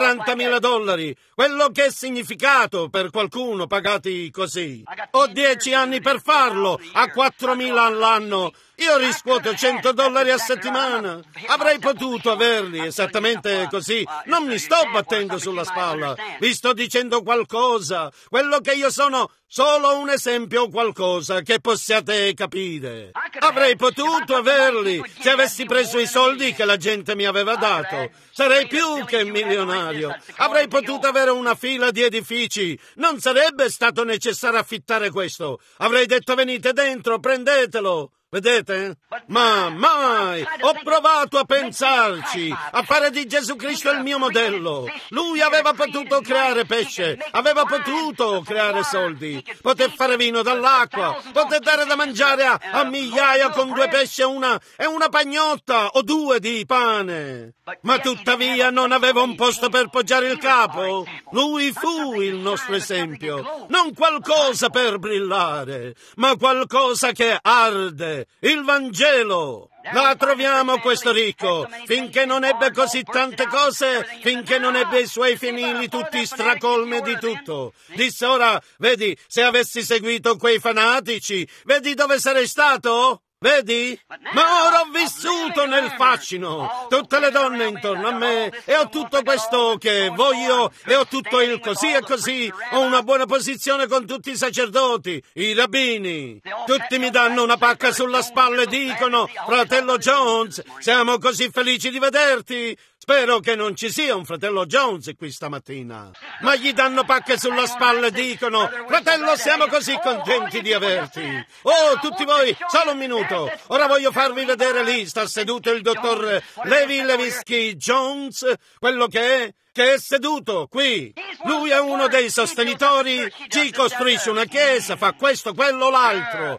$40.000. Quello che è significato per qualcuno pagati così. Ho 10 anni per farlo, a $4.000 all'anno. Io riscuoto $100 a settimana. Avrei potuto averli esattamente così. Non mi sto battendo sulla spalla. Vi sto dicendo qualcosa. Quello che io sono, solo un esempio, qualcosa che possiate capire. Avrei potuto averli se avessi preso i soldi che la gente mi aveva dato. Sarei più che milionario. Avrei potuto avere una fila di edifici. Non sarebbe stato necessario affittare questo. Avrei detto venite dentro, prendetelo. Vedete? Ma mai! Ho provato a pensarci, a fare di Gesù Cristo il mio modello. Lui aveva potuto creare pesce, aveva potuto creare soldi, poter fare vino dall'acqua, poter dare da mangiare a migliaia con 2 pesci e una pagnotta o 2 di pane. Ma tuttavia non aveva un posto per poggiare il capo. Lui fu il nostro esempio. Non qualcosa per brillare, ma qualcosa che arde. Il Vangelo. La troviamo questo ricco, finché non ebbe così tante cose, finché non ebbe i suoi fienili tutti stracolmi di tutto. Disse ora, vedi, se avessi seguito quei fanatici, vedi dove sarei stato? Vedi? Ma ora ho vissuto nel fascino, tutte le donne intorno a me e ho tutto questo che voglio e ho tutto il così e così, ho una buona posizione con tutti i sacerdoti, i rabbini. Tutti mi danno una pacca sulla spalla e dicono, fratello Jones, siamo così felici di vederti. Spero che non ci sia un fratello Jones qui stamattina. Ma gli danno pacche sulla spalla e dicono, fratello, siamo così contenti di averti. Oh, tutti voi, solo un minuto. Ora voglio farvi vedere lì, sta seduto il dottor Levi Levinsky Jones, quello che è seduto qui. Lui è uno dei sostenitori, ci costruisce una chiesa, fa questo, quello, l'altro.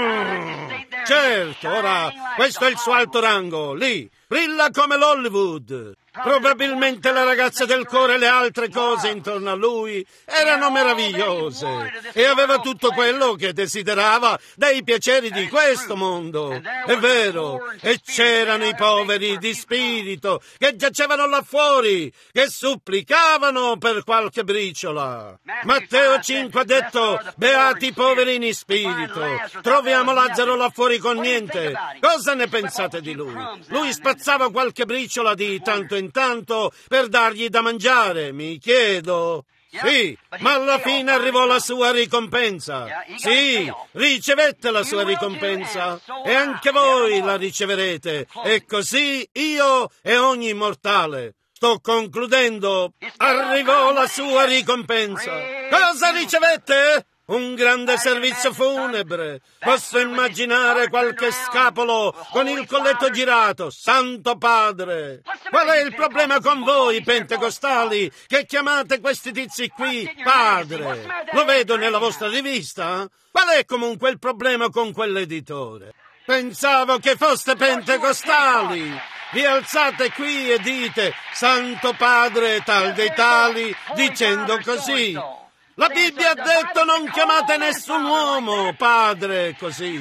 Certo, ora, questo è il suo alto rango, lì. Brilla come l'Hollywood. Probabilmente la ragazza del cuore e le altre cose intorno a lui erano meravigliose e aveva tutto quello che desiderava dai piaceri di questo mondo. È vero, e c'erano i poveri di spirito che giacevano là fuori, che supplicavano per qualche briciola. Matteo 5 ha detto, beati i poveri in spirito. Troviamo Lazzaro là fuori con niente. Cosa ne pensate di lui? Lui spazzava qualche briciola di tanto in tanto per dargli da mangiare, mi chiedo. Sì, ma alla fine arrivò la sua ricompensa. Sì, ricevette la sua ricompensa e anche voi la riceverete. E così io e ogni mortale. Sto concludendo. Arrivò la sua ricompensa. Cosa ricevette? Un grande servizio funebre. Posso immaginare qualche scapolo con il colletto girato. Santo Padre! Qual è il problema con voi, pentecostali, che chiamate questi tizi qui Padre? Lo vedo nella vostra rivista? Qual è comunque il problema con quell'editore? Pensavo che foste pentecostali! Vi alzate qui e dite Santo Padre tal dei tali, dicendo così. La Bibbia ha detto non chiamate nessun uomo padre così.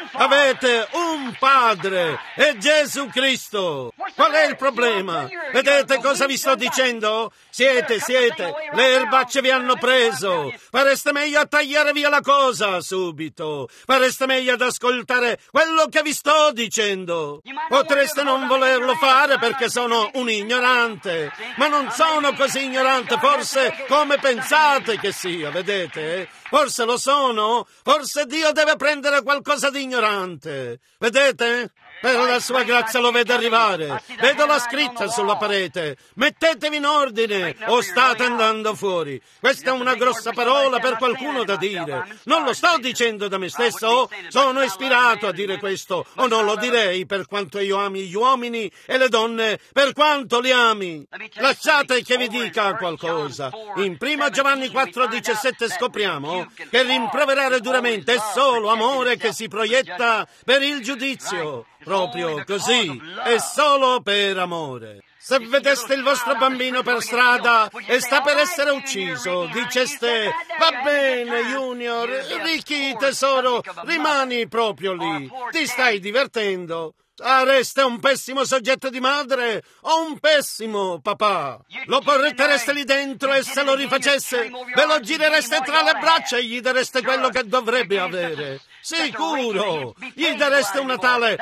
Avete un padre, è Gesù Cristo. Qual è il problema? Vedete cosa vi sto dicendo? Siete, le erbacce vi hanno preso. Fareste meglio a tagliare via la cosa subito. Fareste meglio ad ascoltare quello che vi sto dicendo. Potreste non volerlo fare perché sono un ignorante, ma non sono così ignorante forse come pensate che sia, vedete? Forse lo sono, forse Dio deve prendere qualcosa di ignorante, vedete? Per la sua grazia lo vedo arrivare, vedo la scritta sulla parete, mettetevi in ordine o state andando fuori. Questa è una grossa parola per qualcuno da dire, non lo sto dicendo da me stesso, sono ispirato a dire questo, o non lo direi per quanto io ami gli uomini e le donne, per quanto li ami. Lasciate che vi dica qualcosa. In 1 Giovanni 4,17 scopriamo che rimproverare duramente è solo amore che si proietta per il giudizio. Proprio così, è solo per amore. Se vedeste il vostro bambino per strada e sta per essere ucciso, diceste, va bene Junior, ricchi tesoro, rimani proprio lì, ti stai divertendo. Sareste un pessimo soggetto di madre o un pessimo papà. Lo portereste lì dentro e se lo rifacesse, ve lo girereste tra le braccia e gli dareste quello che dovrebbe avere. Sicuro! Gli dareste una tale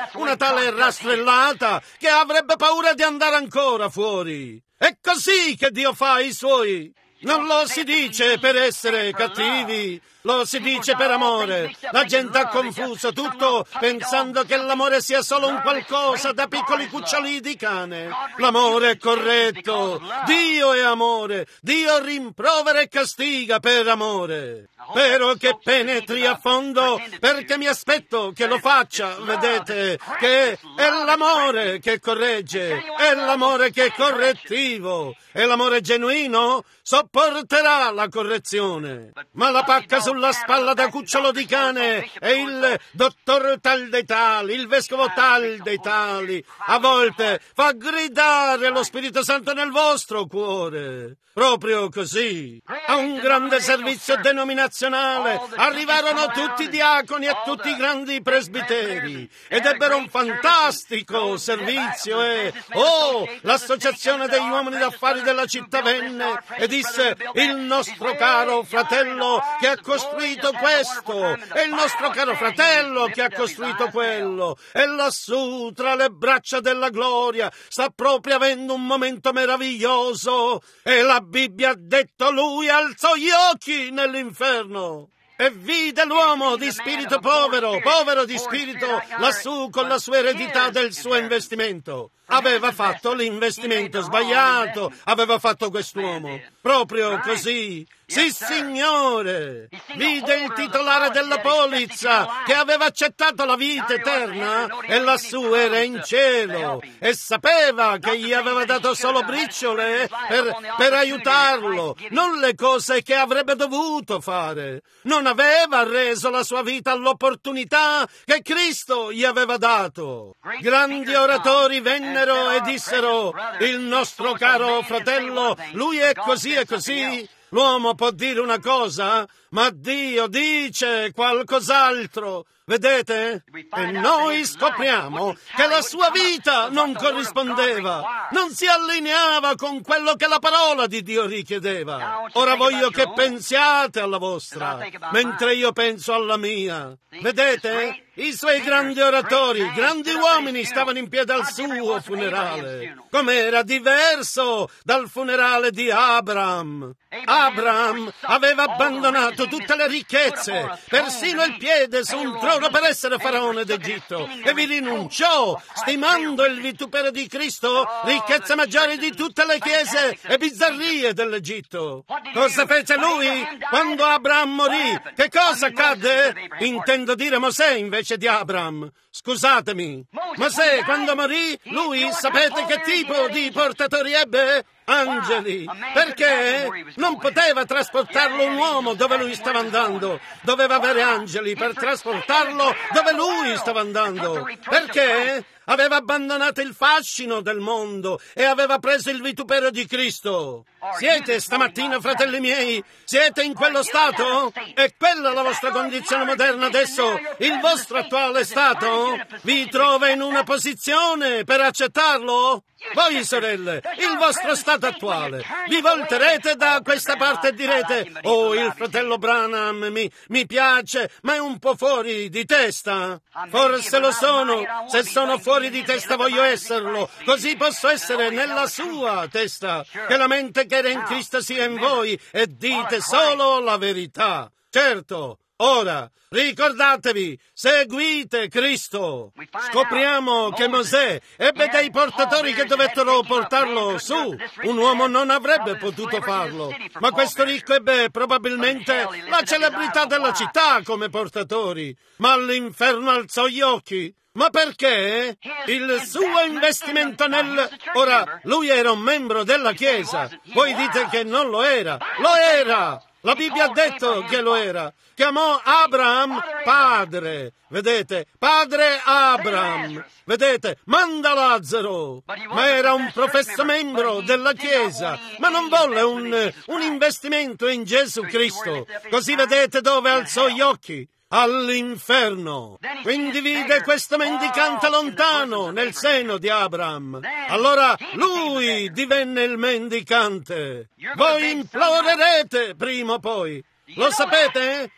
rastrellata che avrebbe paura di andare ancora fuori. È così che Dio fa i suoi. Non lo si dice per essere cattivi, lo si dice per amore. La gente ha confuso tutto pensando che l'amore sia solo un qualcosa da piccoli cuccioli di cane. L'amore è corretto, Dio è amore, Dio rimprovera e castiga per amore. Spero che penetri a fondo perché mi aspetto che lo faccia, vedete, che è l'amore che corregge, è l'amore che è correttivo, e l'amore genuino sopporterà la correzione. Ma la pacca sulla spalla da cucciolo di cane è il dottor tal dei tali, il vescovo tal dei tali. A volte fa gridare lo Spirito Santo nel vostro cuore. Proprio così. A un grande servizio denominazionale arrivarono tutti i diaconi e tutti i grandi presbiteri ed ebbero un fantastico servizio e, l'associazione degli uomini d'affari della città venne e disse: il nostro caro fratello che ha costruito questo e il nostro caro fratello che ha costruito quello, e lassù tra le braccia della gloria sta proprio avendo un momento meraviglioso, e la Bibbia ha detto lui alzò gli occhi nell'inferno e vide l'uomo di spirito povero di spirito, lassù con la sua eredità del suo investimento. Aveva fatto l'investimento sbagliato, aveva fatto quest'uomo. Proprio così. Sì, signore. Vide il titolare della polizza che aveva accettato la vita eterna e lassù era in cielo e sapeva che gli aveva dato solo briciole per aiutarlo, non le cose che avrebbe dovuto fare. Non aveva reso la sua vita all'opportunità che Cristo gli aveva dato. Grandi oratori vennero e dissero: il nostro caro fratello, lui è così e così. L'uomo può dire una cosa, ma Dio dice qualcos'altro. Vedete? E noi scopriamo che la sua vita non corrispondeva, non si allineava con quello che la parola di Dio richiedeva. Ora voglio che pensiate alla vostra, mentre io penso alla mia. Vedete? I suoi grandi oratori, grandi uomini stavano in piedi al suo funerale, com'era diverso dal funerale di Abram. Abram aveva abbandonato tutte le ricchezze, persino il piede su un trono loro per essere faraone d'Egitto e vi rinunciò, stimando il vitupero di Cristo ricchezza maggiore di tutte le chiese e bizzarrie dell'Egitto. Cosa fece lui quando Abramo morì? Che cosa accadde? Intendo dire Mosè invece di Abramo. Scusatemi. Mosè, quando morì, lui sapete che tipo di portatori ebbe? Angeli. Perché non poteva trasportarlo un uomo dove lui stava andando. Doveva avere angeli per trasportarlo dove lui stava andando. Perché aveva abbandonato il fascino del mondo e aveva preso il vitupero di Cristo. Siete stamattina, fratelli miei? Siete in quello stato? È quella la vostra condizione moderna adesso? Il vostro attuale stato? Vi trova in una posizione per accettarlo? Voi, sorelle, il vostro stato attuale. Vi volterete da questa parte e direte: oh, il fratello Branham mi piace, ma è un po' fuori di testa. Forse lo sono. Se sono fuori di testa voglio esserlo, così posso essere nella sua testa. Che la mente che era in Cristo sia in voi e dite solo la verità. Certo. Ora, ricordatevi, seguite Cristo. Scopriamo che Mosè ebbe dei portatori che dovettero portarlo su. Un uomo non avrebbe potuto farlo, ma questo ricco ebbe probabilmente la celebrità della città come portatori. Ma l'inferno alzò gli occhi. Ma perché? Il suo investimento Ora, lui era un membro della Chiesa. Voi dite che non lo era. Lo era! La Bibbia ha detto che lo era. Chiamò Abraham padre. Vedete? Padre Abraham. Vedete? Manda Lazzaro. Ma era un professo membro della Chiesa. Ma non volle un investimento in Gesù Cristo. Così vedete dove alzò gli occhi? All'inferno. Quindi vide questo mendicante lontano nel seno di Abraham. Allora lui divenne il mendicante. Voi implorerete prima o poi. Lo sapete?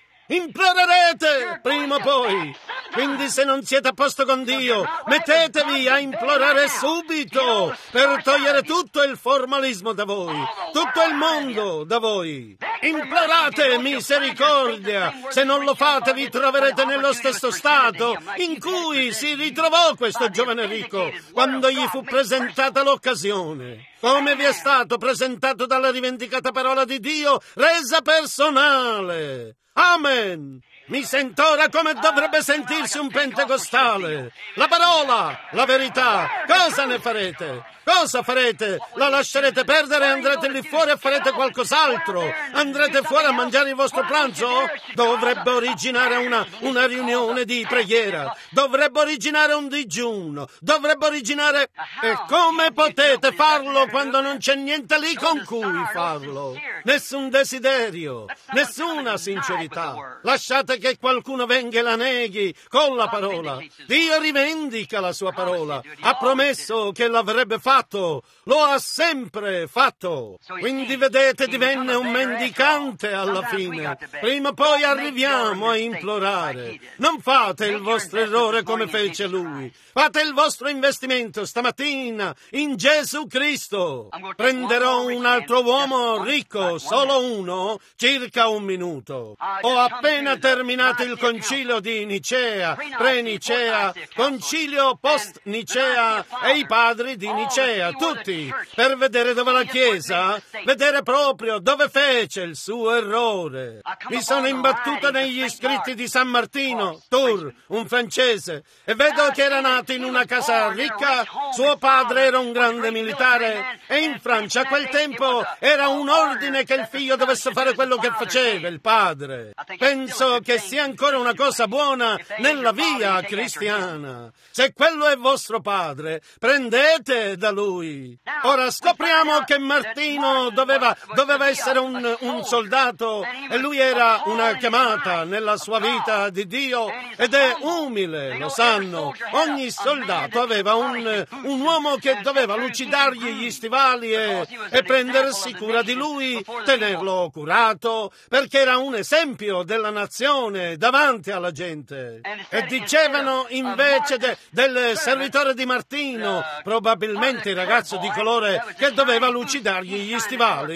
Implorerete prima o poi. Quindi se non siete a posto con Dio, mettetevi a implorare subito per togliere tutto il formalismo da voi, tutto il mondo da voi. Implorate misericordia. Se non lo fate vi troverete nello stesso stato in cui si ritrovò questo giovane ricco quando gli fu presentata l'occasione. Come vi è stato presentato dalla rivendicata parola di Dio resa personale. Amen! Mi sento ora come dovrebbe sentirsi un pentecostale. La parola, la verità, cosa ne farete? Cosa farete? La lascerete perdere e andrete lì fuori e farete qualcos'altro? Andrete fuori a mangiare il vostro pranzo? Dovrebbe originare una riunione di preghiera. Dovrebbe originare un digiuno. Dovrebbe originare... E come potete farlo quando non c'è niente lì con cui farlo? Nessun desiderio, nessuna sincerità. Lasciate che qualcuno venga e la neghi con la parola. Dio rivendica la sua parola. Ha promesso che l'avrebbe fatto. Lo ha sempre fatto. Quindi vedete, divenne un mendicante alla fine. Prima o poi arriviamo a implorare. Non fate il vostro errore come fece lui. Fate il vostro investimento stamattina in Gesù Cristo. Prenderò un altro uomo ricco, solo uno, circa un minuto. Ho appena terminato il concilio di Nicea, pre-Nicea, concilio post-Nicea e i padri di Nicea, tutti, per vedere dove la Chiesa, vedere proprio dove fece il suo errore. Mi sono imbattuto negli scritti di San Martino, Tours, un francese, e vedo che era nato in una casa ricca, suo padre era un grande militare e in Francia a quel tempo era un ordine che il figlio dovesse fare quello che faceva il padre. Penso che sia ancora una cosa buona nella via cristiana. Se quello è vostro padre, prendete da lui. Ora scopriamo che Martino doveva essere un soldato e lui era una chiamata nella sua vita di Dio ed è umile, lo sanno. Ogni soldato aveva un uomo che doveva lucidargli gli stivali e prendersi cura di lui, tenerlo curato, perché era un esempio della nazione davanti alla gente. E dicevano invece del servitore di Martino, probabilmente il ragazzo di colore che doveva lucidargli gli stivali,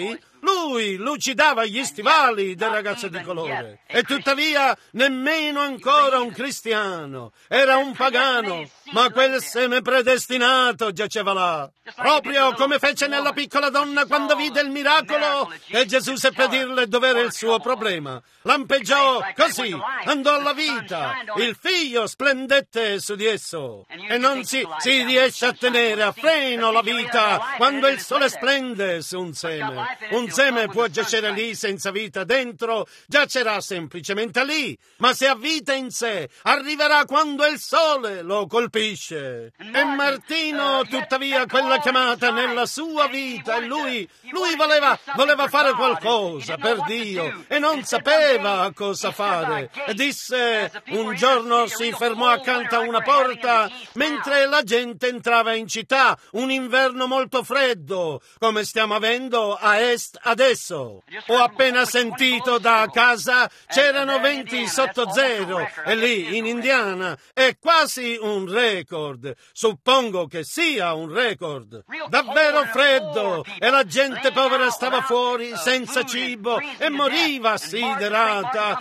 Lui lucidava gli stivali del ragazzo di colore. E tuttavia nemmeno ancora un cristiano. Era un pagano, ma quel seme predestinato giaceva là. Proprio come fece nella piccola donna quando vide il miracolo e Gesù seppe dirle dov'era il suo problema. Lampeggiò così, andò alla vita, il figlio splendette su di esso. E non si riesce a tenere a freno la vita quando il sole splende su un seme. Un seme può giacere lì senza vita dentro, giacerà semplicemente lì, ma se ha vita in sé, arriverà quando il sole lo colpisce. E Martino, tuttavia, quella chiamata nella sua vita, e lui voleva fare qualcosa per Dio e non sapeva cosa fare. E disse, un giorno si fermò accanto a una porta mentre la gente entrava in città, un inverno molto freddo, come stiamo avendo a est adesso. Ho appena sentito da casa, c'erano 20 sotto zero, e lì in Indiana è quasi un record. Suppongo che sia un record. Davvero freddo, e la gente povera stava fuori senza cibo e moriva assiderata.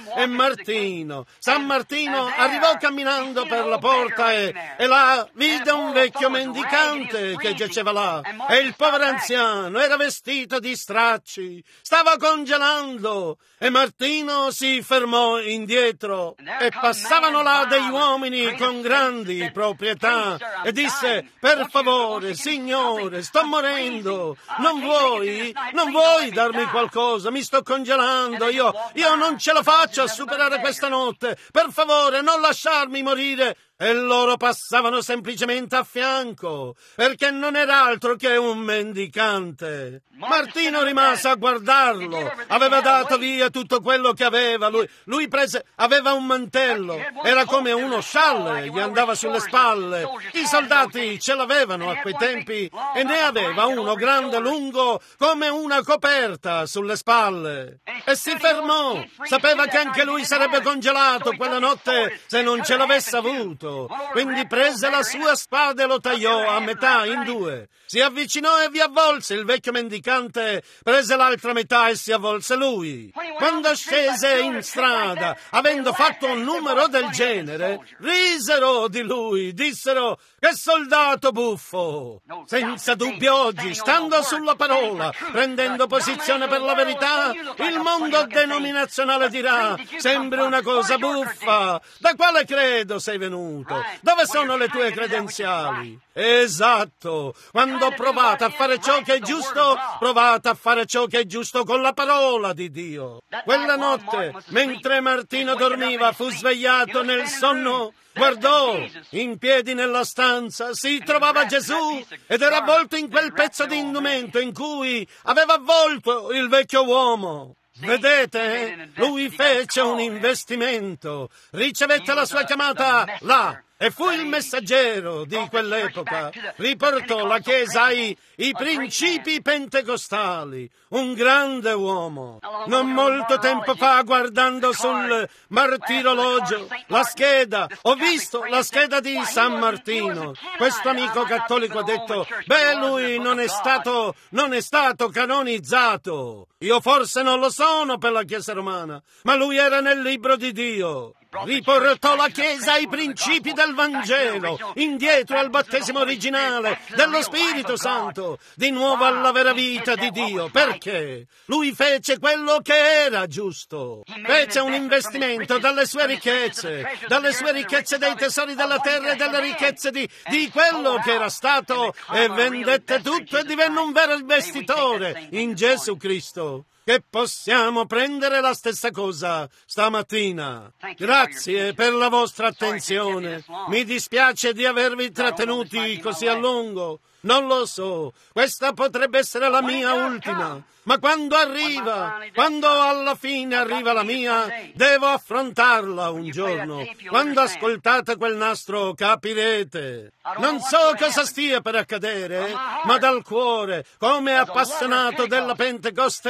E San Martino arrivò camminando per la porta e là vide un vecchio mendicante che giaceva là, e il povero anziano era vestito di stracci, stava congelando, e Martino si fermò indietro, e passavano là degli uomini con grandi proprietà, e disse, per favore, signore, sto morendo, non vuoi darmi qualcosa, mi sto congelando, io non ce la faccio a superare questa notte, per favore, non lasciarmi morire. E loro passavano semplicemente a fianco, perché non era altro che un mendicante. Martino rimase a guardarlo, aveva dato via tutto quello che aveva, aveva un mantello, era come uno scialle, gli andava sulle spalle. I soldati ce l'avevano a quei tempi e ne aveva uno grande lungo come una coperta sulle spalle. E si fermò, sapeva che anche lui sarebbe congelato quella notte se non ce l'avesse avuto. Quindi prese la sua spada e lo tagliò a metà in due. Si avvicinò e vi avvolse il vecchio mendicante, prese l'altra metà e si avvolse lui. Quando scese in strada, avendo fatto un numero del genere, risero di lui, dissero, che soldato buffo! Senza dubbio oggi, stando sulla parola, prendendo posizione per la verità, il mondo denominazionale dirà, sembri una cosa buffa, da quale credo sei venuto? Dove sono le tue credenziali? Esatto, quando provate a fare ciò che è giusto, provate a fare ciò che è giusto con la parola di Dio. Quella notte, mentre Martino dormiva, fu svegliato nel sonno, guardò in piedi nella stanza, si trovava Gesù ed era avvolto in quel pezzo di indumento in cui aveva avvolto il vecchio uomo. Vedete? Lui fece un investimento, ricevette la sua chiamata là e fu il messaggero di quell'epoca. Riportò la Chiesa ai principi pentecostali, un grande uomo. Non molto tempo fa, guardando sul martirologio la scheda, ho visto la scheda di San Martino. Questo amico cattolico ha detto, lui non è stato canonizzato. Io forse non lo sono per la Chiesa romana, ma lui era nel libro di Dio. Riportò la Chiesa ai principi del Vangelo, indietro al battesimo originale dello Spirito Santo, di nuovo alla vera vita di Dio. Perché? Lui fece quello che era giusto. Fece un investimento dalle sue ricchezze dei tesori della terra e dalle ricchezze di quello che era stato, e vendette tutto e divenne un vero investitore in Gesù Cristo. Che possiamo prendere la stessa cosa stamattina. Grazie per la vostra attenzione. Mi dispiace di avervi trattenuti così a lungo. Non lo so, questa potrebbe essere la mia ultima, ma quando alla fine arriva la mia, devo affrontarla un giorno. Quando ascoltate quel nastro capirete. Non so cosa stia per accadere, ma dal cuore, come appassionato della Pentecoste,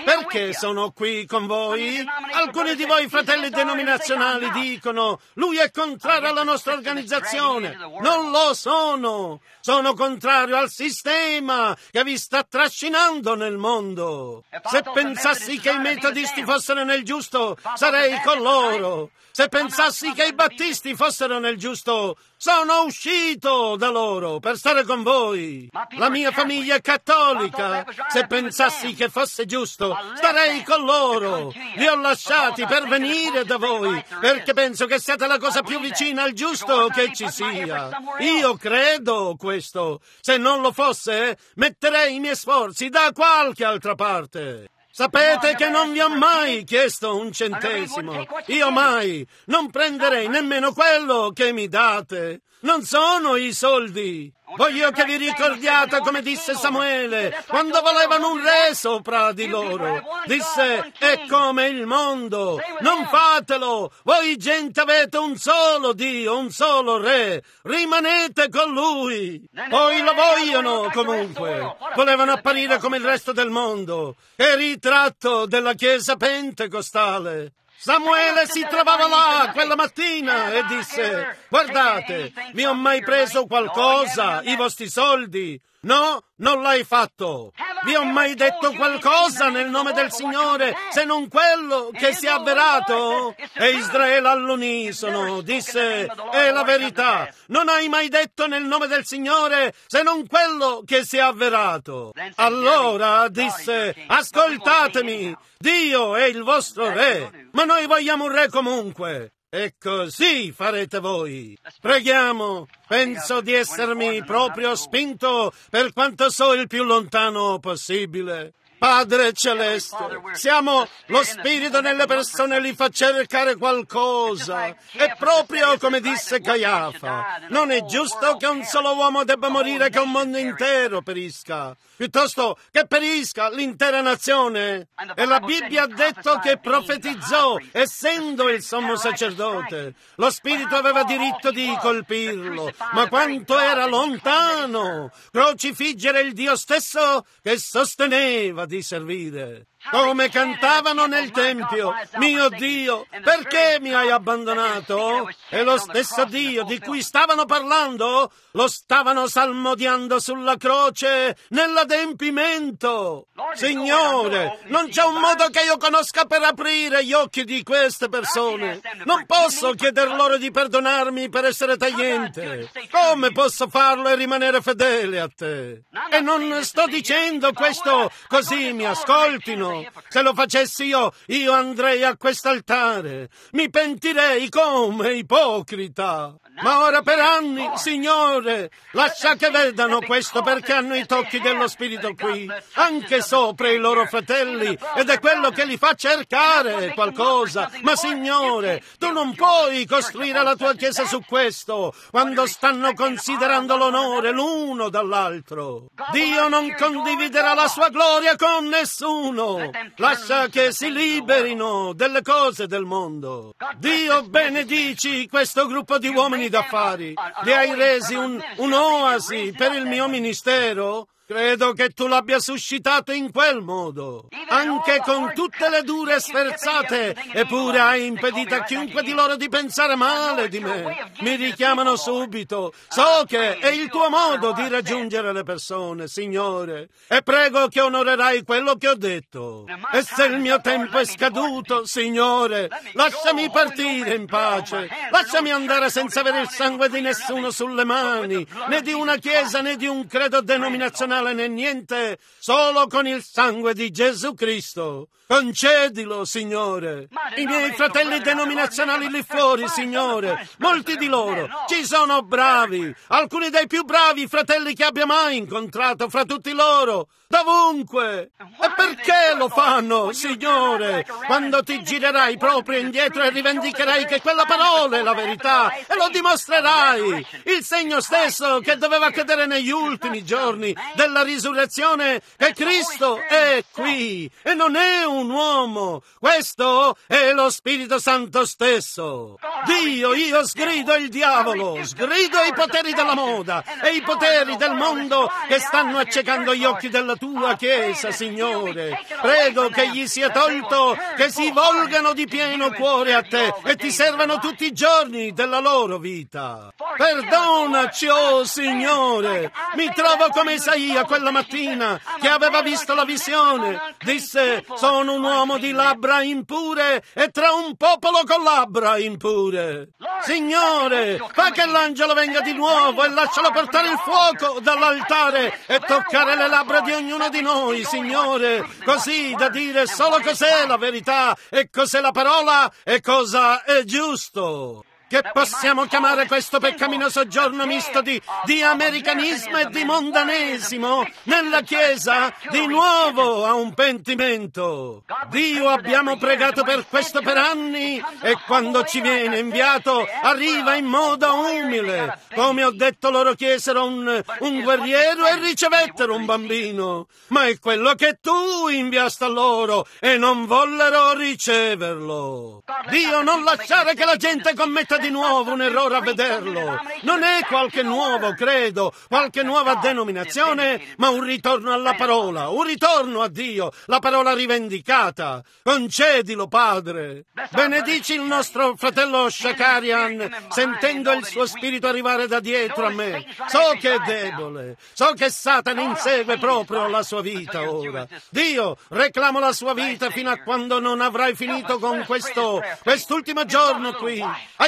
Perché sono qui con voi? Alcuni di voi fratelli denominazionali dicono: lui è contrario alla nostra organizzazione. Non lo sono. Sono contrario al sistema che vi sta trascinando nel mondo. Se pensassi che i metodisti fossero nel giusto, sarei con loro. Se pensassi che i battisti fossero nel giusto, sono uscito da loro per stare con voi. La mia famiglia è cattolica. Se pensassi che fosse giusto, starei con loro. Vi ho lasciati per venire da voi, perché penso che siate la cosa più vicina al giusto che ci sia. Io credo questo. Se non lo fosse, metterei i miei sforzi da qualche altra parte. Sapete che non vi ho mai chiesto un centesimo. Io mai. Non prenderei nemmeno quello che mi date. Non sono i soldi. Voglio che vi ricordiate come disse Samuele quando volevano un re sopra di loro. Disse: è come il mondo, non fatelo. Voi gente avete un solo Dio, un solo re. Rimanete con lui. Poi lo vogliono comunque. Volevano apparire come il resto del mondo. È ritratto della Chiesa pentecostale. Samuele si trovava là quella mattina e disse: guardate, vi ho mai preso qualcosa, i vostri soldi? No, non l'hai fatto. Vi ho mai detto qualcosa nel nome del Signore, se non quello che si è avverato? E Israele all'unisono disse: è la verità. Non hai mai detto nel nome del Signore, se non quello che si è avverato. Allora disse: ascoltatemi, Dio è il vostro re, ma noi vogliamo un re comunque. E così farete voi. Preghiamo. Penso di essermi proprio spinto per quanto so il più lontano possibile. Padre Celeste, siamo lo Spirito nelle persone, li fa cercare qualcosa. È proprio come disse Caiafa: non è giusto che un solo uomo debba morire, che un mondo intero perisca. Piuttosto che perisca l'intera nazione. E la Bibbia ha detto che profetizzò, essendo il sommo sacerdote. Lo Spirito aveva diritto di colpirlo, ma quanto era lontano crocifiggere il Dio stesso che sosteneva di servire. Come cantavano nel Tempio: mio Dio, perché mi hai abbandonato? E lo stesso Dio di cui stavano parlando lo stavano salmodiando sulla croce nell'adempimento. Signore, non c'è un modo che io conosca per aprire gli occhi di queste persone. Non posso chieder loro di perdonarmi per essere tagliente. Come posso farlo e rimanere fedele a te? E non sto dicendo questo così mi ascoltino. Se lo facessi io andrei a quest'altare. Mi pentirei come ipocrita. Ma ora per anni, Signore, lascia che vedano questo, perché hanno i tocchi dello Spirito qui, anche sopra i loro fratelli, ed è quello che li fa cercare qualcosa. Ma Signore, tu non puoi costruire la tua Chiesa su questo, quando stanno considerando l'onore l'uno dall'altro. Dio non condividerà la sua gloria con nessuno. Lascia che si liberino delle cose del mondo. Dio benedici questo gruppo di uomini d'affari. Li hai resi un'oasi per il mio ministero? Credo che tu l'abbia suscitato in quel modo. Anche con tutte le dure sferzate, eppure hai impedito a chiunque di loro di pensare male di me. Mi richiamano subito. So che è il tuo modo di raggiungere le persone, Signore, e prego che onorerai quello che ho detto. E se il mio tempo è scaduto, Signore, lasciami partire in pace. Lasciami andare senza avere il sangue di nessuno sulle mani, né di una chiesa, né di un credo denominazionale, né niente, solo con il sangue di Gesù Cristo. Concedilo, Signore. I miei fratelli denominazionali lì fuori, Signore, molti di loro ci sono bravi, alcuni dei più bravi fratelli che abbia mai incontrato fra tutti loro, dovunque. E perché lo fanno, Signore? Quando ti girerai proprio indietro e rivendicherai che quella parola è la verità, e lo dimostrerai. Il segno stesso che doveva accadere negli ultimi giorni della risurrezione che Cristo è qui e non è un uomo. Questo è lo Spirito Santo stesso. Dio, io sgrido il diavolo, sgrido i poteri della moda e i poteri del mondo che stanno accecando gli occhi della tua Chiesa, Signore. Prego che gli sia tolto, che si volgano di pieno cuore a te e ti servano tutti i giorni della loro vita. Perdonaci, oh Signore. Mi trovo come Isaia quella mattina che aveva visto la visione. Disse: sono un uomo di labbra impure e tra un popolo con labbra impure. Signore, fa che l'angelo venga di nuovo e lascialo portare il fuoco dall'altare e toccare le labbra di ognuno di noi, Signore, così da dire solo cos'è la verità e cos'è la parola e cosa è giusto. Che possiamo chiamare questo peccaminoso giorno misto di americanismo e di mondanesimo nella Chiesa di nuovo a un pentimento. Dio, abbiamo pregato per questo per anni e quando ci viene inviato arriva in modo umile. Come ho detto, loro chiesero un guerriero e ricevettero un bambino, ma è quello che tu inviasti a loro e non vollero riceverlo. Dio, non lasciare che la gente commetta di nuovo un errore a vederlo. Non è qualche nuovo credo, qualche nuova denominazione, ma un ritorno alla parola, un ritorno a Dio, la parola rivendicata. Concedilo, Padre. Benedici il nostro fratello Shakarian, sentendo il suo spirito arrivare da dietro a me. So che è debole, so che Satana insegue proprio la sua vita ora. Dio, reclamo la sua vita fino a quando non avrai finito con quest'ultimo giorno qui.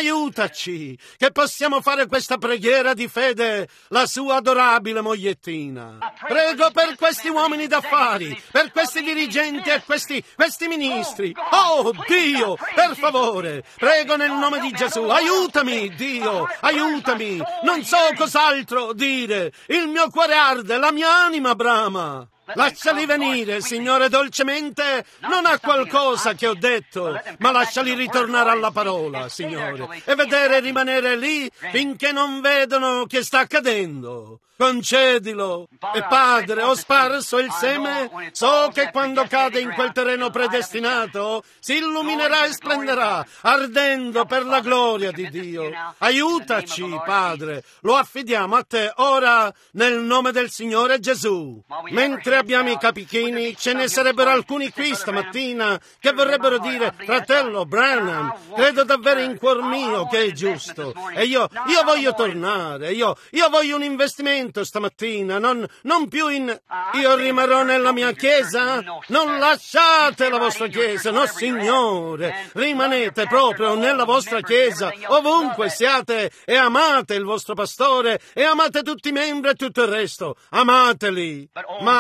Aiutaci, che possiamo fare questa preghiera di fede, la sua adorabile mogliettina. Prego per questi uomini d'affari, per questi dirigenti e questi ministri. Oh, Dio, per favore, prego nel nome di Gesù, aiutami, Dio, aiutami. Non so cos'altro dire, il mio cuore arde, la mia anima brama. Lasciali venire, Signore, dolcemente, non a qualcosa che ho detto, ma lasciali ritornare alla parola, Signore, e vedere rimanere lì finché non vedono che sta accadendo. Concedilo. E Padre, ho sparso il seme, so che quando cade in quel terreno predestinato si illuminerà e splenderà, ardendo per la gloria di Dio. Aiutaci, Padre, lo affidiamo a te ora nel nome del Signore Gesù. Mentre abbiamo i capichini, ce ne sarebbero alcuni qui stamattina che vorrebbero dire: fratello Branham, credo davvero in cuor mio che è giusto e io voglio tornare, io voglio un investimento stamattina, non più in... Io rimarrò nella mia chiesa? Non lasciate la vostra chiesa, no Signore, rimanete proprio nella vostra chiesa, ovunque siate, e amate il vostro pastore e amate tutti i membri e tutto il resto, amateli, ma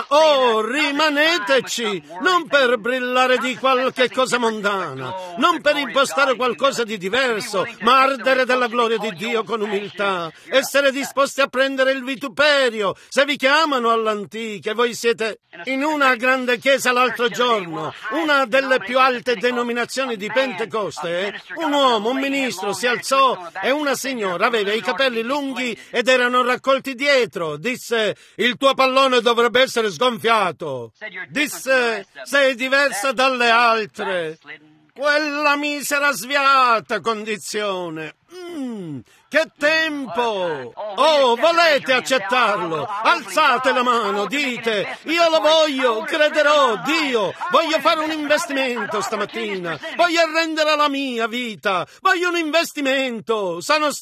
rimaneteci, non per brillare di qualche cosa mondana, non per impostare qualcosa di diverso, ma ardere della gloria di Dio con umiltà, essere disposti a prendere il vituperio. Se vi chiamano all'antica, voi siete in una grande chiesa l'altro giorno, una delle più alte denominazioni di Pentecoste, un uomo, un ministro si alzò e una signora aveva i capelli lunghi ed erano raccolti dietro. Disse: il tuo pallone dovrebbe essere sgonfiato. Disse: sei diversa dalle altre. Quella misera sviata condizione. Che tempo! Oh, volete accettarlo? Alzate la mano, dite: io lo voglio, crederò, Dio, voglio fare un investimento stamattina, voglio arrendere la mia vita, voglio un investimento,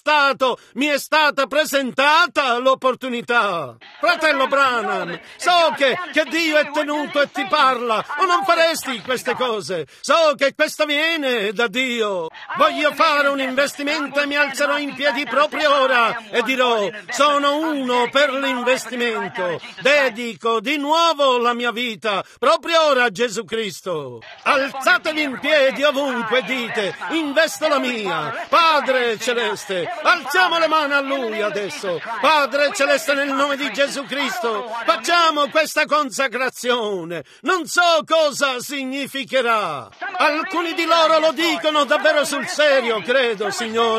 mi è stata presentata l'opportunità. Fratello Branham, so che Dio è tenuto e ti parla, o non faresti queste cose, so che questo viene da Dio. Voglio fare un investimento e mi alzerò in piedi proprio ora e dirò: sono uno per l'investimento, dedico di nuovo la mia vita proprio ora a Gesù Cristo. Alzatevi in piedi ovunque, dite: investo la mia. Padre Celeste, alziamo le mani a Lui adesso. Padre Celeste, nel nome di Gesù Cristo, facciamo questa consacrazione. Non so cosa significherà. Alcuni di loro lo dicono davvero sul serio, credo, Signore.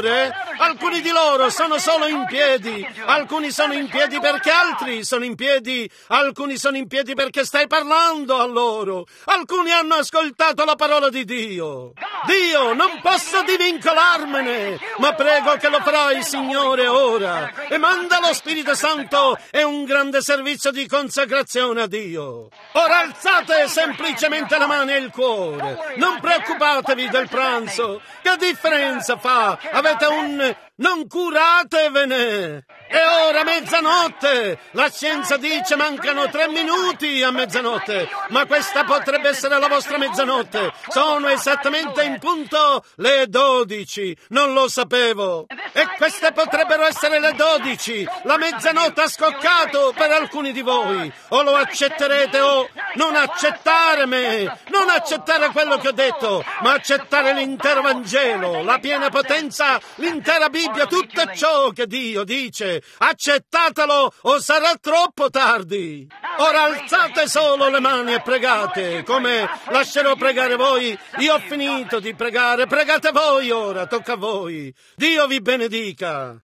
Signore? Alcuni di loro sono solo in piedi, alcuni sono in piedi perché altri sono in piedi, alcuni sono in piedi perché stai parlando a loro, alcuni hanno ascoltato la parola di Dio. Dio, non posso divincolarmene, ma prego che lo farai, Signore, ora, e manda lo Spirito Santo e un grande servizio di consacrazione a Dio. Ora alzate semplicemente la mano e il cuore, non preoccupatevi del pranzo, che differenza fa? Avete un... non curatevene! E ora mezzanotte! La scienza dice mancano 3 minuti a mezzanotte, ma questa potrebbe essere la vostra mezzanotte. Sono esattamente in punto le 12, non lo sapevo. E queste potrebbero essere le 12. La mezzanotte ha scoccato per alcuni di voi. O lo accetterete o non accettare me, non accettare quello che ho detto, ma accettare l'intero Vangelo, la piena potenza, l'intera Bibbia, tutto ciò che Dio dice. Accettatelo o sarà troppo tardi. Ora alzate solo le mani e pregate. Come lascerò pregare voi? Io ho finito di pregare. Pregate voi ora, tocca a voi. Dio vi benedica.